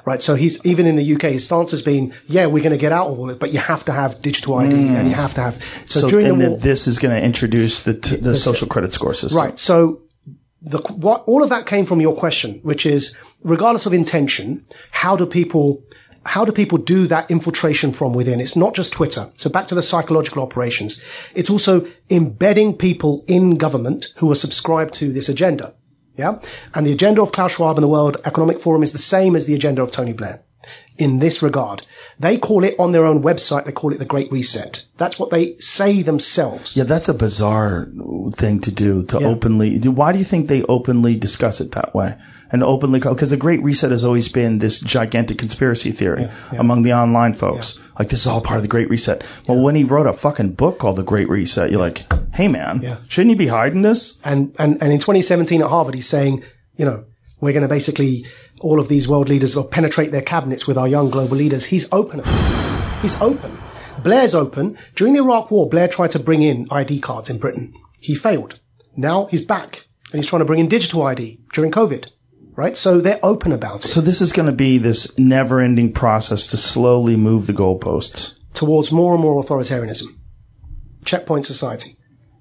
right? So he's, even in the U K, his stance has been, yeah, we're going to get out of all it, but you have to have digital I D mm. and you have to have, so, so during and the war, this is going to introduce the, t- the social credit score system. Right. So the, what, all of that came from your question, which is, regardless of intention, how do people, how do people do that infiltration from within? It's not just Twitter. So back to the psychological operations. It's also embedding people in government who are subscribed to this agenda. Yeah. And the agenda of Klaus Schwab and the World Economic Forum is the same as the agenda of Tony Blair in this regard. They call it on their own website, they call it the Great Reset. That's what they say themselves. Yeah, that's a bizarre thing to do, to yeah. openly. Why do you think they openly discuss it that way? And openly, because the Great Reset has always been this gigantic conspiracy theory yeah, yeah. among the online folks. Yeah. Like, this is all part of the Great Reset. Well, yeah. when he wrote a fucking book called The Great Reset, you're like, hey man, yeah. shouldn't he be hiding this? And, and, and in twenty seventeen at Harvard, he's saying, you know, we're going to basically, all of these world leaders will penetrate their cabinets with our young global leaders. He's open about this. He's open. Blair's open. During the Iraq War, Blair tried to bring in I D cards in Britain. He failed. Now he's back and he's trying to bring in digital I D during COVID. Right? So they're open about it. So this is going to be this never-ending process to slowly move the goalposts towards more and more authoritarianism. Checkpoint society.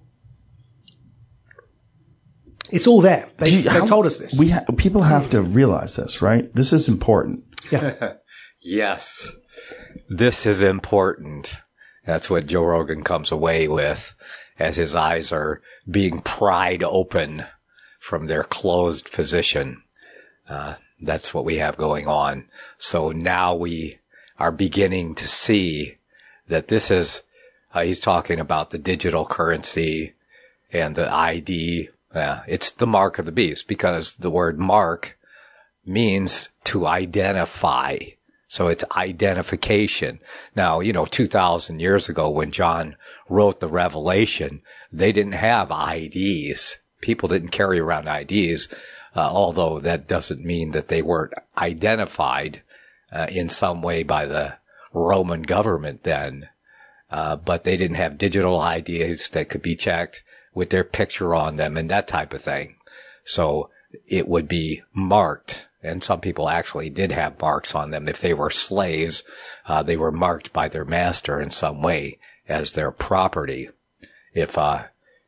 It's all there. They, you, they told us this. We ha- people have to realize this, right? This is important. Yeah. Yes. This is important. That's what Joe Rogan comes away with as his eyes are being pried open from their closed position. Uh, that's what we have going on. So now we are beginning to see that this is, uh, he's talking about the digital currency and the I D. Uh, it's the mark of the beast because the word mark means to identify. So it's identification. Now, you know, two thousand years ago when John wrote the Revelation, they didn't have I Ds. People didn't carry around I Ds. Uh, although that doesn't mean that they weren't identified uh, in some way by the Roman government then. Uh, but they didn't have digital I Ds that could be checked with their picture on them and that type of thing. So it would be marked. And some people actually did have marks on them. If they were slaves, uh, they were marked by their master in some way as their property. If, uh,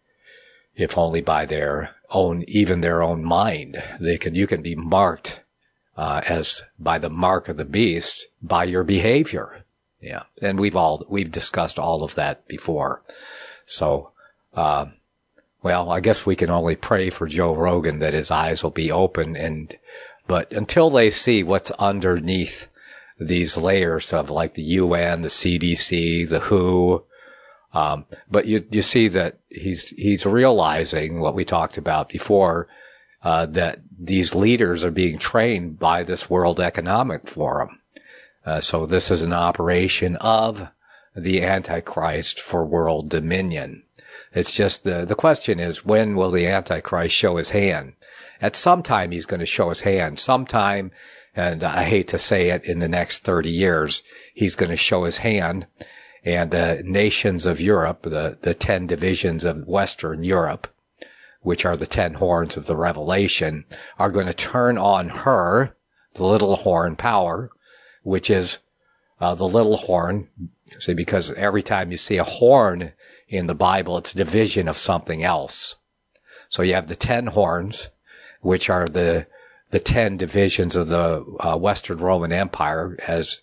if only by their own, even their own mind. They can, you can be marked, uh, as by the mark of the beast by your behavior. Yeah. And we've all, we've discussed all of that before. So, uh, well, I guess we can only pray for Joe Rogan that his eyes will be open and, but until they see what's underneath these layers of like the U N, the C D C, the W H O, Um, but you, you see that he's, he's realizing what we talked about before, uh, that these leaders are being trained by this World Economic Forum. Uh, so this is an operation of the Antichrist for world dominion. It's just the, the question is, when will the Antichrist show his hand? At some time he's going to show his hand. Sometime, and I hate to say it, in the next thirty years, he's going to show his hand. And the nations of Europe, the, the ten divisions of Western Europe, which are the ten horns of the Revelation, are going to turn on her, the little horn power, which is uh, the little horn. See, because every time you see a horn in the Bible, it's a division of something else. So you have the ten horns, which are the the ten divisions of the uh, Western Roman Empire, as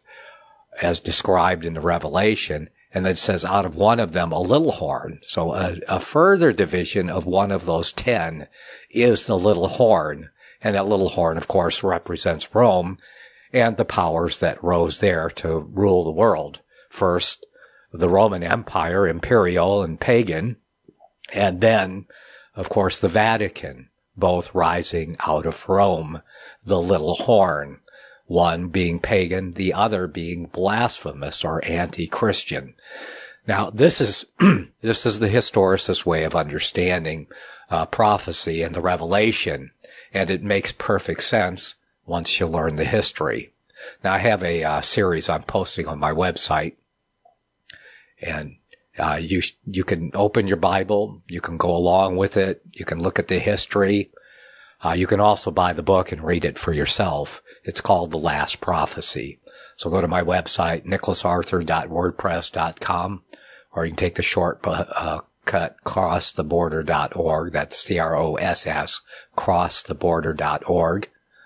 as described in the Revelation, and it says out of one of them a little horn. So a, a further division of one of those ten is the little horn. And that little horn, of course, represents Rome and the powers that rose there to rule the world. First, the Roman Empire, imperial and pagan, and then, of course, the Vatican, both rising out of Rome, the little horn. One being pagan, the other being blasphemous or anti-Christian. Now, this is this is the historicist way of understanding uh, prophecy and the Revelation, and it makes perfect sense once you learn the history. Now, I have a uh, series I'm posting on my website, and uh, you you can open your Bible, you can go along with it, you can look at the history. Uh, you can also buy the book and read it for yourself. It's called The Last Prophecy. So go to my website, nicholas arthur dot wordpress dot com, or you can take the short uh, cut, cross the border dot org. That's C R O S S, cross the border dot org.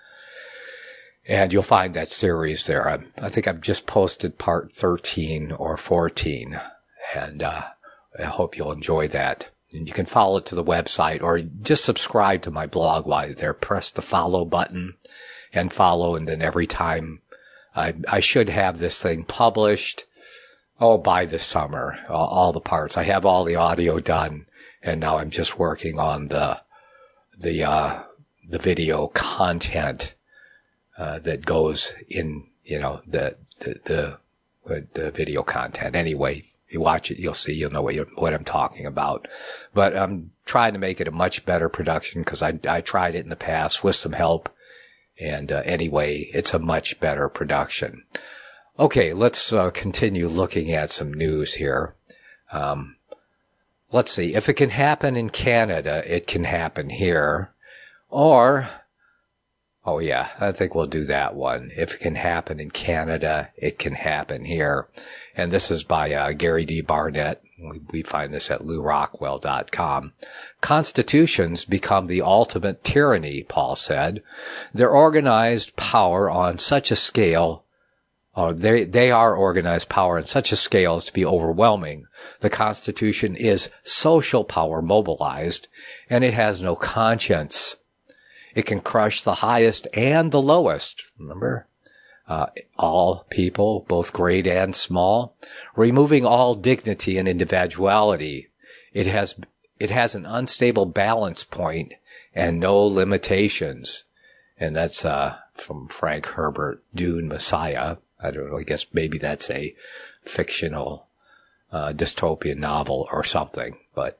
And you'll find that series there. I, I think I've just posted part thirteen or fourteen, and uh, I hope you'll enjoy that. And you can follow it to the website, or just subscribe to my blog while you're there. Press the follow button and follow, and then every time I, I should have this thing published, oh, by the summer, all, all the parts. I have all the audio done, and now I'm just working on the the uh, the video content uh, that goes in, you know, the the the, the video content. Anyway. You watch it, you'll see, you'll know what, you're, what I'm talking about. But I'm trying to make it a much better production because I, I tried it in the past with some help. And uh, anyway, it's a much better production. Okay, let's uh, continue looking at some news here. Um, let's see. If it can happen in Canada, it can happen here. Or, oh yeah, I think we'll do that one. If it can happen in Canada, it can happen here. And this is by uh, Gary D. Barnett. We, we find this at lou rockwell dot com. Constitutions become the ultimate tyranny, Paul said. They're organized power on such a scale, uh, they, they are organized power on such a scale as to be overwhelming. The Constitution is social power mobilized, and it has no conscience. It can crush the highest and the lowest. Remember? Uh, all people, both great and small, removing all dignity and individuality. It has, it has an unstable balance point and no limitations. And that's, uh, from Frank Herbert, Dune Messiah. I don't know, I guess maybe that's a fictional, uh, dystopian novel or something, but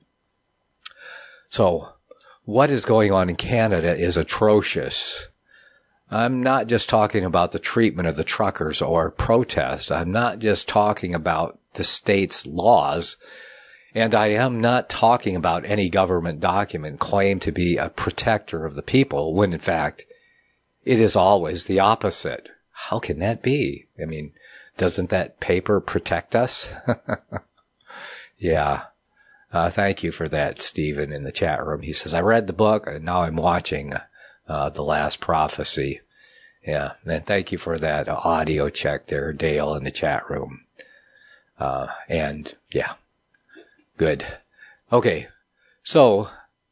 so what is going on in Canada is atrocious. I'm not just talking about the treatment of the truckers or protest. I'm not just talking about the state's laws. And I am not talking about any government document claimed to be a protector of the people, when in fact it is always the opposite. How can that be? I mean, doesn't that paper protect us? Yeah. Uh, thank you for that, Stephen, in the chat room. He says, I read the book and now I'm watching Uh, The Last Prophecy. Yeah, and thank you for that uh, audio check there, Dale, in the chat room. Uh, and, yeah, good. Okay, so,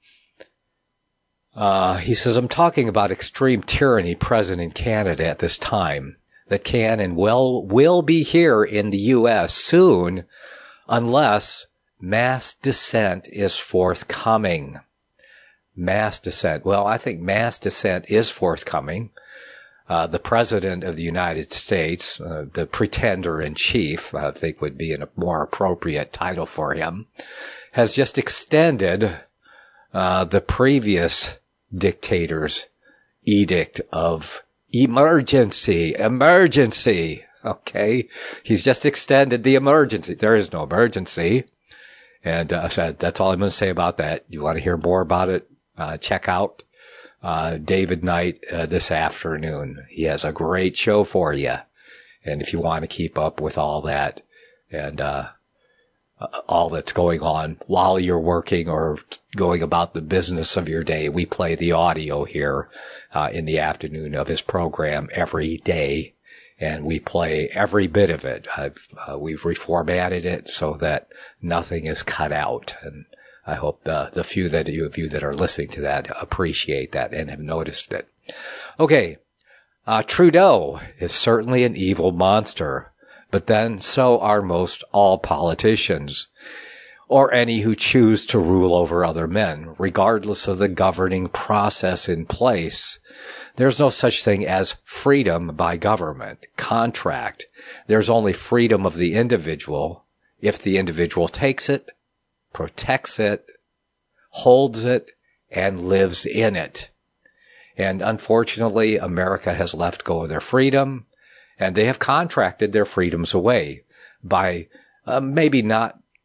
uh, he says, I'm talking about extreme tyranny present in Canada at this time that can and will, will be here in the U S soon unless mass dissent is forthcoming. Mass dissent. Well, I think mass dissent is forthcoming. Uh, the President of the United States, uh, the Pretender-in-Chief, I think would be a more appropriate title for him, has just extended uh, the previous dictator's edict of emergency. Emergency! Okay? He's just extended the emergency. There is no emergency. And uh, so that's all I'm going to say about that. You want to hear more about it? Uh, check out, uh, David Knight, uh, this afternoon. He has a great show for you. And if you want to keep up with all that and, uh, all that's going on while you're working or going about the business of your day, we play the audio here, uh, in the afternoon of his program every day. And we play every bit of it. I've, uh, we've reformatted it so that nothing is cut out. And I hope uh, the few that you of you that are listening to that appreciate that and have noticed it. Okay, uh, Trudeau is certainly an evil monster, but then so are most all politicians, or any who choose to rule over other men, regardless of the governing process in place. There's no such thing as freedom by government, contract. There's only freedom of the individual if the individual takes it, protects it, holds it, and lives in it. And unfortunately, America has let go of their freedom, and they have contracted their freedoms away by uh, maybe not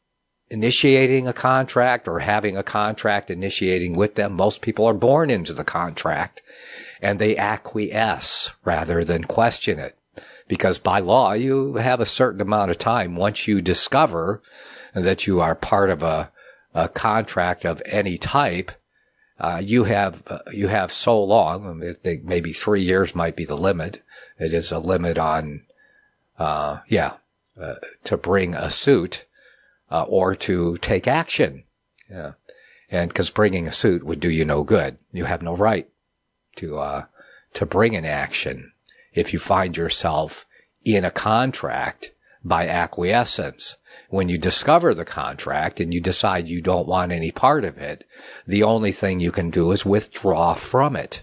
initiating a contract or having a contract initiating with them. Most people are born into the contract and they acquiesce rather than question it. Because by law, you have a certain amount of time once you discover that you are part of a, a contract of any type. Uh, you have, uh, you have so long, I think maybe three years might be the limit. It is a limit on, uh, yeah, uh, to bring a suit, uh, or to take action. Yeah. And cause bringing a suit would do you no good. You have no right to, uh, to bring an action if you find yourself in a contract by acquiescence. When you discover the contract and you decide you don't want any part of it, the only thing you can do is withdraw from it.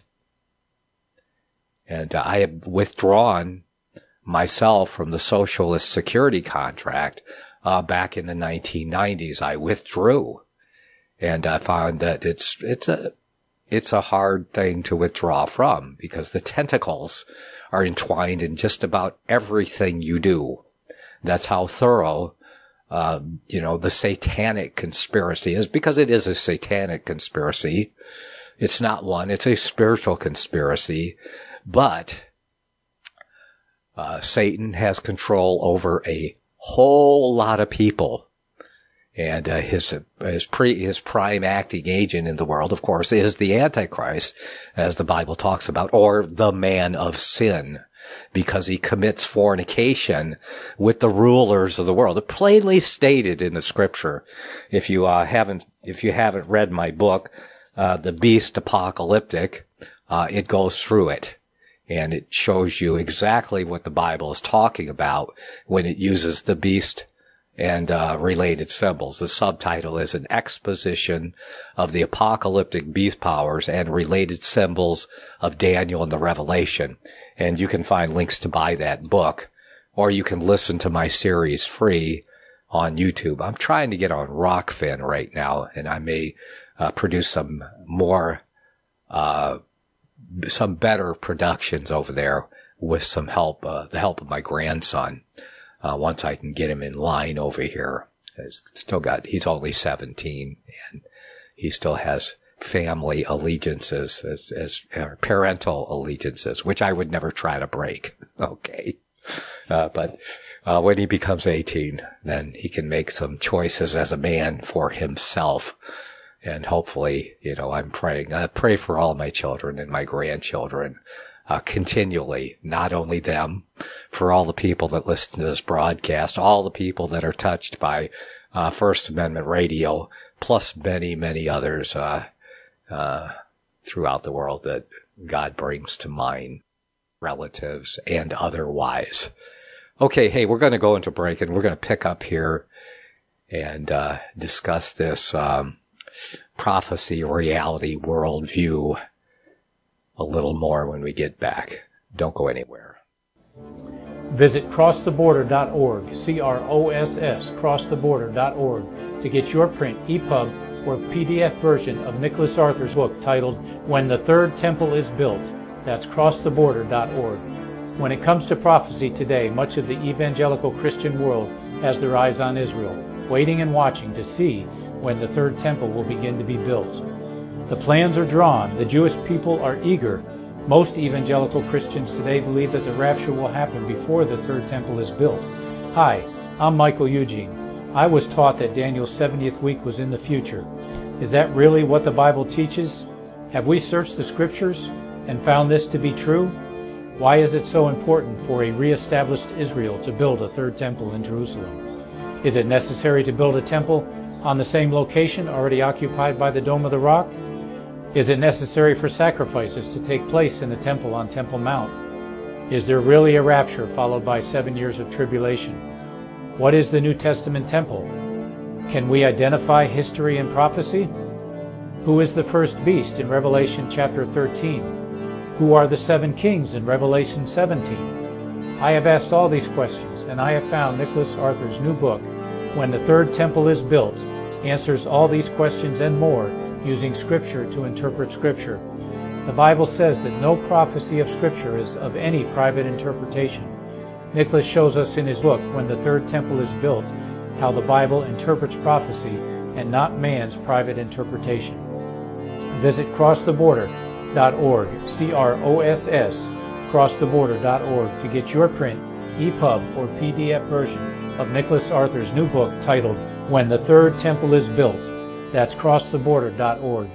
And uh, I have withdrawn myself from the Socialist Security contract uh, back in the nineteen nineties. I withdrew, and I found that it's it's a it's a hard thing to withdraw from because the tentacles are entwined in just about everything you do. That's how thorough, uh, you know, the satanic conspiracy is, because it is a satanic conspiracy. It's not one, it's a spiritual conspiracy, but, uh, Satan has control over a whole lot of people. And uh, his his pre his prime acting agent in the world, of course, is the Antichrist, as the Bible talks about, or the man of sin, because he commits fornication with the rulers of the world. It's plainly stated in the Scripture. If you uh, haven't if you haven't read my book, uh, The Beast Apocalyptic, uh, it goes through it. And it shows you exactly what the Bible is talking about when it uses the beast and uh related symbols. The subtitle is An Exposition of the Apocalyptic Beast Powers and Related Symbols of Daniel and the Revelation. And you can find links to buy that book, or you can listen to my series free on YouTube. I'm trying to get on Rockfin right now, and I may uh, produce some more, uh some better productions over there with some help, uh, the help of my grandson. Uh, once I can get him in line over here. He's still got, he's only seventeen, and he still has family allegiances, as, as uh, parental allegiances, which I would never try to break. Okay. Uh, but, uh, when he becomes eighteen, then he can make some choices as a man for himself. And hopefully, you know, I'm praying, I pray for all my children and my grandchildren, Uh, continually, not only them, for all the people that listen to this broadcast, all the people that are touched by uh, First Amendment Radio, plus many, many others uh, uh, throughout the world that God brings to mind, relatives and otherwise. Okay, hey, we're going to go into break, and we're going to pick up here and uh, discuss this um, prophecy, reality, worldview a little more when we get back. Don't go anywhere. Visit cross the border dot org, C R O S S, cross the border dot org, to get your print, E P U B, or P D F version of Nicholas Arthur's book titled When the Third Temple is Built. That's cross the border dot org. When it comes to prophecy today, much of the evangelical Christian world has their eyes on Israel, waiting and watching to see when the Third Temple will begin to be built. The plans are drawn. The Jewish people are eager. Most evangelical Christians today believe that the rapture will happen before the Third Temple is built. Hi, I'm Michael Eugene. I was taught that Daniel's seventieth week was in the future. Is that really what the Bible teaches? Have we searched the Scriptures and found this to be true? Why is it so important for a re-established Israel to build a third temple in Jerusalem? Is it necessary to build a temple on the same location already occupied by the Dome of the Rock? Is it necessary for sacrifices to take place in the temple on Temple Mount? Is there really a rapture followed by seven years of tribulation? What is the New Testament temple? Can we identify history and prophecy? Who is the first beast in Revelation chapter thirteen? Who are the seven kings in Revelation seventeen? I have asked all these questions, and I have found Nicholas Arthur's new book, When the Third Temple is Built, answers all these questions and more, using Scripture to interpret Scripture. The Bible says that no prophecy of Scripture is of any private interpretation. Nicholas shows us in his book, When the Third Temple is Built, how the Bible interprets prophecy and not man's private interpretation. Visit cross the border dot org, C R O S S, cross the border dot org, to get your print, E P U B, or P D F version of Nicholas Arthur's new book titled When the Third Temple is Built. That's cross the border dot org.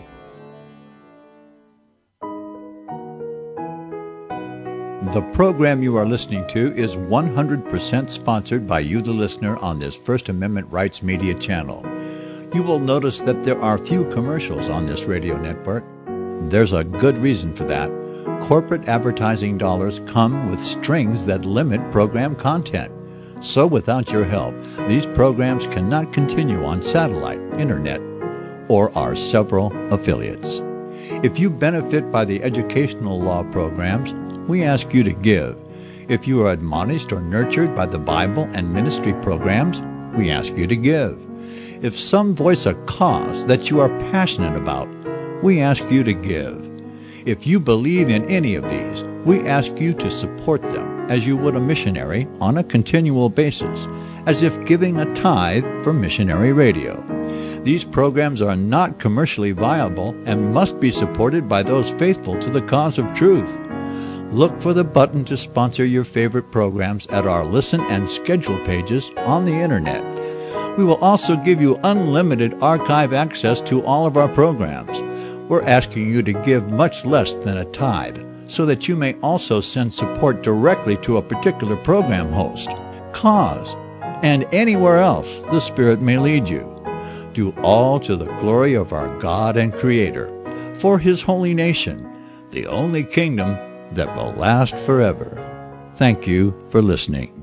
The program you are listening to is one hundred percent sponsored by you, the listener, on this First Amendment Rights Media channel. You will notice that there are few commercials on this radio network. There's a good reason for that. Corporate advertising dollars come with strings that limit program content. So without your help, these programs cannot continue on satellite, internet, or our several affiliates. If you benefit by the educational law programs, we ask you to give. If you are admonished or nurtured by the Bible and ministry programs, we ask you to give. If some voice a cause that you are passionate about, we ask you to give. If you believe in any of these, we ask you to support them as you would a missionary on a continual basis, as if giving a tithe for missionary radio. These programs are not commercially viable and must be supported by those faithful to the cause of truth. Look for the button to sponsor your favorite programs at our listen and schedule pages on the internet. We will also give you unlimited archive access to all of our programs. We're asking you to give much less than a tithe, so that you may also send support directly to a particular program host, cause, and anywhere else the Spirit may lead you. Do all to the glory of our God and Creator, for His holy nation, the only kingdom that will last forever. Thank you for listening.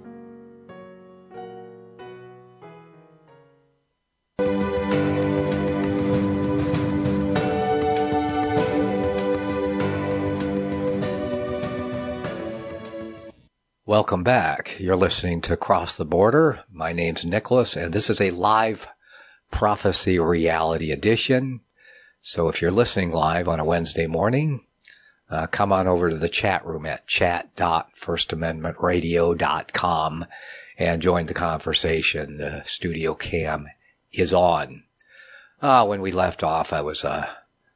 Welcome back. You're listening to Cross the Border. My name's Nicholas, and this is a live prophecy reality edition. So if you're listening live on a Wednesday morning, uh, come on over to the chat room at chat dot first amendment radio dot com and join the conversation. The studio cam is on. Uh, when we left off, I was uh,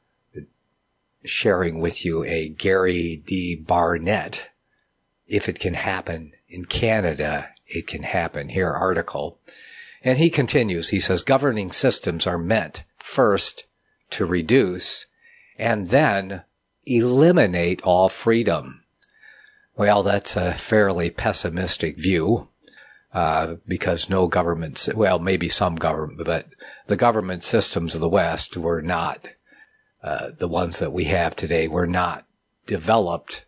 sharing with you a Gary D. Barnett, If It Can Happen in Canada, It Can Happen Here article. And he continues, he says, governing systems are meant first to reduce and then eliminate all freedom. Well, that's a fairly pessimistic view, uh, because no government, well, maybe some government, but the government systems of the West were not, uh, the ones that we have today were not developed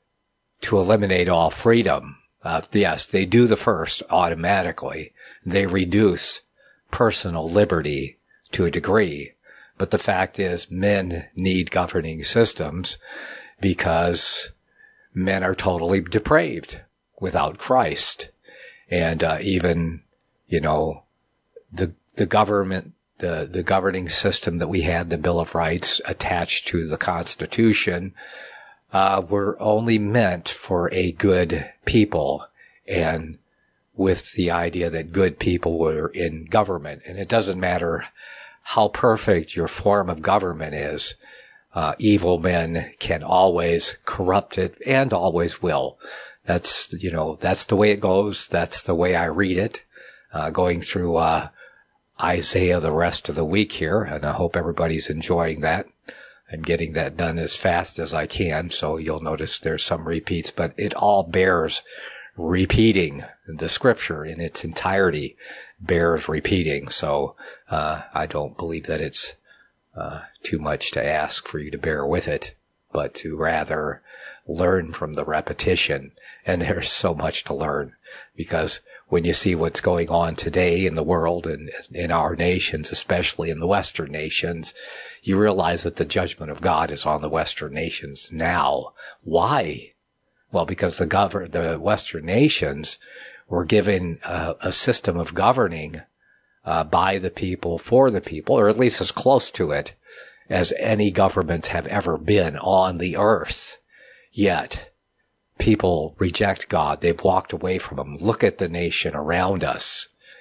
to eliminate all freedom. Uh, yes, they do the first automatically. They reduce personal liberty to a degree. But the fact is, men need governing systems because men are totally depraved without Christ. And uh, even, you know, the the government, the, the governing system that we had, the Bill of Rights attached to the Constitution, Uh, were only meant for a good people, and with the idea that good people were in government. And it doesn't matter how perfect your form of government is, uh, evil men can always corrupt it and always will. That's, you know, that's the way it goes. That's the way I read it, uh, going through, uh, Isaiah the rest of the week here, and I hope everybody's enjoying that. I'm getting that done as fast as I can, so you'll notice there's some repeats, but it all bears repeating. The scripture in its entirety bears repeating, so uh, I don't believe that it's uh, too much to ask for you to bear with it, but to rather learn from the repetition. And there's so much to learn, because when you see what's going on today in the world and in our nations, especially in the Western nations, you realize that the judgment of God is on the Western nations now. Why? Well, because the govern the Western nations were given a, a system of governing uh, by the people, for the people, or at least as close to it as any governments have ever been on the earth. Yet, people reject God. They've walked away from Him. Look at the nation around us.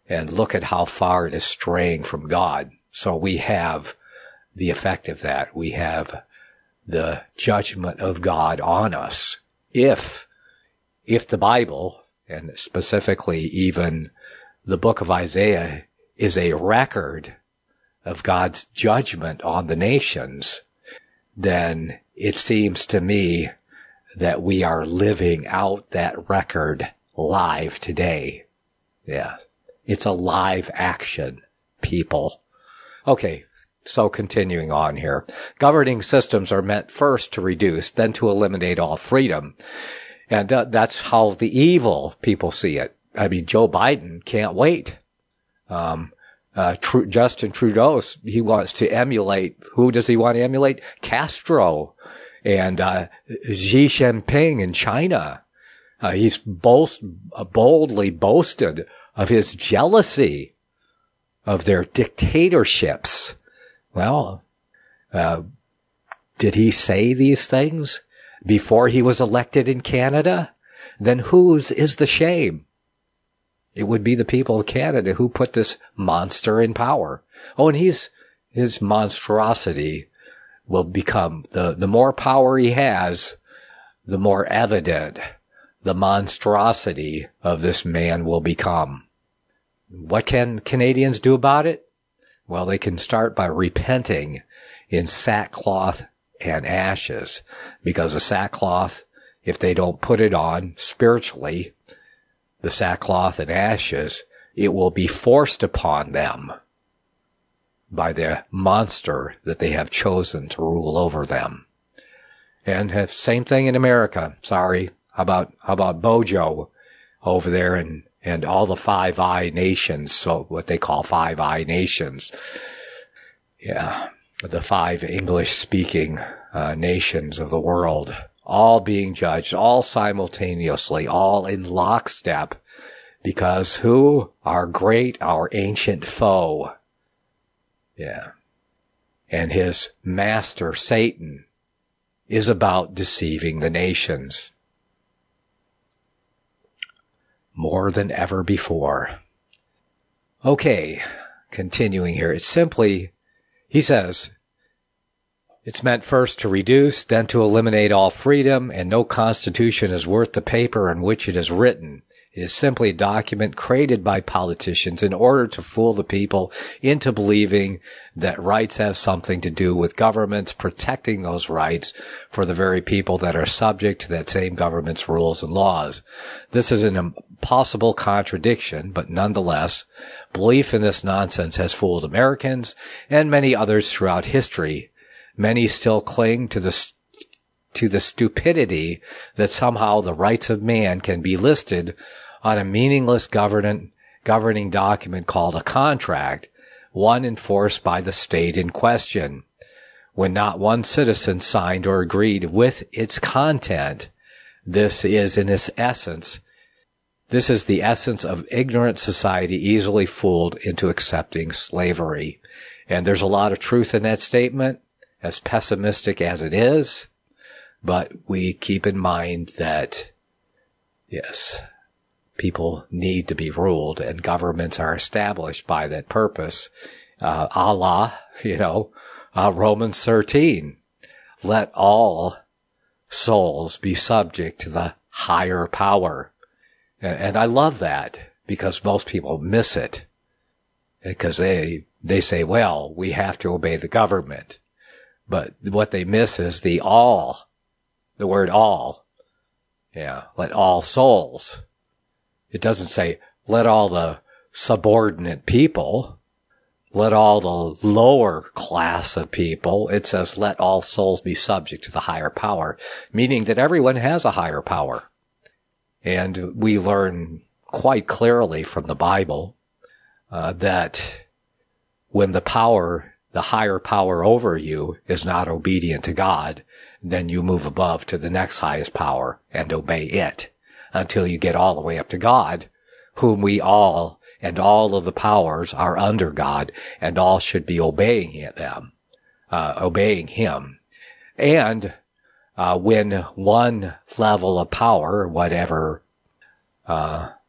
And look at how far it is straying from God. So we have the effect of that. We have the judgment of God on us. If, if the Bible, and specifically even the book of Isaiah, is a record of God's judgment on the nations, then it seems to me that we are living out that record live today. Yeah. It's a live action, people. Okay, so continuing on here. Governing systems are meant first to reduce, then to eliminate all freedom. And uh, that's how the evil people see it. I mean, Joe Biden can't wait. Um, uh, Tr- Justin Trudeau, he wants to emulate, who does he want to emulate? Castro and uh, Xi Jinping in China. Uh, he's boast, uh, boldly boasted of his jealousy of their dictatorships. Well, uh, did he say these things before he was elected in Canada? Then whose is the shame? It would be the people of Canada who put this monster in power. Oh, and he's, his monstrosity will become, the, the more power he has, the more evident the monstrosity of this man will become. What can Canadians do about it? Well, they can start by repenting in sackcloth and ashes, because the sackcloth, if they don't put it on spiritually, the sackcloth and ashes, it will be forced upon them by the monster that they have chosen to rule over them. And have same thing in America. Sorry. How about, how about Bojo over there and, and all the Five Eye nations, so what they call Five Eye nations. Yeah. The five English-speaking uh, nations of the world, all being judged, all simultaneously, all in lockstep, because who? Our great, our ancient foe. Yeah. And his master, Satan, is about deceiving the nations more than ever before. Okay, continuing here. It's simply, he says, it's meant first to reduce, then to eliminate all freedom, and no constitution is worth the paper on which it is written. It is simply a document created by politicians in order to fool the people into believing that rights have something to do with governments protecting those rights for the very people that are subject to that same government's rules and laws. This is an impossible contradiction, but nonetheless, belief in this nonsense has fooled Americans and many others throughout history. Many still cling to the to the stupidity that somehow the rights of man can be listed on a meaningless governing, governing document called a contract, one enforced by the state in question. When not one citizen signed or agreed with its content, this is in its essence, this is the essence of ignorant society easily fooled into accepting slavery. And there's a lot of truth in that statement, as pessimistic as it is. But we keep in mind that, yes, people need to be ruled, and governments are established by that purpose. Uh, a la, you know, uh, Romans thirteen. Let all souls be subject to the higher power. And, and I love that, because most people miss it. Because they, they say, well, we have to obey the government. But what they miss is the all. The word all. Yeah. Let all souls. It doesn't say, let all the subordinate people. Let all the lower class of people. It says, let all souls be subject to the higher power. Meaning that everyone has a higher power. And we learn quite clearly from the Bible, uh, that when the power, the higher power over you is not obedient to God, then you move above to the next highest power and obey it until you get all the way up to God, whom we all and all of the powers are under God, and all should be obeying them, uh, obeying Him. And uh, when one level of power, whatever, uh,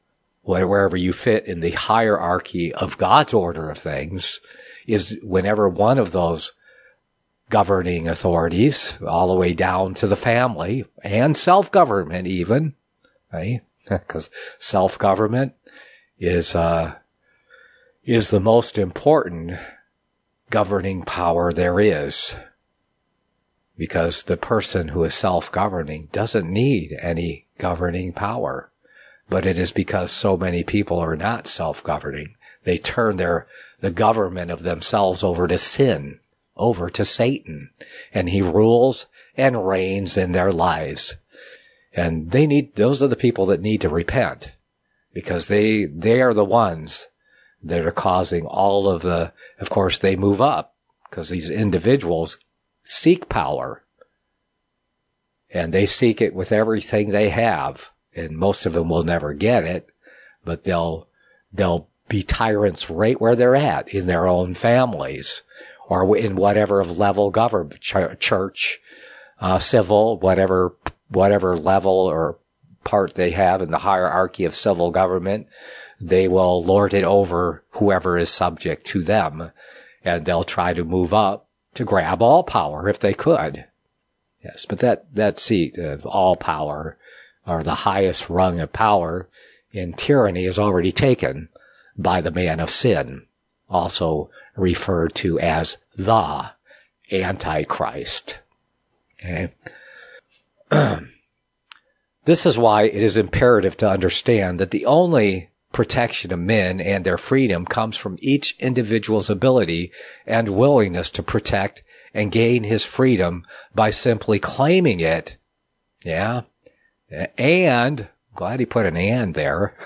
wherever you fit in the hierarchy of God's order of things, is whenever one of those governing authorities, all the way down to the family and self-government even, right? Because self-government is, uh, is the most important governing power there is. Because the person who is self-governing doesn't need any governing power. But it is because so many people are not self-governing. They turn their, the government of themselves over to sin, over to Satan, and he rules and reigns in their lives. And they need, those are the people that need to repent, because they, they are the ones that are causing all of the, of course they move up, because these individuals seek power, and they seek it with everything they have, and most of them will never get it, but they'll, they'll be tyrants right where they're at, in their own families, or in whatever level government, church, uh, civil, whatever, whatever level or part they have in the hierarchy of civil government, they will lord it over whoever is subject to them, and they'll try to move up to grab all power if they could. Yes, but that, that seat of all power, or the highest rung of power in tyranny, is already taken by the man of sin, also referred to as the Antichrist. Okay. This is why it is imperative to understand that the only protection of men and their freedom comes from each individual's ability and willingness to protect and gain his freedom by simply claiming it. Yeah. And, glad he put an and there.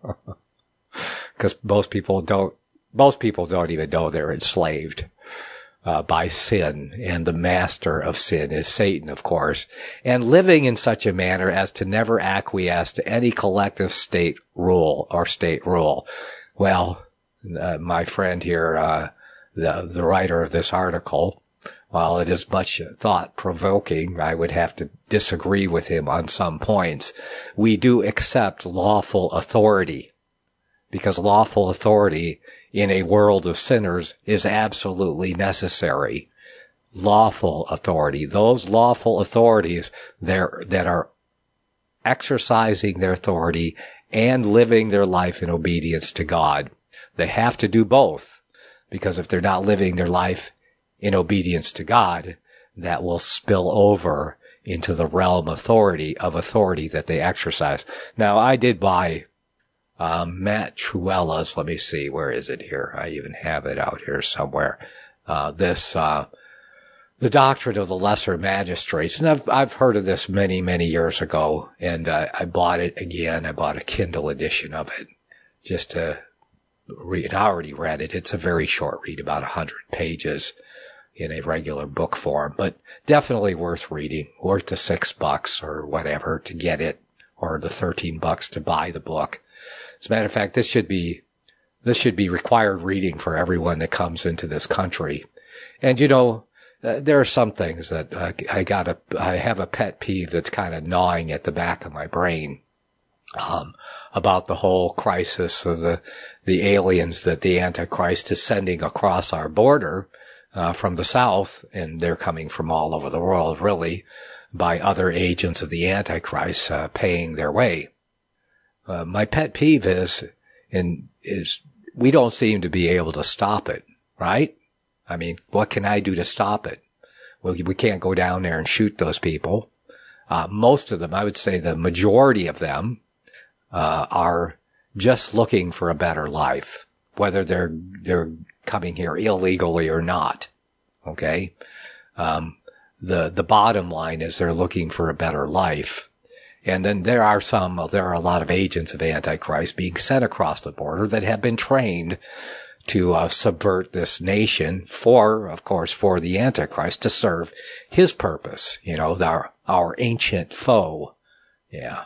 Because most people don't, most people don't even know they're enslaved uh, by sin, and the master of sin is Satan, of course, and living in such a manner as to never acquiesce to any collective state rule or state rule. Well, uh, my friend here, uh, the, the writer of this article, while it is much thought-provoking, I would have to disagree with him on some points. We do accept lawful authority, because lawful authority in a world of sinners is absolutely necessary. Lawful authority. Those lawful authorities there that are exercising their authority and living their life in obedience to God. They have to do both, because if they're not living their life in obedience to God, that will spill over into the realm authority of authority that they exercise. Now, I did buy um, Matt Truella's, let me see, where is it here? I even have it out here somewhere. Uh, this, uh, The Doctrine of the Lesser Magistrates. And I've, I've heard of this many, many years ago, and uh, I bought it again. I bought a Kindle edition of it just to read. I already read it. It's a very short read, about a hundred pages in a regular book form, but definitely worth reading, worth the six bucks or whatever to get it, or the thirteen bucks to buy the book. As a matter of fact, this should be, this should be required reading for everyone that comes into this country. And you know, uh, there are some things that uh, I got a, I have a pet peeve that's kind of gnawing at the back of my brain, um, about the whole crisis of the, the aliens that the Antichrist is sending across our border, uh, from the south, and they're coming from all over the world, really, by other agents of the Antichrist, uh, paying their way. Uh, my pet peeve is, in, is we don't seem to be able to stop it, right? I mean, what can I do to stop it? Well, we can't go down there and shoot those people. Uh, most of them, I would say the majority of them, uh, are just looking for a better life, whether they're, they're coming here illegally or not. Okay? Um, the, the bottom line is they're looking for a better life. And then there are some, there are a lot of agents of Antichrist being sent across the border that have been trained to uh, subvert this nation for, of course, for the Antichrist to serve his purpose. You know, our, our ancient foe. Yeah.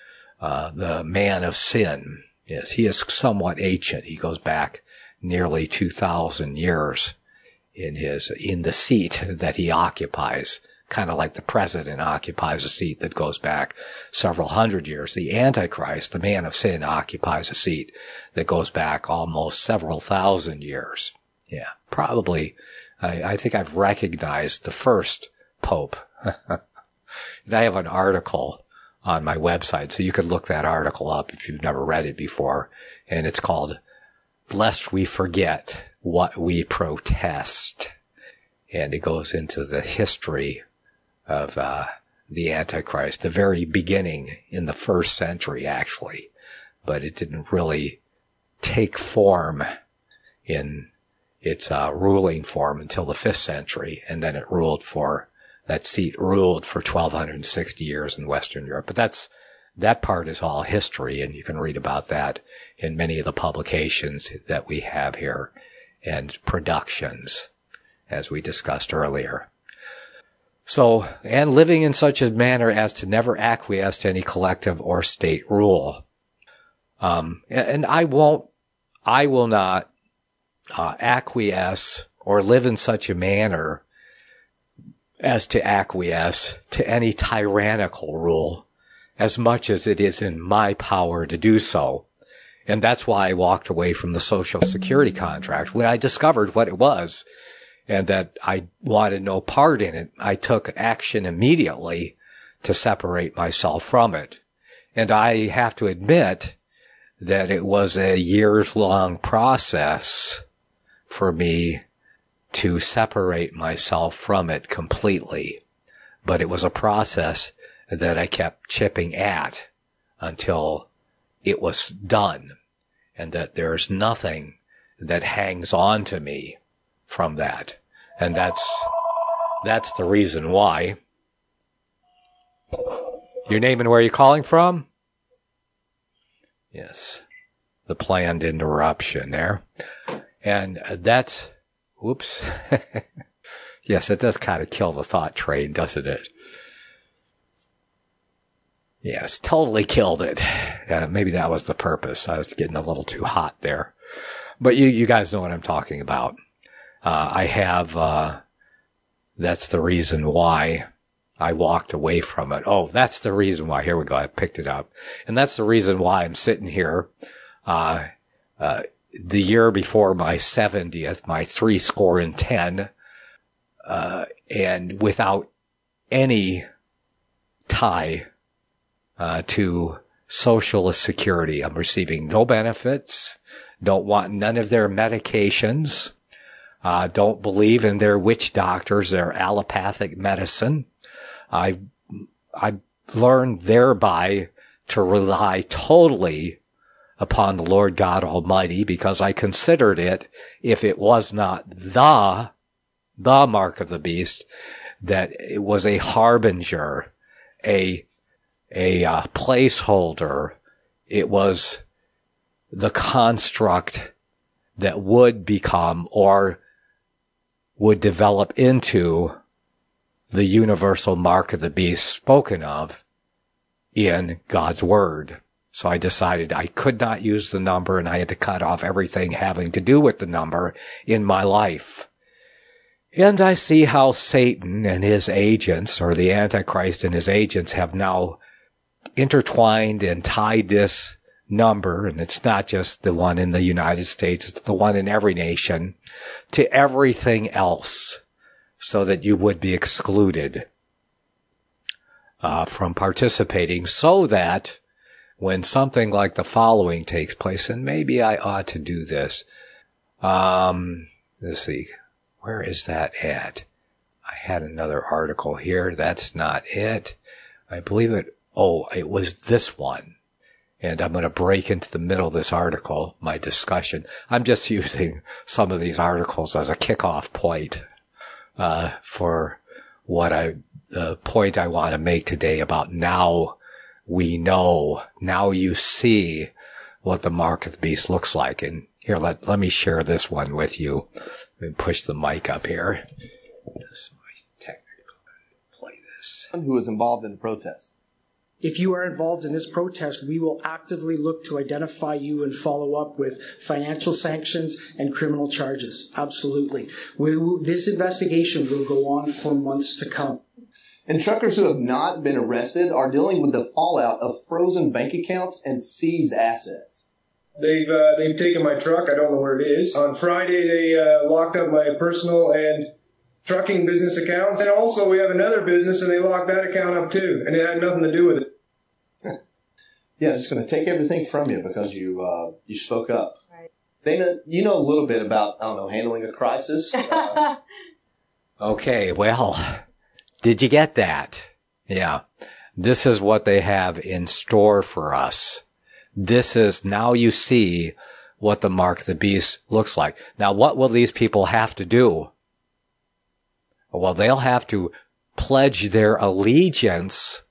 Uh, the man of sin. Yes, he is somewhat ancient. He goes back nearly two thousand years in his, in the seat that he occupies kind of like the president occupies a seat that goes back several hundred years. The Antichrist, the man of sin, occupies a seat that goes back almost several thousand years. Yeah, probably. I, I think I've recognized the first pope. And I have an article on my website, so you could look that article up if you've never read it before. And it's called Lest We Forget What We Protest. And it goes into the history of uh, the Antichrist, the very beginning in the first century, actually. But it didn't really take form in its uh, ruling form until the fifth century, and then it ruled for, that seat ruled for twelve sixty years in Western Europe. But that's, that part is all history, and you can read about that in many of the publications that we have here and productions, as we discussed earlier. So, and living in such a manner as to never acquiesce to any collective or state rule. Um, and I won't, I will not uh, acquiesce or live in such a manner as to acquiesce to any tyrannical rule as much as it is in my power to do so. And that's why I walked away from the Social Security contract. When I discovered what it was and that I wanted no part in it, I took action immediately to separate myself from it. And I have to admit that it was a years-long process for me to separate myself from it completely. But it was a process that I kept chipping at until it was done, and that there's nothing that hangs on to me from that. And that's, that's the reason why. Your name and where you're calling from? Yes. The planned interruption there. And that's, whoops. Yes, it does kind of kill the thought train, doesn't it? Yes, totally killed it. Uh, maybe that was the purpose. I was getting a little too hot there. But you, you guys know what I'm talking about. Uh, I have, uh, that's the reason why I walked away from it. Oh, that's the reason why. Here we go. I picked it up. And that's the reason why I'm sitting here, uh, uh, the year before my seventieth, my three score and ten, uh, and without any tie Uh, to Socialist Security. I'm receiving no benefits, don't want none of their medications, uh, don't believe in their witch doctors, their allopathic medicine. I, I learned thereby to rely totally upon the Lord God Almighty, because I considered it, if it was not the, the mark of the beast, that it was a harbinger, a a uh, placeholder. It was the construct that would become or would develop into the universal mark of the beast spoken of in God's Word. So I decided I could not use the number, and I had to cut off everything having to do with the number in my life. And I see how Satan and his agents, or the Antichrist and his agents, have now intertwined and tied this number, and it's not just the one in the United States, it's the one in every nation, to everything else, so that you would be excluded uh, from participating, so that when something like the following takes place, and maybe I ought to do this, um, let's see, where is that at? I had another article here, that's not it. I believe it Oh, it was this one. And I'm going to break into the middle of this article, my discussion. I'm just using some of these articles as a kickoff point, uh, for what I, the point I want to make today about now we know, now you see what the mark of the beast looks like. And here, let, let me share this one with you. Let me push the mic up here. This my technical, play this. Who was involved in the protest? If you are involved in this protest, we will actively look to identify you and follow up with financial sanctions and criminal charges. Absolutely. We will, this investigation will go on for months to come. And truckers who have not been arrested are dealing with the fallout of frozen bank accounts and seized assets. They've uh, they've taken my truck. I don't know where it is. On Friday, they uh, locked up my personal and trucking business accounts. And also, we have another business, and they locked that account up too. And it had nothing to do with it. Yeah, it's going to take everything from you because you uh, you spoke up. Right. Dana, you know a little bit about, I don't know, handling a crisis. Uh, Okay, well, did you get that? Yeah. This is what they have in store for us. This is, now you see what the mark of the beast looks like. Now, what will these people have to do? Well, they'll have to pledge their allegiance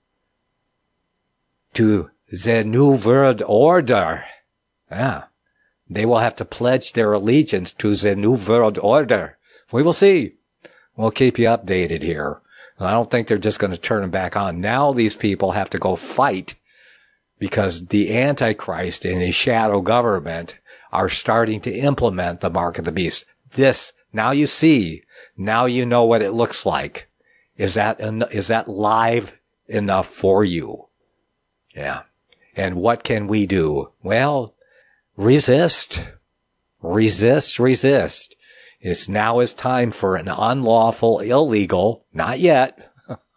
to the New World Order. Yeah. They will have to pledge their allegiance to the New World Order. We will see. We'll keep you updated here. I don't think they're just going to turn them back on. Now these people have to go fight because the Antichrist and his shadow government are starting to implement the mark of the beast. This, now you see, now you know what it looks like. Is that, is that live enough for you? Yeah. And what can we do? Well, resist. Resist, resist. It's now is time for an unlawful, illegal, not yet,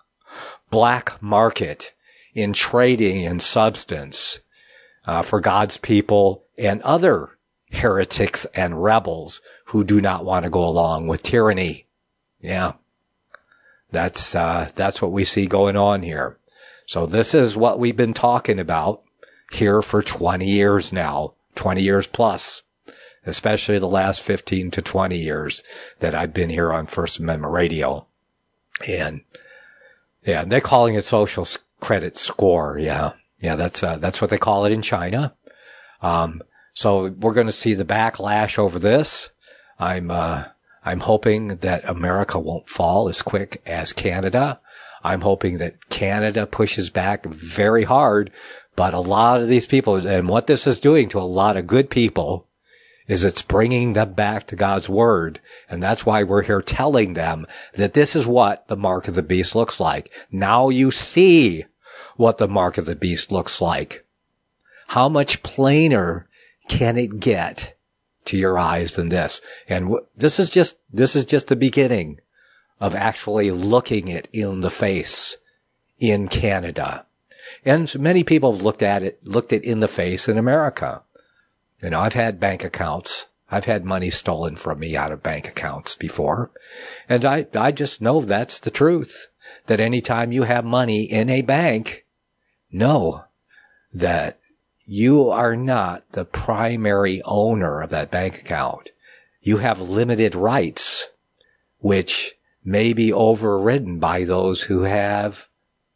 black market in trading in substance uh, for God's people and other heretics and rebels who do not want to go along with tyranny. Yeah. That's, uh, that's what we see going on here. So this is what we've been talking about here for twenty years now, twenty years plus, especially the last fifteen to twenty years that I've been here on First Amendment Radio. And yeah, they're calling it social credit score. Yeah. Yeah. That's, uh, that's what they call it in China. Um, so we're going to see the backlash over this. I'm, uh, I'm hoping that America won't fall as quick as Canada. I'm hoping that Canada pushes back very hard, but a lot of these people, and what this is doing to a lot of good people, is it's bringing them back to God's word. And that's why we're here telling them that this is what the mark of the beast looks like. Now you see what the mark of the beast looks like. How much plainer can it get to your eyes than this? And w- this is just, this is just the beginning of actually looking it in the face in Canada. And many people have looked at it, looked it in the face in America. You know, I've had bank accounts. I've had money stolen from me out of bank accounts before. And I, I just know that's the truth. That anytime you have money in a bank, know that you are not the primary owner of that bank account. You have limited rights, which may be overridden by those who have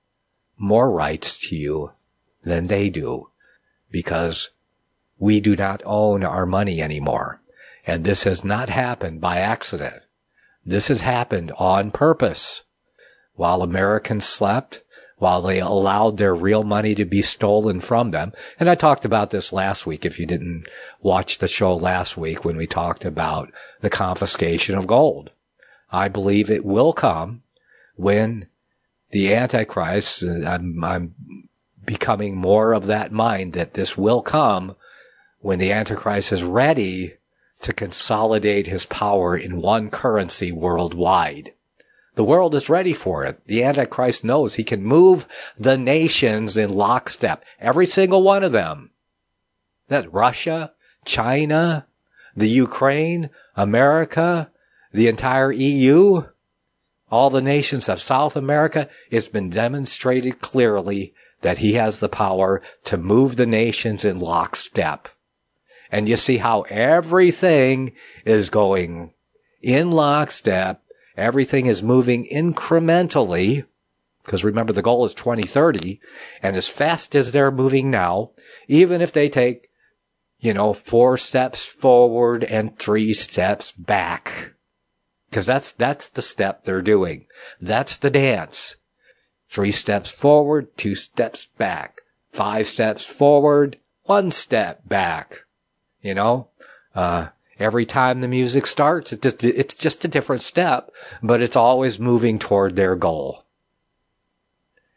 more rights to you than they do, because we do not own our money anymore. And this has not happened by accident. This has happened on purpose. While Americans slept, while they allowed their real money to be stolen from them. And I talked about this last week, if you didn't watch the show last week when we talked about the confiscation of gold. I believe it will come when the Antichrist, I'm, I'm becoming more of that mind that this will come when the Antichrist is ready to consolidate his power in one currency worldwide. The world is ready for it. The Antichrist knows he can move the nations in lockstep. Every single one of them. That's Russia, China, the Ukraine, America, the entire E U, all the nations of South America. It's been demonstrated clearly that he has the power to move the nations in lockstep. And you see how everything is going in lockstep. Everything is moving incrementally, because remember the goal is twenty thirty, and as fast as they're moving now, even if they take, you know, four steps forward and three steps back, because that's, that's the step they're doing. That's the dance. Three steps forward, two steps back. Five steps forward, one step back. You know, uh, every time the music starts, it just, it's just a different step, but it's always moving toward their goal.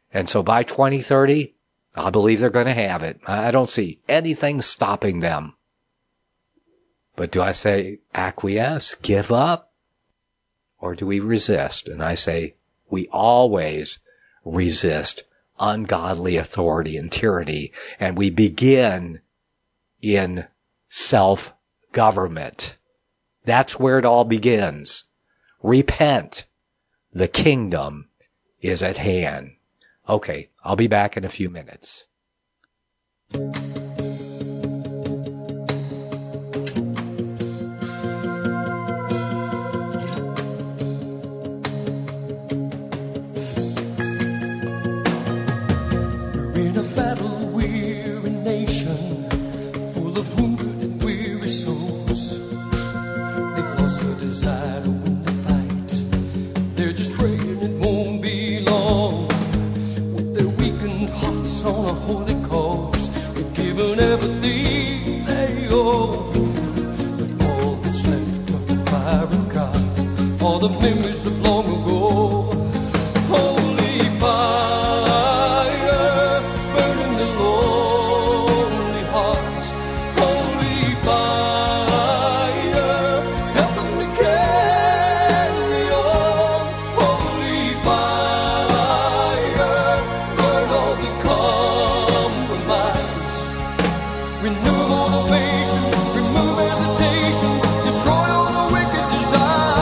And so by twenty thirty, I believe they're going to have it. I don't see anything stopping them. But do I say acquiesce, give up? Or do we resist? And I say we always resist ungodly authority and tyranny. And we begin in self-government. That's where it all begins. Repent. The kingdom is at hand. Okay, I'll be back in a few minutes. The memories of long ago. Holy fire, burning the lonely hearts. Holy fire, help them to carry on. Holy fire, burn all the compromise. Renew motivation, remove hesitation, destroy all the wicked desires.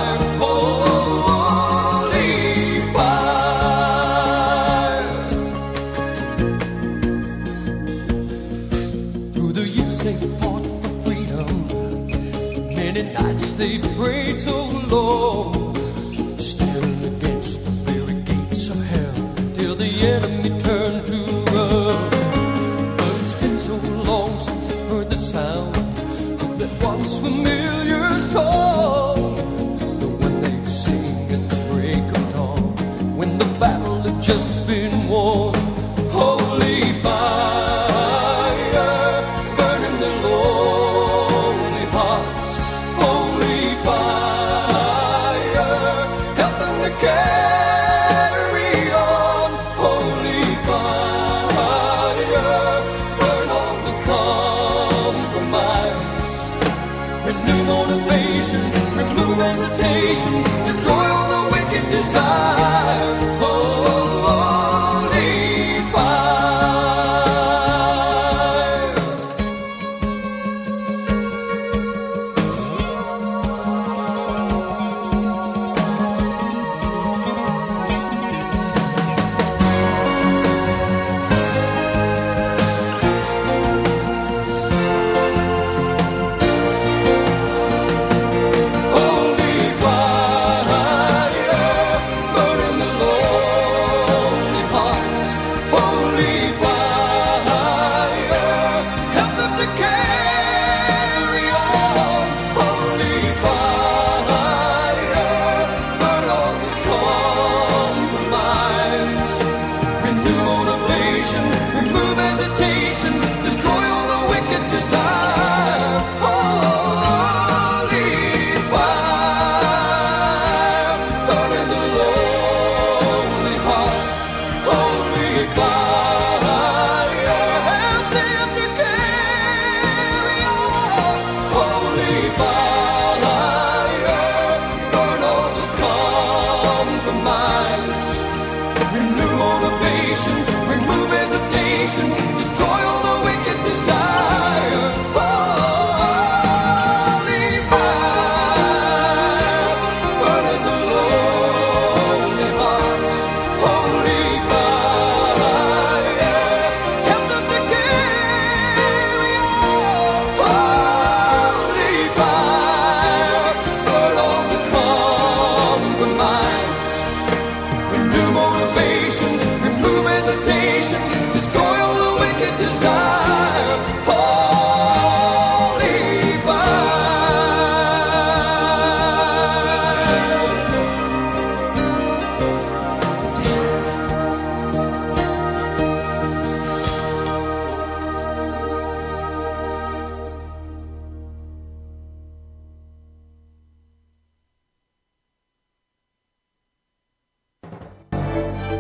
They've prayed so long, still against the very gates of hell, till the enemy turned to run. But it's been so long since I've heard the sound of that once familiar song, the one they'd sing at the break of dawn, when the battle had just been won. Holy fire, burning the lonely hearts. Carry on, holy fire, burn all the compromise. Renew motivation, remove hesitation, destroy all the wicked desire. Holy fire.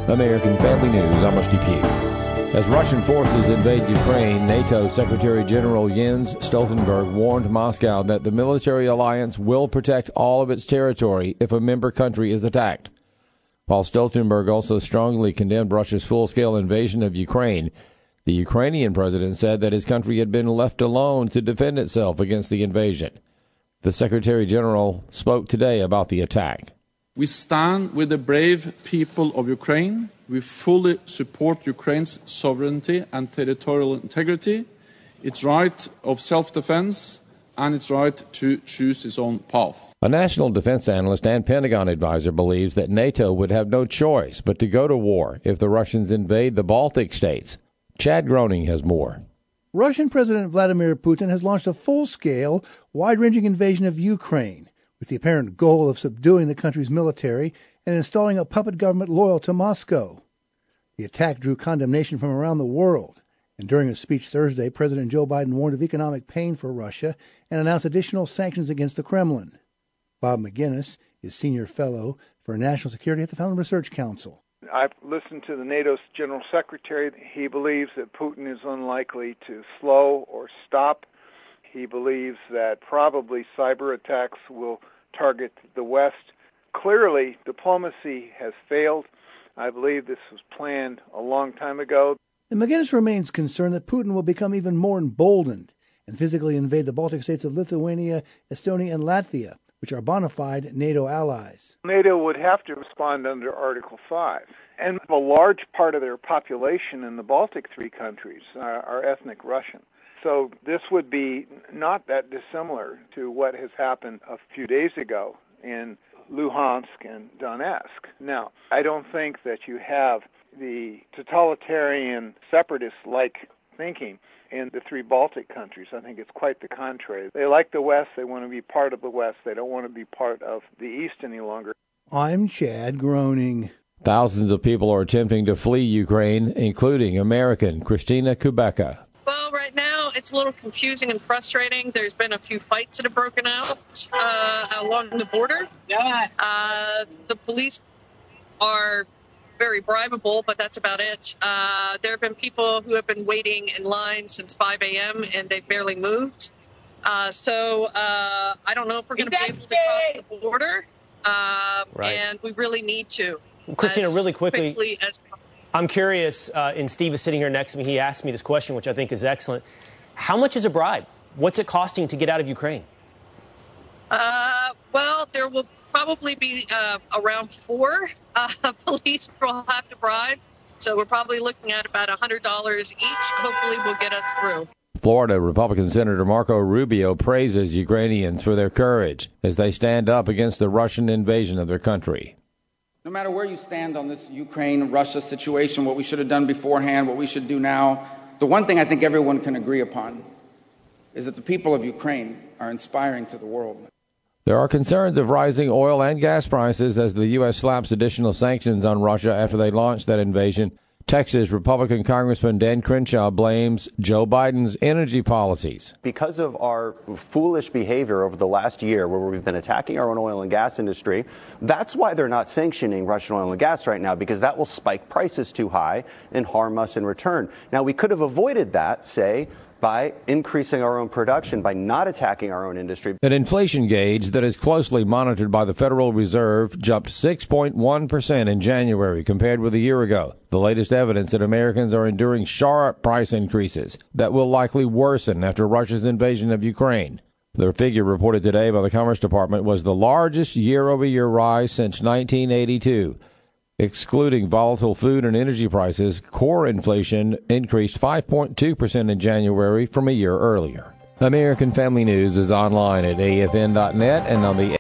American Family News, I'm Rusty Pugh. As Russian forces invade Ukraine, NATO Secretary General Jens Stoltenberg warned Moscow that the military alliance will protect all of its territory if a member country is attacked. While Stoltenberg also strongly condemned Russia's full-scale invasion of Ukraine, the Ukrainian president said that his country had been left alone to defend itself against the invasion. The Secretary General spoke today about the attack. We stand with the brave people of Ukraine. We fully support Ukraine's sovereignty and territorial integrity, its right of self-defense, and its right to choose its own path. A national defense analyst and Pentagon advisor believes that NATO would have no choice but to go to war if the Russians invade the Baltic states. Chad Groening has more. Russian President Vladimir Putin has launched a full-scale, wide-ranging invasion of Ukraine, with the apparent goal of subduing the country's military and installing a puppet government loyal to Moscow. The attack drew condemnation from around the world, and during a speech Thursday, President Joe Biden warned of economic pain for Russia and announced additional sanctions against the Kremlin. Bob McGinnis is Senior Fellow for National Security at the Founding Research Council. I've listened to the NATO General Secretary. He believes that Putin is unlikely to slow or stop. He believes that probably cyber attacks will target the West. Clearly, diplomacy has failed. I believe this was planned a long time ago. And McGinnis remains concerned that Putin will become even more emboldened and physically invade the Baltic states of Lithuania, Estonia, and Latvia, which are bona fide NATO allies. NATO would have to respond under Article five. And a large part of their population in the Baltic three countries are, are ethnic Russian. So this would be not that dissimilar to what has happened a few days ago in Luhansk and Donetsk. Now, I don't think that you have the totalitarian separatist-like thinking in the three Baltic countries. I think it's quite the contrary. They like the West. They want to be part of the West. They don't want to be part of the East any longer. I'm Chad Groening. Thousands of people are attempting to flee Ukraine, including American Christina Kubeka. Well, right now it's a little confusing and frustrating. There's been a few fights that have broken out uh, along the border. Uh, the police are very bribable, but that's about it. Uh, there have been people who have been waiting in line since five a.m. and they've barely moved. Uh, so uh, I don't know if we're going to be able to cross the border, uh, right. and we really need to. Christina, really quickly, quickly as I'm curious, uh, and Steve is sitting here next to me. He asked me this question, which I think is excellent. How much is a bribe? What's it costing to get out of Ukraine? Uh, well, there will probably be uh, around four uh, police will have to bribe. So we're probably looking at about one hundred dollars each. Hopefully will get us through. Florida Republican Senator Marco Rubio praises Ukrainians for their courage as they stand up against the Russian invasion of their country. No matter where you stand on this Ukraine-Russia situation, what we should have done beforehand, what we should do now, the one thing I think everyone can agree upon is that the people of Ukraine are inspiring to the world. There are concerns of rising oil and gas prices as the U S slaps additional sanctions on Russia after they launched that invasion. Texas Republican Congressman Dan Crenshaw blames Joe Biden's energy policies. Because of our foolish behavior over the last year where we've been attacking our own oil and gas industry, that's why they're not sanctioning Russian oil and gas right now, because that will spike prices too high and harm us in return. Now, we could have avoided that, say, by increasing our own production, by not attacking our own industry. An inflation gauge that is closely monitored by the Federal Reserve jumped six point one percent in January compared with a year ago. The latest evidence that Americans are enduring sharp price increases that will likely worsen after Russia's invasion of Ukraine. The figure reported today by the Commerce Department was the largest year-over-year rise since nineteen eighty-two. Excluding volatile food and energy prices, core inflation increased five point two percent in January from a year earlier. American Family News is online at A F N dot net and on the